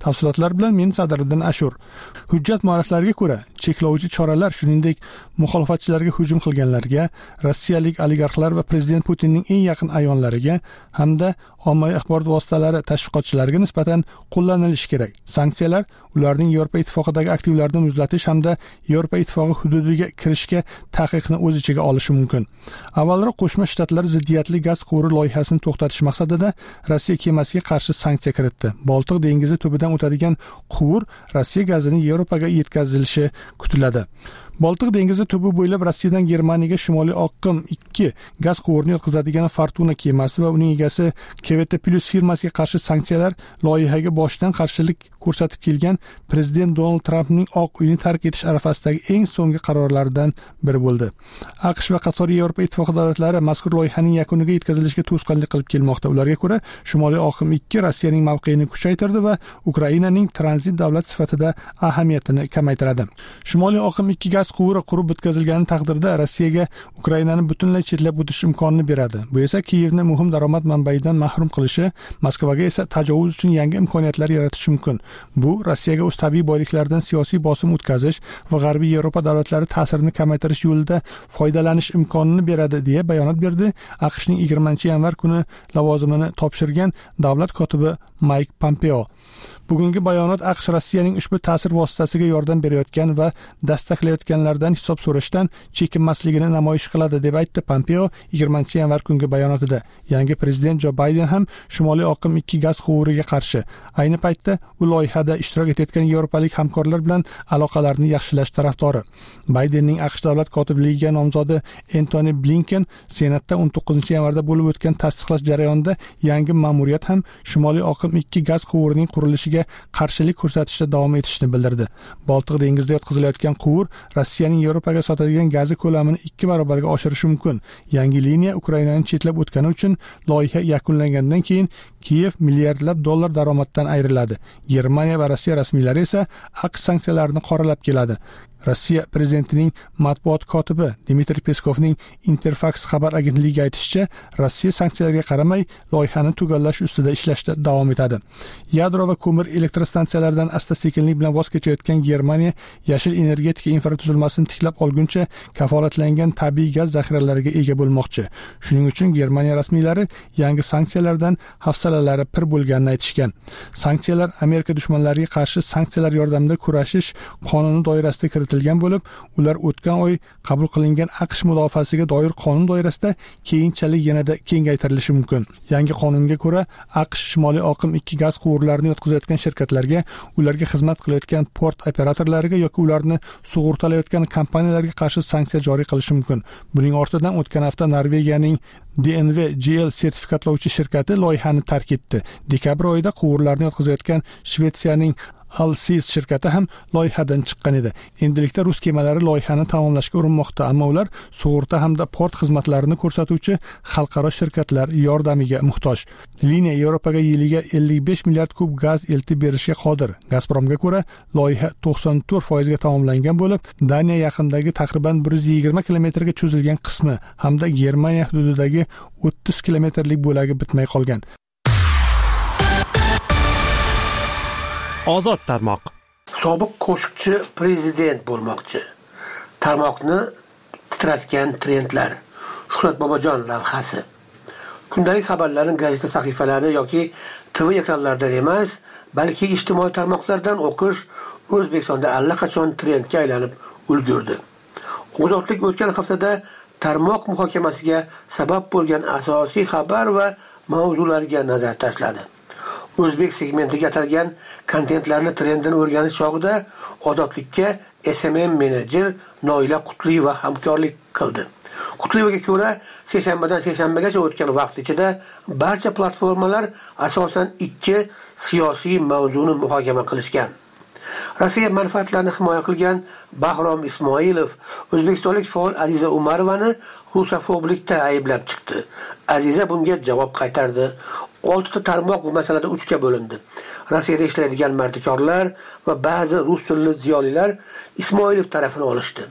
A: Tafsilotlar bilan men Sadriddin Ashur. Hujjat mualliflariga ko'ra, cheklovchi choralar shuningdek muxolifatchilarga hujum qilganlarga, rossiyalik oligarxlar va prezident Putinning eng yaqin a'yonlariga hamda ommaviy axborot vositalari tashviqotchilariga nisbatan qo'llanilishi kerak. Sanksiyalar ularning Yevropa ittifoqidagi aktivlarini muzlatish hamda Yevropa ittifoqi hududiga kirishga taqiqni o'z ichiga olishi mumkin. Avvalroq Qo'shma Shtatlar ziddiyatli gaz quvuri loyihasini to'xtatish maqsadida Rossiya kemasiga qarshi sanksiya kiritdi. Boltiq dengizi tubidan o'tadigan quvur Rossiya gazini Yevropaga yetkazilishi kutiladi. Boltiq dengizi tubi bo'ylab Rossiyadan Germaniyaga Shimoliy oqim ikki gaz quvurini yetkazadigan Fortuna kemasi va uning egasi K V T Plus firmasiga qarshi sanksiyalar loyihaga boshdan qarshilik ko'rsatib kelgan prezident Donald Trampning Oq uyni tark etish arafasidagi eng so'nggi qarorlaridan biri bo'ldi. AQSh va qator Yevropa ittifoqi davlatlari mazkur loyihaning yakuniga yetkazilishiga to'sqinlik qilib kelmoqda. Ularga ko'ra, Shimoliy oqim ikki Rossiyaning mavqeini kuchaytirdi va Ukrainaning tranzit davlat sifatida ahamiyatini kamaytiradi. Shimoliy oqim ikki gaz quvuri qurib bitkazilgani taqdirda Rossiyaga Ukrainani butunlay chetlab o'tish imkonini beradi. Bu esa Kiyevni muhim daromad manbayidan mahrum qilishi, Moskvaga esa tajovuz uchun yangi imkoniyatlar yaratishi mumkin. Bu Rossiyaga o'z tabiiy boyliklaridan siyosiy bosim o'tkazish va G'arbiy Yevropa davlatlari ta'sirini kamaytirish yo'lida foydalanish imkonini beradi, deya bayonot berdi AQShning yigirmanchi yanvar kuni lavozimini topshirgan davlat kotibi Mike Pompeo. Bugungi bayonot AQSh Rossiyaning ushbu ta'sir vositasiga yordam berayotgan va dastaklayotganlardan hisob so'rashdan chekinmasligini namoyish qiladi, deb aytdi Pompeo yigirmanchi yanvar kungi bayonotida. Yangi prezident Jo Bayden ham Shimoliy oqim ikki gaz quvuriga qarshi. Ayni paytda u loyihada ishtirok etayotgan yevropalik hamkorlar bilan aloqalarni yaxshilash tarafdori. Baydenning AQSh davlat kotibligiga nomzodi Antony Blinken Senatda o'n to'qqizinchi yanvarda bo'lib o'tgan tasdiqlash jarayonida yangi ma'muriyat ham Shimoliy oqim ikki gaz quvurining qurilishiga qarshilik ko'rsatishda davom etishini bildirdi. Boltiq dengizida yotqizilayotgan quvur Rossiyaning Yevropaga sotadigan gazi ko'lamini ikki barobarga oshirishi mumkin. Yangi liniya Ukrainani chetlab o'tgani uchun loyiha yakunlangandan keyin Kiyev milliardlab dollar daromaddan ayriladi. Germaniya va Rossiya rasmiylari esa AQSh sanksiyalarini qoralab keladi. Rossiya prezidentining matbuot kotibi Dmitriy Peskovning Interfax xabar agentligiga aytishicha, Rossiya sanksiyalarga qaramay loyihani tugallash ustida ishlashda davom etadi. Yadro va ko'mir elektrostansiyalaridan asta-sekinlik bilan voz kechayotgan Germaniya yashil energetika infratuzilmasini tiklab olguncha kafolatlangan tabiiy gaz zaxiralariga ega bo'lmoqchi. Shuning uchun Germaniya rasmiylari yangi sanksiyalardan hafsalalari pir bo'lganini aytishgan. Sanksiyalar Amerika dushmanlariga qarshi sanksiyalar yordamida kurashish qonuni doirasida kiritilgan bo'lib, ular o'tgan oy qabul qilingan AQSh mudofaasiga doir qonun doirasida keyinchalik yanada kengaytirilishi mumkin. Yangi qonunga ko'ra, AQSh Shimoliy oqim ikki gaz quvurlarini yetkazayotgan shirkatlarga, ularga xizmat qilayotgan port operatorlariga yoki ularni sug'urtalayotgan kompaniyalarga qarshi sanksiya joriy qilishi mumkin. Buning ortidan o'tgan hafta Norvegiyaning D N V G L sertifikatlovchi shirkati loyihani tark etdi. Dekabr oyida quvurlarni yetkazayotgan Shvetsiyaning Alsis shirkati ham loyihadan chiqqan edi. Endilikda rus kemalari loyihani tamomlashga urinmoqda, ammo ular sug'urta hamda port xizmatlarini ko'rsatuvchi xalqaro shirkatlar yordamiga muhtoj. Liniya Yevropaga yiliga ellik besh milliard kub gaz eltib berishga qodir. Gazpromga ko'ra, loyiha to'qson to'rt foiz ga tamomlangan bo'lib, Daniya yaqinidagi taqriban bir yuz yigirma kilometrga cho'zilgan qismi hamda Germaniya hududidagi o'ttiz kilometrlik bo'lagi bitmay qolgan.
D: Ozod tarmoq.
I: Sobiq qo'shiqchi prezident bo'lmoqchi. Tarmoqni titratgan trendlar. Shuhrat Bobojon lavhasi. Kundalik xabarlarning gazeta sahifalari yoki T V ekranlaridan emas, balki ijtimoiy tarmoqlardan o'qish O'zbekistonda allaqachon trendga aylanib ulgurdi. Ozodlik o'tgan haftada tarmoq muhokamasiga sabab bo'lgan asosiy xabar va mavzularga nazar tashladi. O'zbek segmentiga atalgan kontentlarni trendini o'rganish chog'ida Ozodlikka S M M menejer Noila Qutliyeva hamkorlik qildi. Qutliyevaga ko'ra, seshanbadan seshanbagacha o'tgan vaqt ichida barcha platformalar asosan ikki siyosiy mavzuni muhokama qilishgan. Rossiya manfaatlarini himoya qilgan Bahrom Ismoilov o'zbekistonlik faol Aziza Umarovani rusofoblikda ayblab chiqdi. Aziza bunga javob qaytardi. oltita tarmoq bu masalada uchga bo'lindi. Rossiyada ishlaydigan mardikorlar va ba'zi rus tilli ziyolilar Ismoilov tarafini olishdi.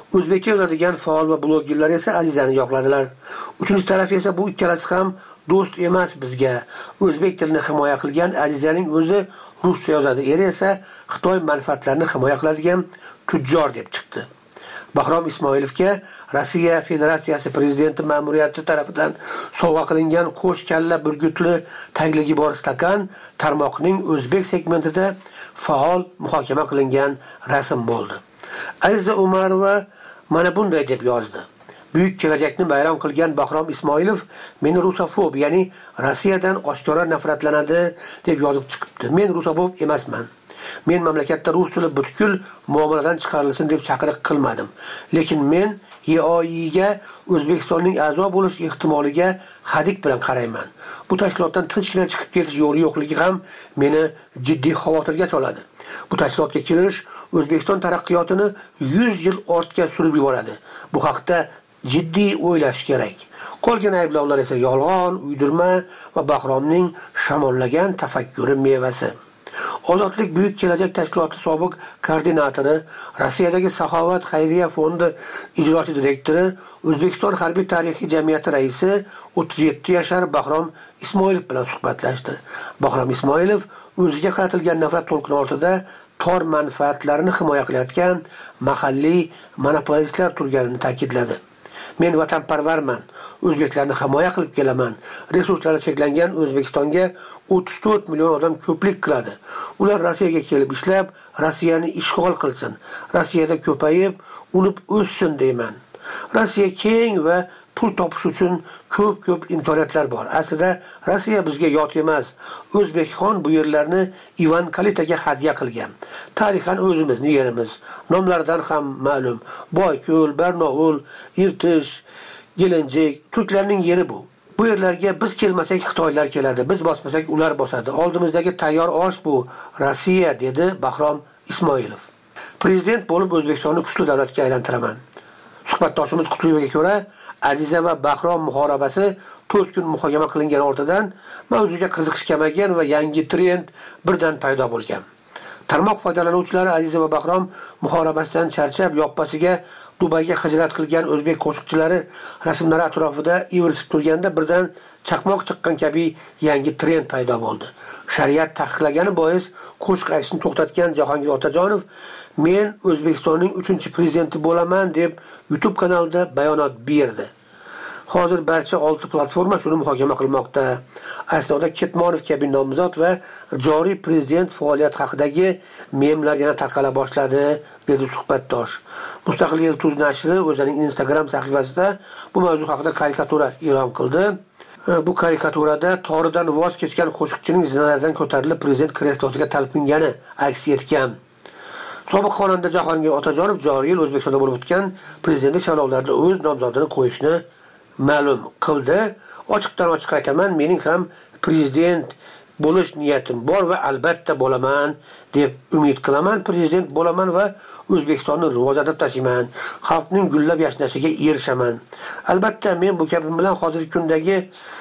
I: O'zbekcha yozadigan faol va blogerlar esa Azizani yoqladilar. Uchinchi taraf esa bu ikkalasi ham do'st emas bizga. O'zbek tilini himoya qilgan Azizaning o'zi ruscha yozadi, eri esa Xitoy manfaatlarini himoya qiladigan tujjor deb chiqdi. Bahrom Ismoilovga Rossiya Federatsiyasi prezidenti ma'muriyati tomonidan sovg'a qilingan qo'sh kalla burgutli tagligi bor stakan tarmoqning o'zbek segmentida faol muhokama qilingan rasm bo'ldi. Aziza Umarova mana bunday deb yozdi. Buyuk kelajakni bayram qilgan Bahrom Ismoilov meni rusofob, ya'ni Rossiyadan oshkora nafratlanadi deb yozib chiqibdi. Men rusofob emasman. Men mamlakatda rus tili butkul muomaladan chiqarilsin deb chaqiriq qilmadim. Lekin men E O Iga O'zbekistonning a'zo bo'lish ehtimoliga hadik bilan qarayman. Bu tashkilotdan tinchgina chiqib ketish yo'li yo'qligi ham meni jiddiy xavotirga soladi. Bu tashkilotga kirish O'zbekiston taraqqiyotini yuz yil ortga surib yuboradi. Bu haqda jiddiy o'ylash kerak. Qolgan ayblovlar esa yolg'on, uydirma va Bahromning shamollagan tafakkuri mevasi. Ozodlik buyuk kelajak tashkiloti sobiq koordinatori, Rossiyadagi Saxovat xayriya fondi ijrochi direktori, O'zbekiston harbiy tarixiy jamiyati raisi o'ttiz yetti yashar Bahrom Ismoilov bilan suhbatlashdi. Bahrom Ismoilov o'ziga qaratilgan nafrat to'lqini ortida tor manfaatlarini himoya qilayotgan mahalliy monopolistlar turganini ta'kidladi. Men vatanparvarman, o'zbeklarni himoya qilib kelaman. Resurslari cheklangan O'zbekistonga o'ttiz to'rt million odam ko'plik qiladi. Ular Rossiyaga kelib ishlab, Rossiyani ishg'ol qilsin. Rossiyada ko'payib, unib o'ssin deyman. Rossiya keng va pul topish uchun ko'p-ko'p imkoniyatlar bor. Aslida Rossiya bizga yot emas. O'zbekxon bu yerlarni Ivan Kalitaga hadya qilgan. Tarixan o'zimizni yerimiz. Nomlaridan ham ma'lum. Boyko'l, Barnovul, Irtish, Gelenjik, turklarning yeri bu. Bu yerlarga biz kelmasak Xitoylar keladi, biz bosmasak ular bosadi. Oldimizdagi tayyor osh bu Rossiya, dedi Bahrom Ismoilov. Prezident bo'lib O'zbekistonni kuchli davlatga aylantiraman. Suhbatdoshimiz Qutliyevaga ko'ra, Aziza va Bahrom muhorabasi to'rt kun muhokama qilingan ortidan mavzuga qiziqish kamagan va yangi trend birdan paydo bo'lgan. Tarmoq foydalanuvchilari Aziza va Bahrom muhorabasidan charchab, yoppasiga Dubayga hijrat qilgan o'zbek qo'shiqchilari rasmlari atrofida ivirsib turganda birdan chaqmoq chiqqan kabi yangi trend paydo bo'ldi. Shariat taqiqlagani bois qo'shiq aytishni to'xtatgan Jahongir Otajonov men O'zbekistonning uchinchi prezidenti bo'laman deb YouTube kanalida bayonot berdi. Hozir barcha olti platforma shuni muhokama qilmoqda. Aslida Ketmonov kabi nomzod va joriy prezident faoliyat haqidagi memlar yana tarqala boshladi, dedi suhbatdosh. Mustaqil Yulduz nashri o'zining Instagram sahifasida bu mavzu haqida karikatura e'lon qildi. Bu karikaturada toridan voz kechgan qo'shiqchining zinalardan ko'tarilib prezident kreslosiga talpingani aks etgan. Sobiq xonanda Jahongir Otajonov joriy yil O'zbekistonda bo'lib o'tgan prezidentlik saylovlarida o'z nomzodini qo'yishni ma'lum qildi. Ochiqdan ochiq aytaman, mening ham prezident bo'lish niyatim bor va albatta bo'laman deb umid qilaman. Prezident bo'laman va O'zbekistonni rivojlantirib tashiyman. Xalqning gullab yashnashiga erishaman. Albatta men bu gapim bilan hozirgi kundagi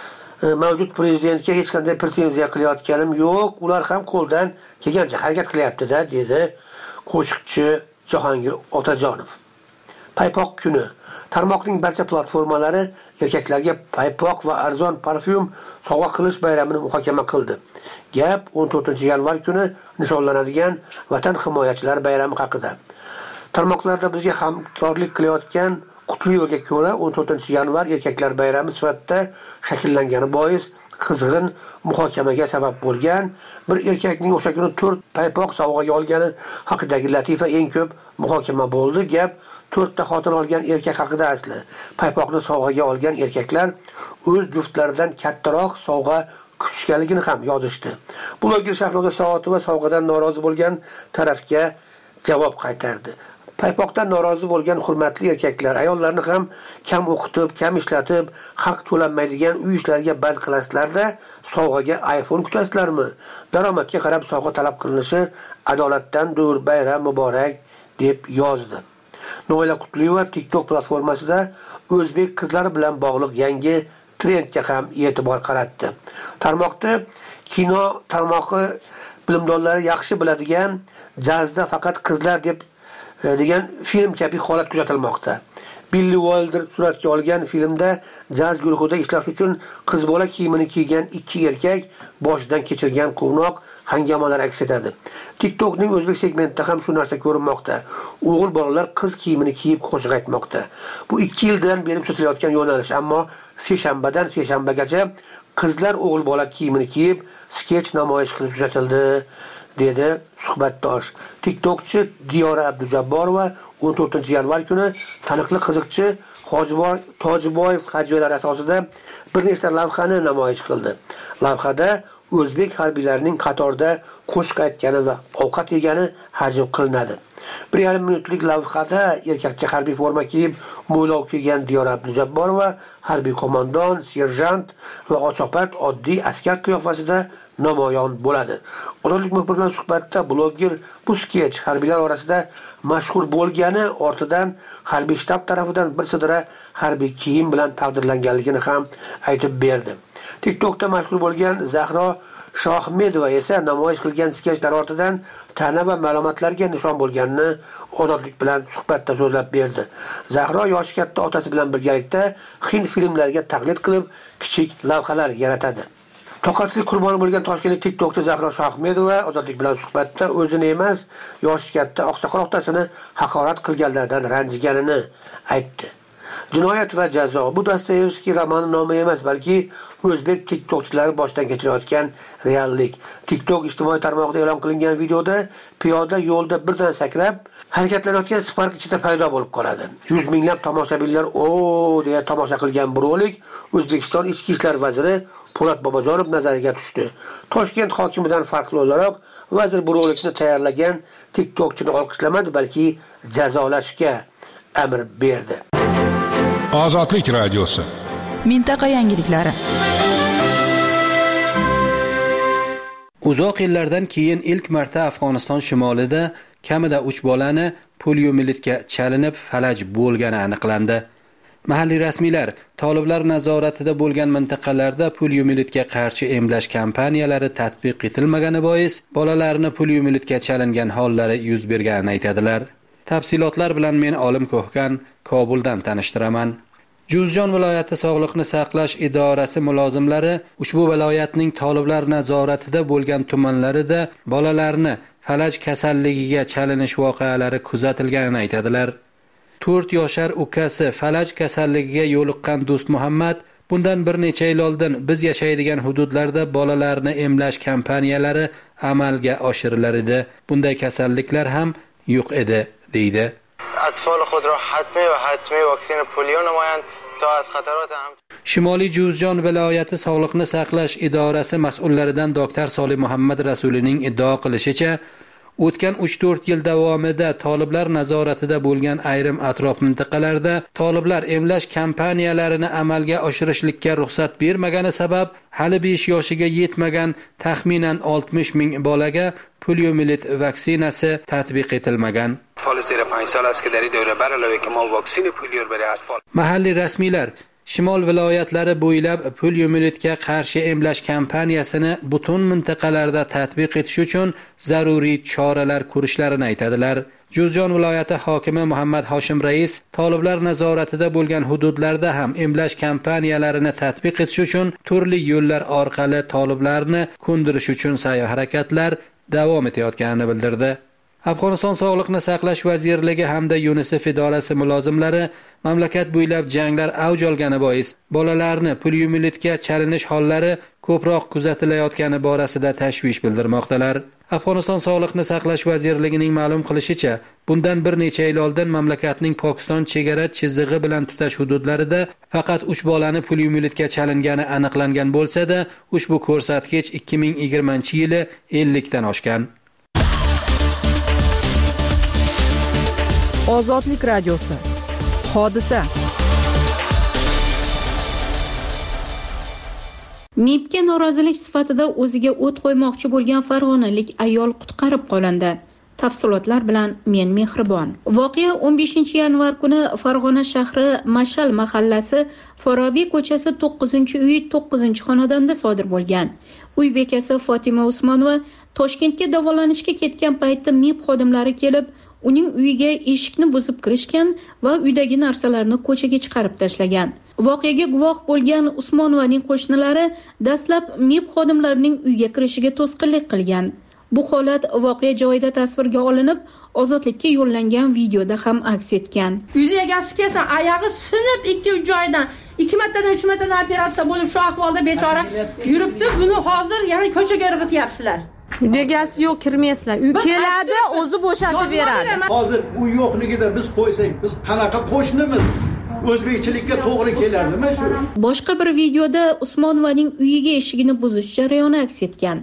I: mavjud prezidentga hech qanday pretenziya qilayotganim yo'q. Ular ham qo'ldan kelgancha harakat qilyapti-da, dedi qo'shiqchi Jahongir Otajonov. Paypoq kuni. Tarmoqning barcha platformalari erkaklarga paypoq va arzon parfyum sovg'a qilish bayramini muhokama qildi. Gap o'n to'rtinchi yanvar kuni nishonlanadigan Vatan himoyachilari bayrami haqida. Tarmoqlarda bizga hamkorlik qilayotgan Qutliyevaga ko'ra o'n to'rtinchi yanvar erkaklar bayrami sifatida shakllangani bois qizg'in muhokamaga sabab bo'lgan. Bir erkakning o'sha kuni to'rt paypoq sovg'aga olgani haqidagi latifa eng ko'p muhokama bo'ldi. Gap to'rtta xotin olgan erkak haqida asli. Paypoqni sovg'aga olgan erkaklar o'z juftlaridan kattaroq sovg'a kutishganligini ham yozishdi. Bloger Shahnoza Saotova sovg'adan norozi bo'lgan tarafga javob qaytardi. Paypoqdan norozi bo'lgan hurmatli erkaklar, ayollarni ham kam o'qitib, kam ishlatib, haq to'lanmaydigan uy ishlariga band qilasizlarda, sovg'aga iPhone kutasizlarmi? Daromadga qarab sovg'a talab qilinishi adolatdandir, bayram muborak, deb yozdi. Noila Qutliyeva TikTok platformasida o'zbek qizlari bilan bog'liq yangi trendga ham e'tibor qaratdi. Tarmoqda kino tarmoqi bilimdonlari yaxshi biladigan jazda faqat qizlar deb
P: degan film kabi holat kuzatilmoqda. Billy Wilder suratga olgan filmda jaz guruhida ishlash uchun qiz bola kiyimini kiygan ikki erkak boshidan kechirgan quvnoq hangamalar aks etadi. TikTokning o'zbek segmentida ham shu narsa ko'rinmoqda. O'g'il bolalar qiz kiyimini kiyib qo'shiq aytmoqda. Bu ikki yildan beri kuzatilayotgan yo'nalish, ammo seshanbadan seshanbagacha qizlar o'g'il bola kiyimini kiyib sketch namoyish qilib kuzatildi, dedi suhbatdosh. TikTokchi Diyora Abdujabborova o'n to'rtinchi yanvar kuni taniqli qiziqchi Hojiboy Tojiboyev hajvilar asosida bir nechta lavhani namoyish qildi. Lavhada o'zbek harbiylarining qatorda qo'shiq aytgani va ovqat yegani hajv qilinadi. bir yarim minutlik lavhada erkakcha harbiy forma kiyib, mo'ylov kiygan Diyora Abdujabborova harbiy qo'mondon, serjant va ochopat oddiy askar qiyofasida namoyon bo'ladi. Ozodlik muxbiri bilan suhbatda bloger bu sketch harbiylar orasida mashhur bo'lgani ortidan harbiy shtab tomonidan bir sidra harbiy kiyim bilan taqdirlanganligini ham aytib berdi. TikTokda mashhur bo'lgan Zahro Shohmedova esa namoyish qilgan sketchlar ortidan tana va ma'lumotlarga nishon bo'lganini Ozodlik bilan suhbatda so'zlab berdi. Zahro yoshi katta otasi bilan birgalikda hind filmlariga taqlid qilib, kichik lavhalar yaratadi. Toqatsizlik qurboni bo'lgan toshkentlik TikTokchi Zahro Shohmedova Ozodlik bilan suhbatda o'zini emas, yoshi katta oqsoqol otasini haqorat qilganlardan ranjiganini aytdi. Jinoyat va jazo bu Dostoyevskiy romani nomi emas, balki o'zbek TikTokchilari boshdan kechirayotgan reallik. TikTok ijtimoiy tarmoqda e'lon qilingan videoda piyoda yo'lda birdan sakrab harakatlanayotgan Spark ichida paydo bo'lib qoladi. Yuz minglab tomoshabinlar "O" deya tomosha qilgan bu rolik O'zbekiston Ichki ishlar vaziri Po'lat Bobojonov nazariga tushdi. Toshkent hokimidan farqli o'laroq vazir bu rolikni tayyorlagan TikTokchini olqishlamadi, balki jazolashga amr berdi.
O: Ozodlik radiosi.
E: Mintaqa yangiliklari.
Q: Uzoq yillardan keyin ilk marta Afg'oniston shimolida kamida uch bolani poliomielitga chalinib falaj bo'lgani aniqlandi. Mahalliy rasmiylar toliblar nazoratida bo'lgan mintaqalarda poliomielitga qarshi emlash kampaniyalari tatbiq etilmagani bois bolalarni poliomielitga chalingan hollari yuz berganini aytadilar. Tafsilotlar bilan men Olim Ko'hkan Kobuldan tanishtiraman. Juzjon viloyati sog'liqni saqlash idorasi mulozimlari ushbu viloyatning toliblar nazoratida bo'lgan tumanlarida bolalarni falaj kasalligiga chalinish voqealari kuzatilganini aytadilar. to'rt yoshar ukasi falaj kasalligiga yo'liqqan Do'st Muhammad bundan bir necha yil oldin biz yashaydigan hududlarda bolalarni emlash kampaniyalari amalga oshirilar edi. Bunday kasalliklar ham yo'q edi, deydi.
W: اطفال خود را حتمی و حتمی واکسن پولیو نمایند تا از خطرات هم
Q: Shimoliy Juzjon viloyati sog'liqni saqlash idorasi mas'ullaridan doktor Solih Muhammad Rasulining iddao qilishicha, o'tgan uch to'rt yil davomida toliblar nazoratida bo'lgan ayrim atrof mintaqalarda toliblar emlash kampaniyalarini amalga oshirishlikka ruxsat bermagani sabab hali besh yoshiga yetmagan taxminan oltmish ming bolaga poliomiyelit vaksinasi tatbiq etilmagan. Mahalliy rasmiylar Shimol viloyatlari bo'ylab poliomielitga qarshi emlash kampaniyasini butun mintaqalarda tatbiq etish uchun zaruriy choralar ko'rishlarini aytadilar. Juzjon viloyati hokimi Muhammad Hoshim Rais toliblar nazoratida bo'lgan hududlarda ham emlash kampaniyalarini tatbiq etish uchun turli yo'llar orqali toliblarni ko'ndirish uchun sa'y-harakatlar davom etayotganini bildirdi. Afg'oniston Sog'liqni saqlash vazirligi hamda UNICEF idorasi mulozimlari mamlakat bo'ylab janglar avj olgani bois bolalarni poliomielitga chalinish hollari ko'proq kuzatilayotgani borasida tashvish bildirmoqdalar. Afg'oniston Sog'liqni saqlash vazirligining ma'lum qilishicha, bundan bir necha yil oldin mamlakatning Pokiston chegara chizig'i bilan tutash hududlarida faqat uch bolani poliomielitga chalingani aniqlangan bo'lsa-da, ushbu ko'rsatkich ikki ming yigirmanchi yili ellik dan oshgan.
G: Ozodlik radiosi. Hodisa.
H: MIBga norozilik sifatida o'ziga o't qo'ymoqchi bo'lgan farg'onalik ayol qutqarib qolindi. Tafsilotlar bilan men Mehribon. Voqea o'n beshinchi yanvar kuni Farg'ona shahri Mashal mahallasi Forobiy ko'chasi to'qqizinchi uy to'qqizinchi xonadonda sodir bo'lgan. Uy bekasi Fatima Usmonova Toshkentga davolanishga ketgan paytda MIB xodimlari kelib, uning uyiga eshikni buzib kirishgan va uydagi narsalarni ko'chaga chiqarib tashlagan. Voqeaga guvoh bo'lgan Usmonovaning qo'shnilari dastlab MIB xodimlarining uyga kirishiga to'sqinlik qilgan. Bu holat voqea joyida tasvirga olinib, ozodlikka yo'llangan videoda ham aks etgan.
R: Uyda egasi kelsa, oyog'i sinib ikki joydan, ikki martadan uch martadan operatsiya bo'lib shu ahvolda bechora yuribdi. Buni hozir yana ko'chaga irg'ityapsizlar.
S: Egasi yo'q, kirmaysizlar. Uy keladi, o'zi bo'shatib beradi.
T: Hozir u yo'qligida biz qo'ysak, biz qanaqa qo'shnimiz? O'zbekchilikka to'g'ri keladimi shu?
H: Boshqa bir videoda Usmonovaning uyiga eshigini buzish jarayoni aks etgan.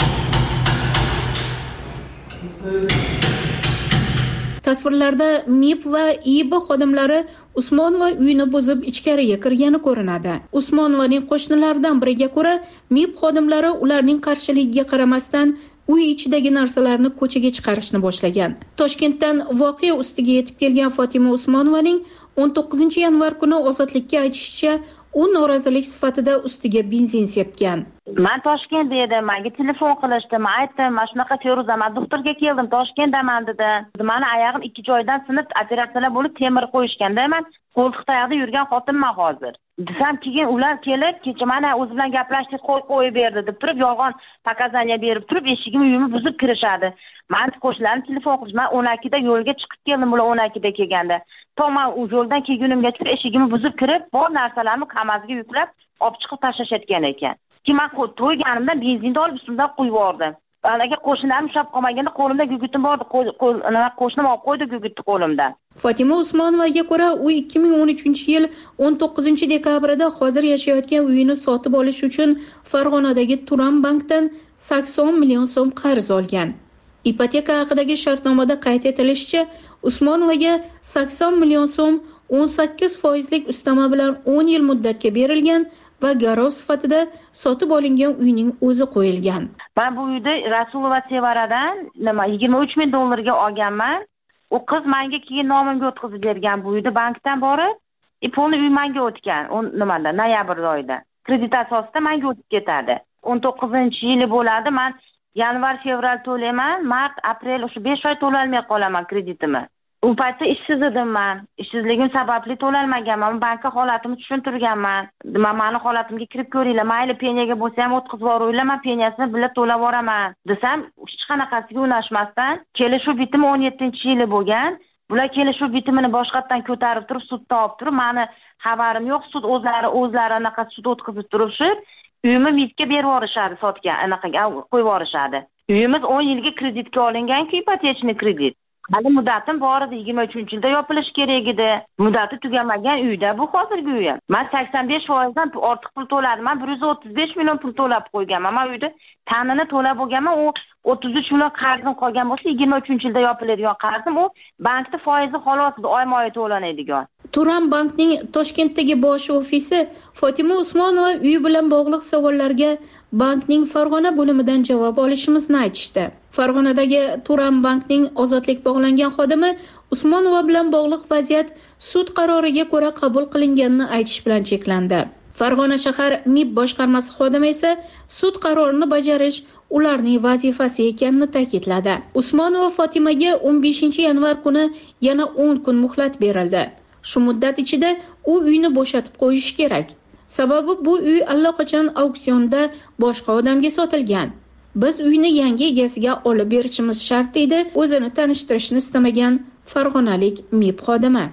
H: Tasvirlarda MIB va I B xodimlari Usmonova uyini buzib ichkariga kirgani ko'rinadi. Usmonovaning qo'shnilaridan biriga ko'ra, MIB xodimlari ularning qarshiligiga qaramasdan uy ichidagi narsalarni ko'chaga chiqarishni boshlagan. Toshkentdan voqea ustiga yetib kelgan Fotima Usmonovaning o'n to'qqizinchi yanvar kuni ozodlikka aytishicha, u norozilik sifatida ustiga benzin sepgan.
U: Men Toshkentda edim, menga telefon qilishdi. Men aytdim, "Men shunaqa Feruza, men doktorga keldim, Toshkentdaman" dedi. Meni oyog'im ikki joydan sinib, operatsiyalar bo'lib temir qo'yishganda, men qo'ltiq tayoqda yurgan xotinman hozir. Desam, keyin ular kelib, kecha mana o'zi bilan gaplashdik, qo'y qo'yib berdi deb turib, yolg'on pokazaniya berib turib, eshigimni uyimni buzib kirishadi. Men qo'shnilarim telefon qilishdi. Men o'n ikkida yo'lga chiqib keldim, ular o'n ikkida kelganda. To men u yo'ldan kelgunimgacha eshigimni buzib kirib, bor narsalarimni kamazga yuklab, olib chiqib tashlashayotgan ekan. Keyin men to'yganimda benzinni olib ustimdan qo'yib yubordim. Anaga qo'shnilarim ushlab qolmaganda qo'limda gugutim bordi, qo'shnim olib qo'ydi gugutni qo'limdan.
H: Fatima Usmonovaga ko'ra, u ikki ming o'n uchinchi yil o'n to'qqizinchi dekabrda hozir yashayotgan uyini sotib olish uchun Farg'onadagi Turan bankdan sakson million so'm qarz olgan. Ipoteka haqidagi shartnomada qayd etilishicha, Usmonovaga sakson million so'm o'n sakkiz foizlik ustama bilan o'n yil muddatga berilgan va garov sifatida sotib olingan uyning o'zi qo'yilgan.
U: Men bu uyni Rasulova Sevaradan nima yigirma uch ming dollarga olganman. U qiz menga keyin nomimga o'tkazib bergan bu uyni bankdan borib, e pulni uy menga o'tgan. U nimada noyabr oyida. Kredit asosida menga o'tib ketadi. o'n to'qqizinchi yili bo'ladi. Men yanvar, fevral to'layman, mart, aprel o'sha besh oy to'lolmay qolaman kreditimni. U paytda ishsiz edim men. Ishsizligim sababli to'lolmaganman. Bankka holatimni tushuntirganman. Men meni holatimga kirib ko'ringlar. Mayli penyaga bo'lsa ham o'tkazib yuboringlar, men penyasini birga to'lab yuboraman. Desam, hech qanaqasiga unashmasdan, kelishuv bitimi o'n yettinchi yili bo'lgan. Bular kelishuv bitimini boshqatdan ko'tarib turib, sudda olib turib, meni xabarim yo'q, sud o'zlari o'zlari anaqa sud o'tkazib turibshib, uyimni mitga berib yuborishadi, sotgan, anaqaga qo'yib yuborishadi. Uyimiz o'n yilga kreditga olingan-ku, ipotechniy kredit. Hali muddatim bor edi, yigirma uchinchi yilda yopilish kerak edi. Muddati tugamagan uyda bu hozirgi uyim. Men sakson besh foizdan ortiq pul to'ladim. Men bir yuz o'ttiz besh million pul to'lab qo'yganman. Men uyda ta'nini to'lab bo'lganman. U o'ttiz uch million qarzim qolgan bo'lsa, yigirma uchinchi yilda yopiladigan qarzim, u bankda foizi xolos oyma-oy to'lanadigan.
H: Turan bankning Toshkentdagi bosh ofisi Fotima Usmonova uyi bilan bog'liq savollarga bankning Farg'ona bo'limidan javob olishimizni aytishdi. Farg'onadagi Turan bankning ozodlik bog'langan xodimi Usmonova bilan bog'liq vaziyat sud qaroriga ko'ra qabul qilinganini aytish bilan cheklandi. Farg'ona shahar MIB boshqarmasi xodimi esa sud qarorini bajarish ularning vazifasi ekanini ta'kidladi. Usmonova Fotimaga o'n beshinchi yanvar kuni yana o'n kun muhlat berildi. Shu muddat ichida u uyni bo'shatib qo'yish kerak. Sababi bu uy allaqachon auksionda boshqa odamga sotilgan. Biz uyni yangi egasiga olib berishimiz shart deydi o'zini tanishtirishni istamagan farg'onalik MIB xodimi.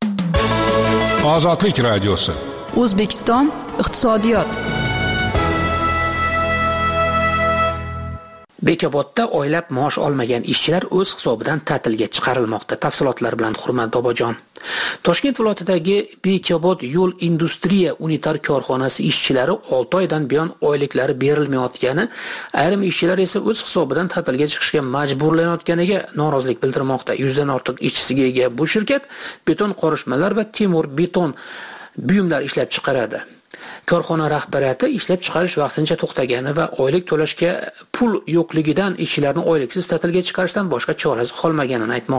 O: Ozodlik radiosi.
E: O'zbekiston iqtisodiyot.
I: Bekobodda oylab maosh olmagan ishchilar o'z hisobidan ta'tilga chiqarilmoqda. Tafsilotlar bilan Hurmat Bobojon. Toshkent viloyatidagi Bekobod yo'l industriya unitar korxonasi ishchilari olti oydan buyon oyliklari berilmayotgani, ayrim ishchilar esa o'z hisobidan ta'tilga chiqishga majburlanayotganiga norozilik bildirmoqda. yuzdan ortiq ishchisiga ega bu shirkat beton qorishmalar va temir beton buyumlar ishlab chiqaradi. Korxona rahbariyati ishlab chiqarish vaqtincha to'xtagani va oylik to'lashga pul yo'qligidan ishchilarni oyliksiz ta'tilga chiqarishdan boshqa chorasi qolmaganini aytmoqda.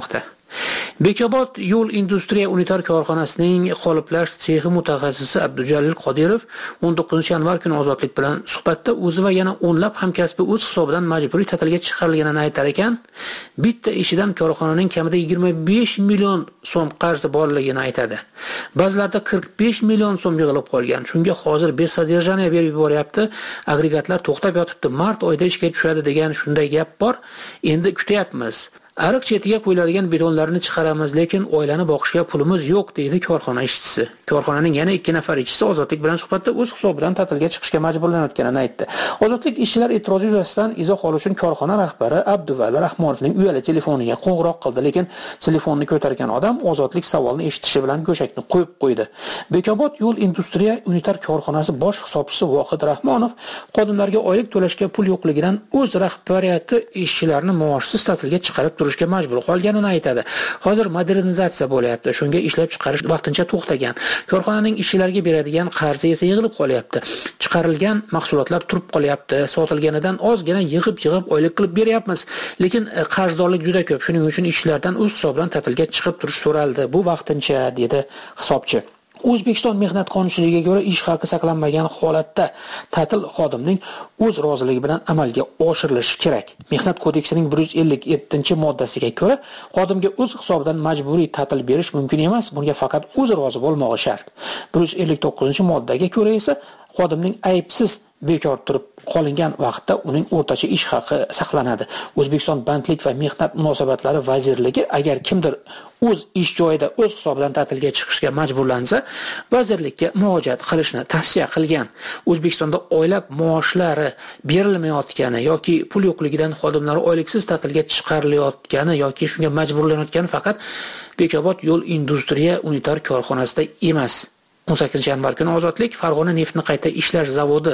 I: Bekobod yo'l industriya unitar korxonasining qoliplash sexi mutaxassisi Abdujalil Qodirov o'n to'qqizinchi yanvar kuni Ozodlik bilan suhbatda o'zi va yana o'nlab hamkasbi o'z hisobidan majburiy ta'tilga chiqarilganini aytar ekan, bitta ishidan korxonaning kamida yigirma besh million so'm qarzi borligini aytadi. Ba'zilarda qirq besh million so'm yig'ilib qolgan. Shunga hozir besadirjaniya berib yuboryapti. Agregatlar to'xtab yotibdi. Mart oyida ishga tushadi degan shunday gap bor. Endi kutyapmiz. Ariq chetiga qo'yiladigan betonlarni chiqaramiz, lekin oilani boqishga pulimiz yo'q, deydi korxona ishchisi. Korxonaning yana ikki nafar ishchisi Ozodlik bilan suhbatda o'z hisobidan ta'tilga chiqishga majburlanayotganini aytdi. Ozodlik ishchilar e'tirozi yuzasidan izoh olish uchun korxona rahbari Abduvali Rahmonovning uyali telefoniga qo'ng'iroq qildi, lekin telefonni ko'targan odam Ozodlik savolni eshitishi bilan go'shakni qo'yib qo'ydi. Bekobod yo'l industriya unitar korxonasi bosh hisobchisi Vohid Rahmonov xodimlarga oylik to'lashga pul yo'qligidan o'z rahbariyati ishchilarni maoshsiz ta'tilga chiqarib turishga majbur qolganini aytadi. Hozir modernizatsiya bo'lyapti. Shunga ishlab chiqarish vaqtincha to'xtagan. Korxonaning ishchilarga beradigan qarzi esa yig'ilib qolyapti. Chiqarilgan mahsulotlar turib qolyapti. Sotilganidan ozgina yig'ib-yig'ib oylik qilib beryapmiz. Lekin qarzdorlik juda ko'p. Shuning uchun ishchilardan o'z hisobidan ta'tilga chiqib turish so'raldi. Bu vaqtincha, dedi hisobchi. O'zbekiston mehnat qonunchiligiga ko'ra ish haqi saqlanmagan holatda ta'til xodimning o'z roziligi bilan amalga oshirilishi kerak. Mehnat kodeksining bir yuz ellik yettinchi moddasiga ko'ra xodimga o'z hisobidan majburiy ta'til berish mumkin emas, bunga faqat o'zi rozi bo'lmog'i shart. bir yuz ellik to'qqizinchi moddaga ko'ra esa xodimning aybsiz bekor turib qolingan vaqtda uning o'rtacha ish haqi saqlanadi. O'zbekiston Bandlik va mehnat munosabatlari vazirligi agar kimdir o'z ish joyida o'z hisobidan ta'tilga chiqishga majburlansa, vazirlikka murojaat qilishni tavsiya qilgan. O'zbekistonda oylab maoshlari berilmayotgani yoki pul yo'qligidan xodimlar oyliksiz ta'tilga chiqarilayotgani yoki shunga majburlanayotgani faqat Bekobod yo'l industriya unitar korxonasida emas. o'n sakkizinchi yanvar kuni Ozodlik Farg'ona neftni qayta ishlash zavodi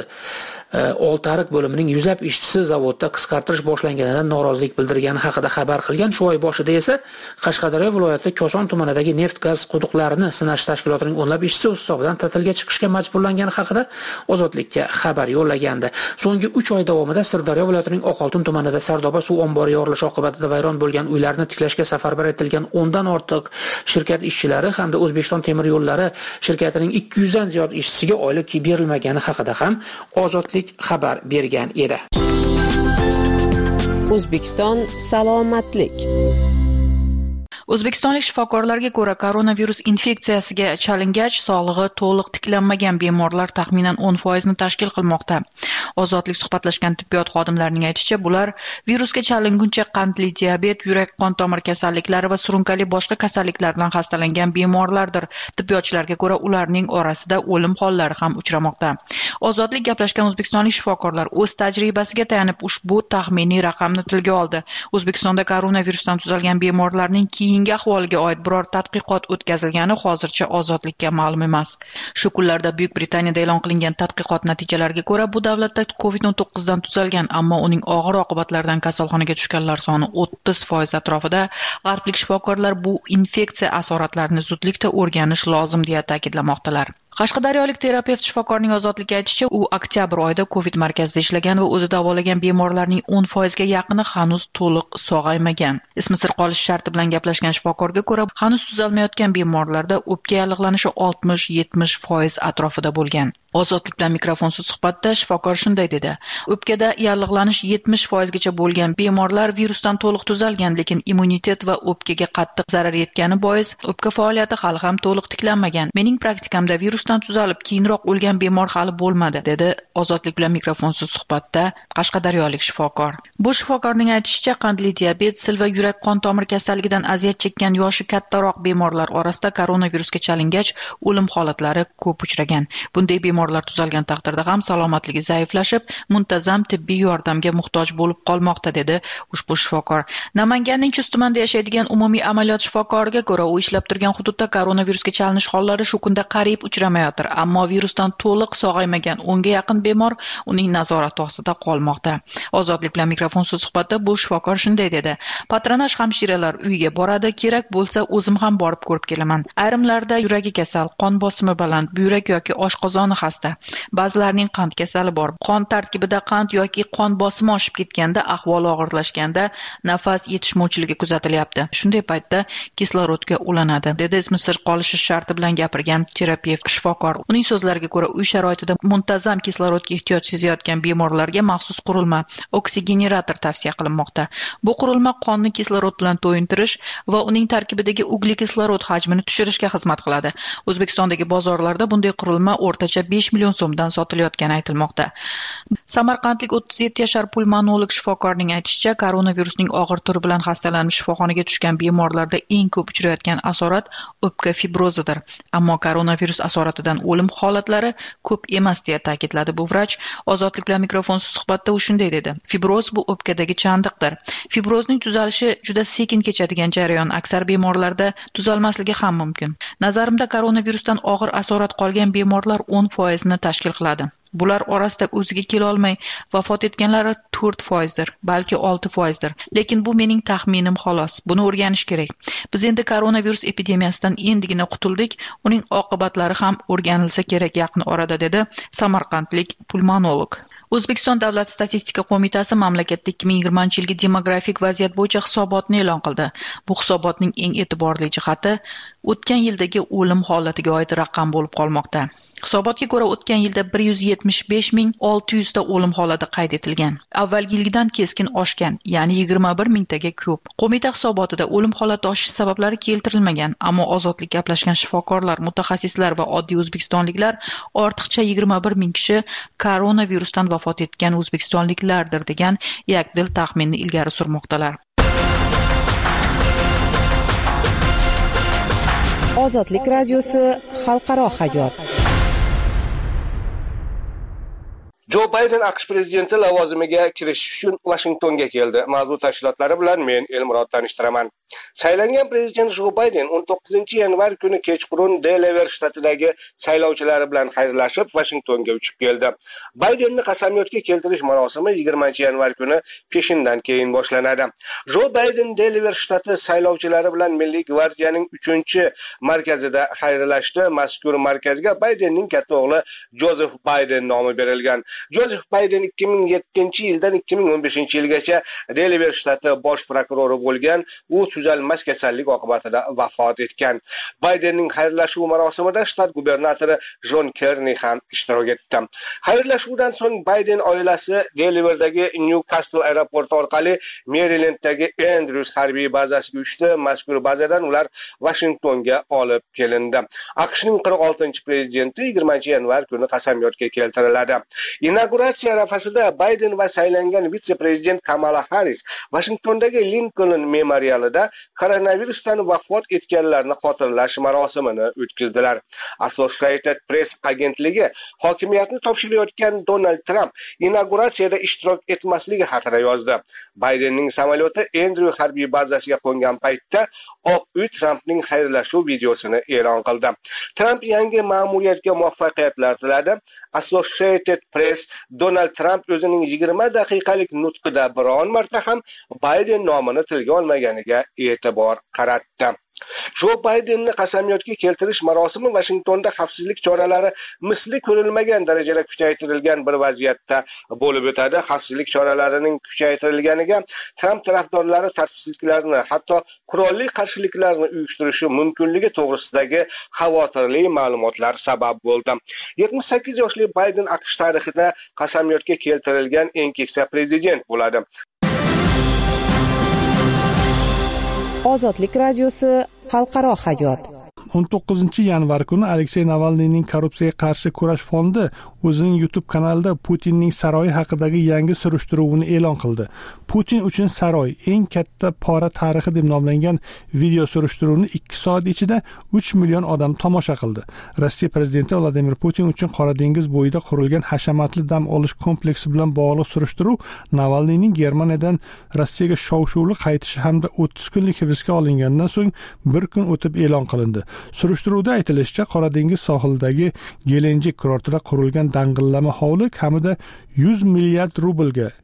I: Oltiariq bo'limining yuzlab ishchisi zavodda qisqartirish boshlanganidan norozilik bildirgani haqida xabar qilgan. Shu oy boshida esa Qashqadaryo viloyati Koson tumanidagi neft-gaz quduqlarini sinash tashkilotining o'nlab ishchisi o'z hisobidan ta'tilga chiqishga majburlangani haqida Ozodlikka xabar yo'llagandi. So'nggi uch oy davomida Sirdaryo viloyatining Oqoltin tumanida Sardoba suv ombori yorilishi oqibatida vayron bo'lgan uylarni tiklashga safarbar etilgan o'ndan ortiq shirkat ishchilari hamda O'zbekiston temir yo'llari shirkatining ikki yuz dan ziyod ishchisiga oylik berilmagani haqida ham Ozodlik xabar bergan edi.
M: O'zbekiston salomatlik.
E: O'zbekistonlik shifokorlarga ko'ra, koronavirus infeksiyasiga chalingach, sog'lig'i to'liq tiklanmagan bemorlar taxminan o'n foiz ni tashkil qilmoqda. Ozodlik suhbatlashgan tibbiyot xodimlarining aytishicha, bular virusga chalinguncha qandli diabet, yurak-qon tomir kasalliklari va surunkali boshqa kasalliklar bilan xastalangan bemorlardir. Tibbiyotchilarga ko'ra, ularning orasida o'lim hollari ham uchramoqda. Ozodlik gaplashgan o'zbekistonlik shifokorlar o'z tajribasiga tayanib ushbu taxminiy raqamni tilga oldi. O'zbekistonda koronavirusdan tuzalgan bemorlarning keyingi ahvoliga oid biror tadqiqot o'tkazilgani hozircha Ozodlikka ma'lum emas. Shu kunlarda Buyuk Britaniyada e'lon qilingan tadqiqot natijalariga ko'ra, bu davlatda covid o'n to'qqiz dan tuzalgan, ammo uning og'ir oqibatlaridan kasalxonaga tushganlar soni o'ttiz foiz atrofida. G'arblik shifokorlar bu infeksiya asoratlarini zudlikda o'rganish lozim deya ta'kidlamoqdalar. Qashqadaryolik terapevt shifokorning Ozodlikka aytishicha, u oktyabr oyida Covid markazida ishlagan va o'zi davolagan bemorlarning o'n foiz ga yaqini hanuz to'liq sog'aymagan. Ismi sir qolish sharti bilan gaplashgan shifokorga ko'ra, hanuz tuzalmayotgan bemorlarda o'pka yallig'lanishi oltmish yetmish foiz atrofida bo'lgan. Ozodlik bilan mikrofonsiz suhbatda shifokor shunday dedi: o'pkada yallig'lanish yetmish foiz gacha bo'lgan bemorlar virusdan to'liq tuzalgan, lekin immunitet va o'pkaga qattiq zarar yetgani bois o'pka faoliyati hali ham to'liq tiklanmagan. Mening praktikamda virusdan tuzalib keyinroq o'lgan bemor hali bo'lmadi, dedi Ozodlik bilan mikrofonsiz suhbatda qashqadaryolik shifokor. Bu shifokorning aytishicha, qandli diabet, sil va yurak-qon tomir kasalligidan aziyat chekkan yoshi kattaroq bemorlar orasida koronavirusga chalingach o'lim holatlari ko'p uchragan. Bunday bemorlar tuzalgan taqdirda ham salomatligi zaiflashib, muntazam tibbiy yordamga muhtoj bo'lib qolmoqda, dedi ushbu shifokor. Namanganning Chust tumanida yashaydigan umumiy amaliyot shifokoriga ko'ra, u ishlab turgan hududda koronavirusga chalinish hollari shu kunda qariyb uchramayotir, ammo virusdan to'liq sog'aymagan o'n ga yaqin bemor uning nazorati ostida qolmoqda. Ozodlik bilan mikrofonsiz suhbatda bu shifokor shunday dedi: patronaj hamshiralar uyiga boradi, kerak bo'lsa o'zim ham borib ko'rib kelaman. Ayrimlarda yuragi kasal, qon bosimi baland, buyrak yoki oshqozoni xasta emasdi. Ba'zilarning qand kasali bor. Qon tarkibida qand yoki qon bosimi oshib ketganda, ahvoli og'irlashganda nafas yetishmovchiligi kuzatilyapti. Shunday paytda kislorodga ulanadi, dedi ismi sir qolishi sharti bilan gapirgan terapevt shifokor. Uning so'zlariga ko'ra, uy sharoitida muntazam kislorodga ehtiyoj sezayotgan bemorlarga maxsus qurilma oksigenerator tavsiya qilinmoqda. Bu qurilma qonni kislorod bilan to'yintirish va uning tarkibidagi uglekislorod hajmini tushirishga xizmat qiladi. O'zbekistondagi bozorlarda bunday qurilma o'rtacha besh million so'mdan sotilayotgani aytilmoqda. Samarqandlik o'ttiz yetti yashar pulmonolog shifokorning aytishicha, koronavirusning og'ir turi bilan xastalanib shifoxonaga tushgan bemorlarda eng ko'p uchrayotgan asorat o'pka fibrozidir. Ammo koronavirus asoratidan o'lim holatlari ko'p emas deya ta'kidladi bu vrach. Ozodlik bilan mikrofonsiz suhbatda u shunday dedi: Fibroz bu o'pkadagi chandiqdir. Fibrozning tuzalishi juda sekin kechadigan jarayon, aksar bemorlarda tuzalmasligi ham mumkin. Nazarimda koronavirusdan og'ir asorat qolgan bemorlar o'n foiz ni tashkil qiladi. Bular orasida o'ziga kela olmay vafot etganlar to'rt foizdir, balki olti foizdir. Lekin bu mening taxminim xolos. Buni o'rganish kerak. Biz endi koronavirus epidemiyasidan endigina qutuldik. Uning oqibatlari ham o'rganilsa kerak yaqin orada, dedi samarqandlik pulmonolog. O'zbekiston Davlat statistika qo'mitasi mamlakatda ikki ming yigirmanchi yilgi demografik vaziyat bo'yicha hisobotni e'lon qildi. Bu hisobotning eng e'tiborli jihati o'tgan yildagi o'lim holatiga oid raqam bo'lib qolmoqda. Hisobotga ko'ra, o'tgan yilda bir yuz yetmish besh ming olti yuz ta o'lim holati qayd etilgan. Avvalgi yildan keskin oshgan, ya'ni yigirma bir mingtaga ko'p. Qo'mita hisobotida o'lim holati oshish sabablari keltirilmagan, ammo ozodlik gaplashgan shifokorlar, mutaxassislar va oddiy o'zbekistonliklar ortiqcha yigirma bir ming kishi koronavirusdan vafot etgan o'zbekistonliklardir degan yakdil taxminni ilgari surmoqdalar.
M: Ozodlik radiosi xalqaro hayot.
C: Jo Bayden AQSh prezidenti lavozimiga kirishish uchun Vashingtonga keldi. Mavzu tafsilotlari bilan men Elmurod tanishtiraman. Saylangan prezident Jo Bayden o'n to'qqizinchi yanvar kuni kechqurun Delaware shtatidagi saylovchilari bilan xayrlashib, Vashingtonga uchib keldi. Baydenni qasamyodga keltirish marosimi yigirmanchi yanvar kuni peshindan keyin boshlanadi. Jo Bayden Delaware shtati saylovchilari bilan Milliy gvardiyaning uchinchi markazida xayrlashdi. Mazkur markazga Baydenning katta o'g'li Joseph Bayden nomi berilgan. Joseph Bayden ikki ming yettinchi yildan ikki ming o'n beshinchi yilgacha Delaware shtati bosh prokurori bo'lgan. U tuzalmas kasallik oqibatida vafot etgan. Baydenning xayrlashuv marosimida shtat gubernatori Jon Kerni ham ishtirok etdi. Xayrlashuvdan so'ng Bayden oilasi Delawaredagi Newcastle aeroporti orqali Marylanddagi Andrews harbiy bazasiga uchdi. Mazkur bazadan ular Vashingtonga olib kelindi. AQShning qirq oltinchi prezidenti yigirmanchi yanvar kuni qasamyodga keltiriladi. Inauguratsiya arafasida Bayden va saylangan vitse-prezident Kamala Harris Vashingtondagi Lincoln memorialida koronavirusdan vafot etganlarni xotirlash marosimini o'tkazdilar. Associated Press agentligi hokimiyatni topshirayotgan Donald Trump inauguratsiyada ishtirok etmasligi haqida yozdi. Baydenning samolyoti Andrew harbiy bazasiga qo'ngan paytda Oq uy Trumpning xayrlashuv videosini e'lon qildi. Trump yangi ma'muriyatga muvaffaqiyatlar tiladi. Associated Press Donald Trump o'zining yigirma daqiqalik nutqida biron marta ham Bayden nomini tilga olmaganiga e'tibor qaratdi. Jo Baydenni qasamyodga keltirish marosimi Vashingtonda xavfsizlik choralari misli ko'rilmagan darajada kuchaytirilgan bir vaziyatda bo'lib o'tadi. Xavfsizlik choralarining kuchaytirilganiga Trump tarafdorlari tartibsizliklarni, hatto qurolli qarshiliklarni uyushtirishi mumkinligi to'g'risidagi xavotirli ma'lumotlar sabab bo'ldi. yetmish sakkiz yoshli Bayden AQSh tarixida qasamyodga keltirilgan eng keksa prezident bo'ladi.
M: Ozodlik radiosi xalqaro hayot.
A: o'n to'qqizinchi yanvar kuni Aleksey Navalniyning korrupsiyaga qarshi kurash fondi o'zining YouTube kanalida Putinning saroyi haqidagi yangi surishtiruvini e'lon qildi. Putin uchun saroy eng katta pora tarixi deb nomlangan video surishtiruvni ikki soat ichida uch million odam tomosha qildi. Rossiya prezidenti Vladimir Putin uchun Qora dengiz bo'yida qurilgan hashamatli dam olish kompleksi bilan bog'liq surishtiruv Navalniyning Germaniyadan Rossiyaga shov-shuvli qaytishi hamda o'ttiz kunlik hibsga olingandan so'ng bir kun o'tib e'lon qilindi. Surishtiruvda aytilishicha, Qora dengiz sohilidagi Gelenjik kurortida qurilgan dang'illama hovli kamida yuz milliard rublga,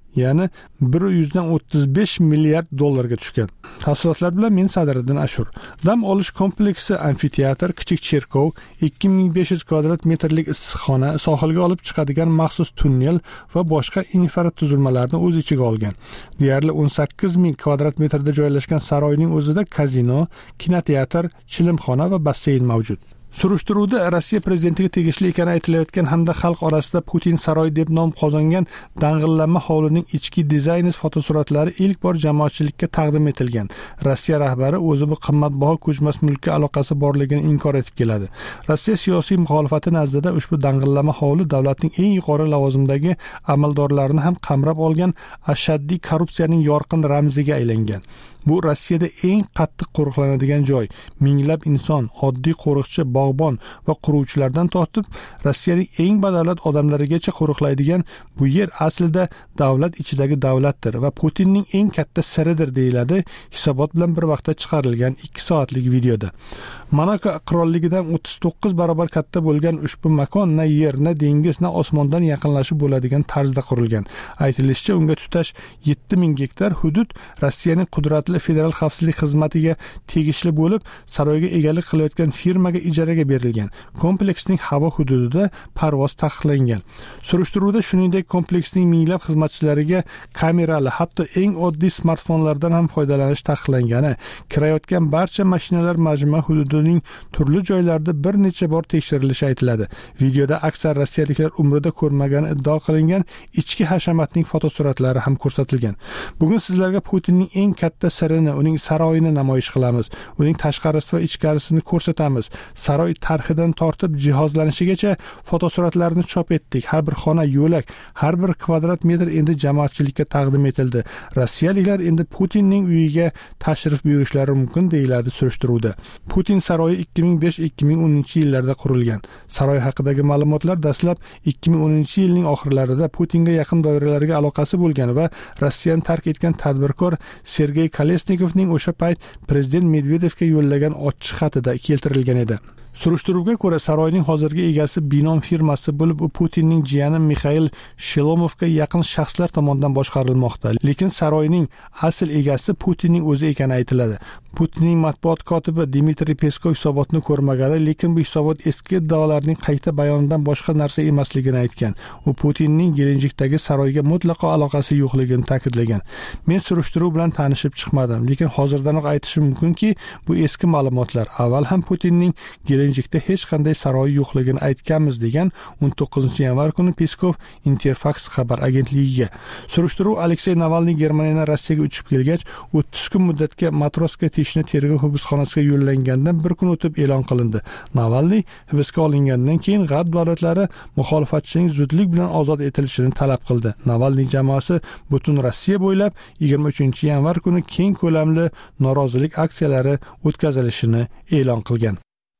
A: ya'ni bir yuz o'ttiz besh milliard dollarga tushgan. Tafsilotlar bilan men Sadiriddin Ashur. Dam olish kompleksi, amfiteatr, kichik cherkov, ikki ming besh yuz kvadrat metrlik issiqxona, sohilga olib chiqadigan maxsus tunnel va boshqa infratuzilmalarni o'z ichiga olgan. Deyarli o'n sakkiz ming kvadrat metrda joylashgan saroyning o'zida kazino, kinoteatr, chilimxona va basseyn mavjud. Surishtiruvda Rossiya prezidentiga tegishli ekani aytilayotgan hamda xalq orasida Putin saroyi deb nom qozongan dang'illanma hovlining ichki dizayni fotosuratlari ilk bor jamoatchilikka taqdim etilgan. Rossiya rahbari o'zi bu qimmatbaho ko'chmas mulkka aloqasi borligini inkor etib keladi. Rossiya siyosiy muxolifati nazdida ushbu dang'illanma hovli davlatning eng yuqori lavozimdagi amaldorlarini ham qamrab olgan ashaddiy korrupsiyaning yorqin ramziga aylangan. Bu Rossiyada eng qattiq qo'riqlanadigan joy. Minglab inson, oddiy qo'riqchi, bog'bon va quruvchilardan tortib Rossiyaning eng badavlat odamlarigacha qo'riqlaydigan bu yer aslida davlat ichidagi davlatdir va Putinning eng katta siridir deyiladi hisobot bilan bir vaqtda chiqarilgan ikki soatlik videoda. Monako qirolligidan o'ttiz to'qqiz barobar katta bo'lgan ushbu makon na yer, na dengiz, na osmondan yaqinlashib bo'ladigan tarzda qurilgan. Aytilishicha, unga tutash yetti ming gektar hudud Rossiyaning qudratli federal xavfsizlik xizmatiga tegishli bo'lib, saroyga egalik qilayotgan firmaga ijaraga berilgan. Kompleksning havo hududida parvoz taqiqlangan. Surishtiruvda shuningdek kompleksning minglab xizmatchilariga kamerali, hatto eng oddiy smartfonlardan ham foydalanish taqiqlangani, kirayotgan barcha mashinalar majmua hududining turli joylarida bir necha bor tekshirilishi aytiladi. Videoda aksar rossiyaliklar umrida ko'rmagani iddao qilingan ichki hashamatning fotosuratlari ham ko'rsatilgan. Bugun sizlarga Putinning eng katta sirini, uning saroyini namoyish qilamiz. Uning tashqarisi va ichkarisini ko'rsatamiz. Saroy tarxidan tortib jihozlanishigacha fotosuratlarni chop etdik. Har bir xona, yo'lak, har bir kvadrat metr endi jamoatchilikka taqdim etildi. Rossiyaliklar endi Putinning uyiga tashrif buyurishlari mumkin deyiladi surishtiruvda. Putin saroyi ikki ming besh ikki ming o'ninchi yillarda qurilgan. Saroy haqidagi ma'lumotlar dastlab ikki ming o'ninchi yilning oxirlarida Putinga yaqin doiralarga aloqasi bo'lgan va Rossiyani tark etgan tadbirkor Sergey Kolesnikovning o'sha payt prezident Medvedevga yo'llagan ochiq xatida keltirilgan edi. Surishtiruvga ko'ra, saroyning hozirgi egasi Binom firmasi bo'lib, u Putinning jiyani Mixail Shelomovga yaqin shaxslar tomonidan boshqarilmoqda. Lekin saroyning asl egasi Putinning o'zi ekani aytiladi. Putinning matbuot kotibi Dmitriy Peskov hisobotni ko'rmagani, lekin bu hisobot eski iddaolarning qayta bayonidan boshqa narsa emasligini aytgan. U Putinning Gelenjikdagi saroyga mutlaqo aloqasi yo'qligini ta'kidlagan. Men surishtiruv bilan tanishib chiqmadim, lekin hozirdanoq aytishim mumkinki, bu eski ma'lumotlar. Avval ham Putinning Gelenjikda hech qanday saroy yo'qligini aytganmiz degan o'n to'qqizinchi yanvar kuni Peskov Interfax xabar agentligiga. Surishtiruv Aleksey Navalniy Germaniyadan Rossiyaga uchib kelgach, o'ttiz kun muddatga Matroska teshni tergov hibsxonasiga yo'llangandan bir kun o'tib e'lon qilindi. Navalniy hibsga olingandan keyin G'arb davlatlari muxolifatchining zudlik bilan ozod etilishini talab qildi. Navalniy jamoasi butun Rossiya bo'ylab yigirma uchinchi yanvar kuni keng ko'lamli norozilik aksiyalari o'tkazilishini e'lon qilgan.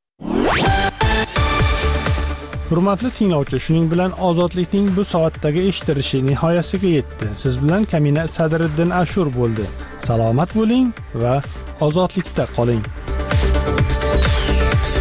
A: Hurmatli tinglovchi, shuning bilan ozodlikning bu soatdagi eshittirishi nihoyasiga yetdi. Siz bilan Kamina Sadiriddin Ashur bo'ldi. Salomat bo'ling va ozodlikda qoling.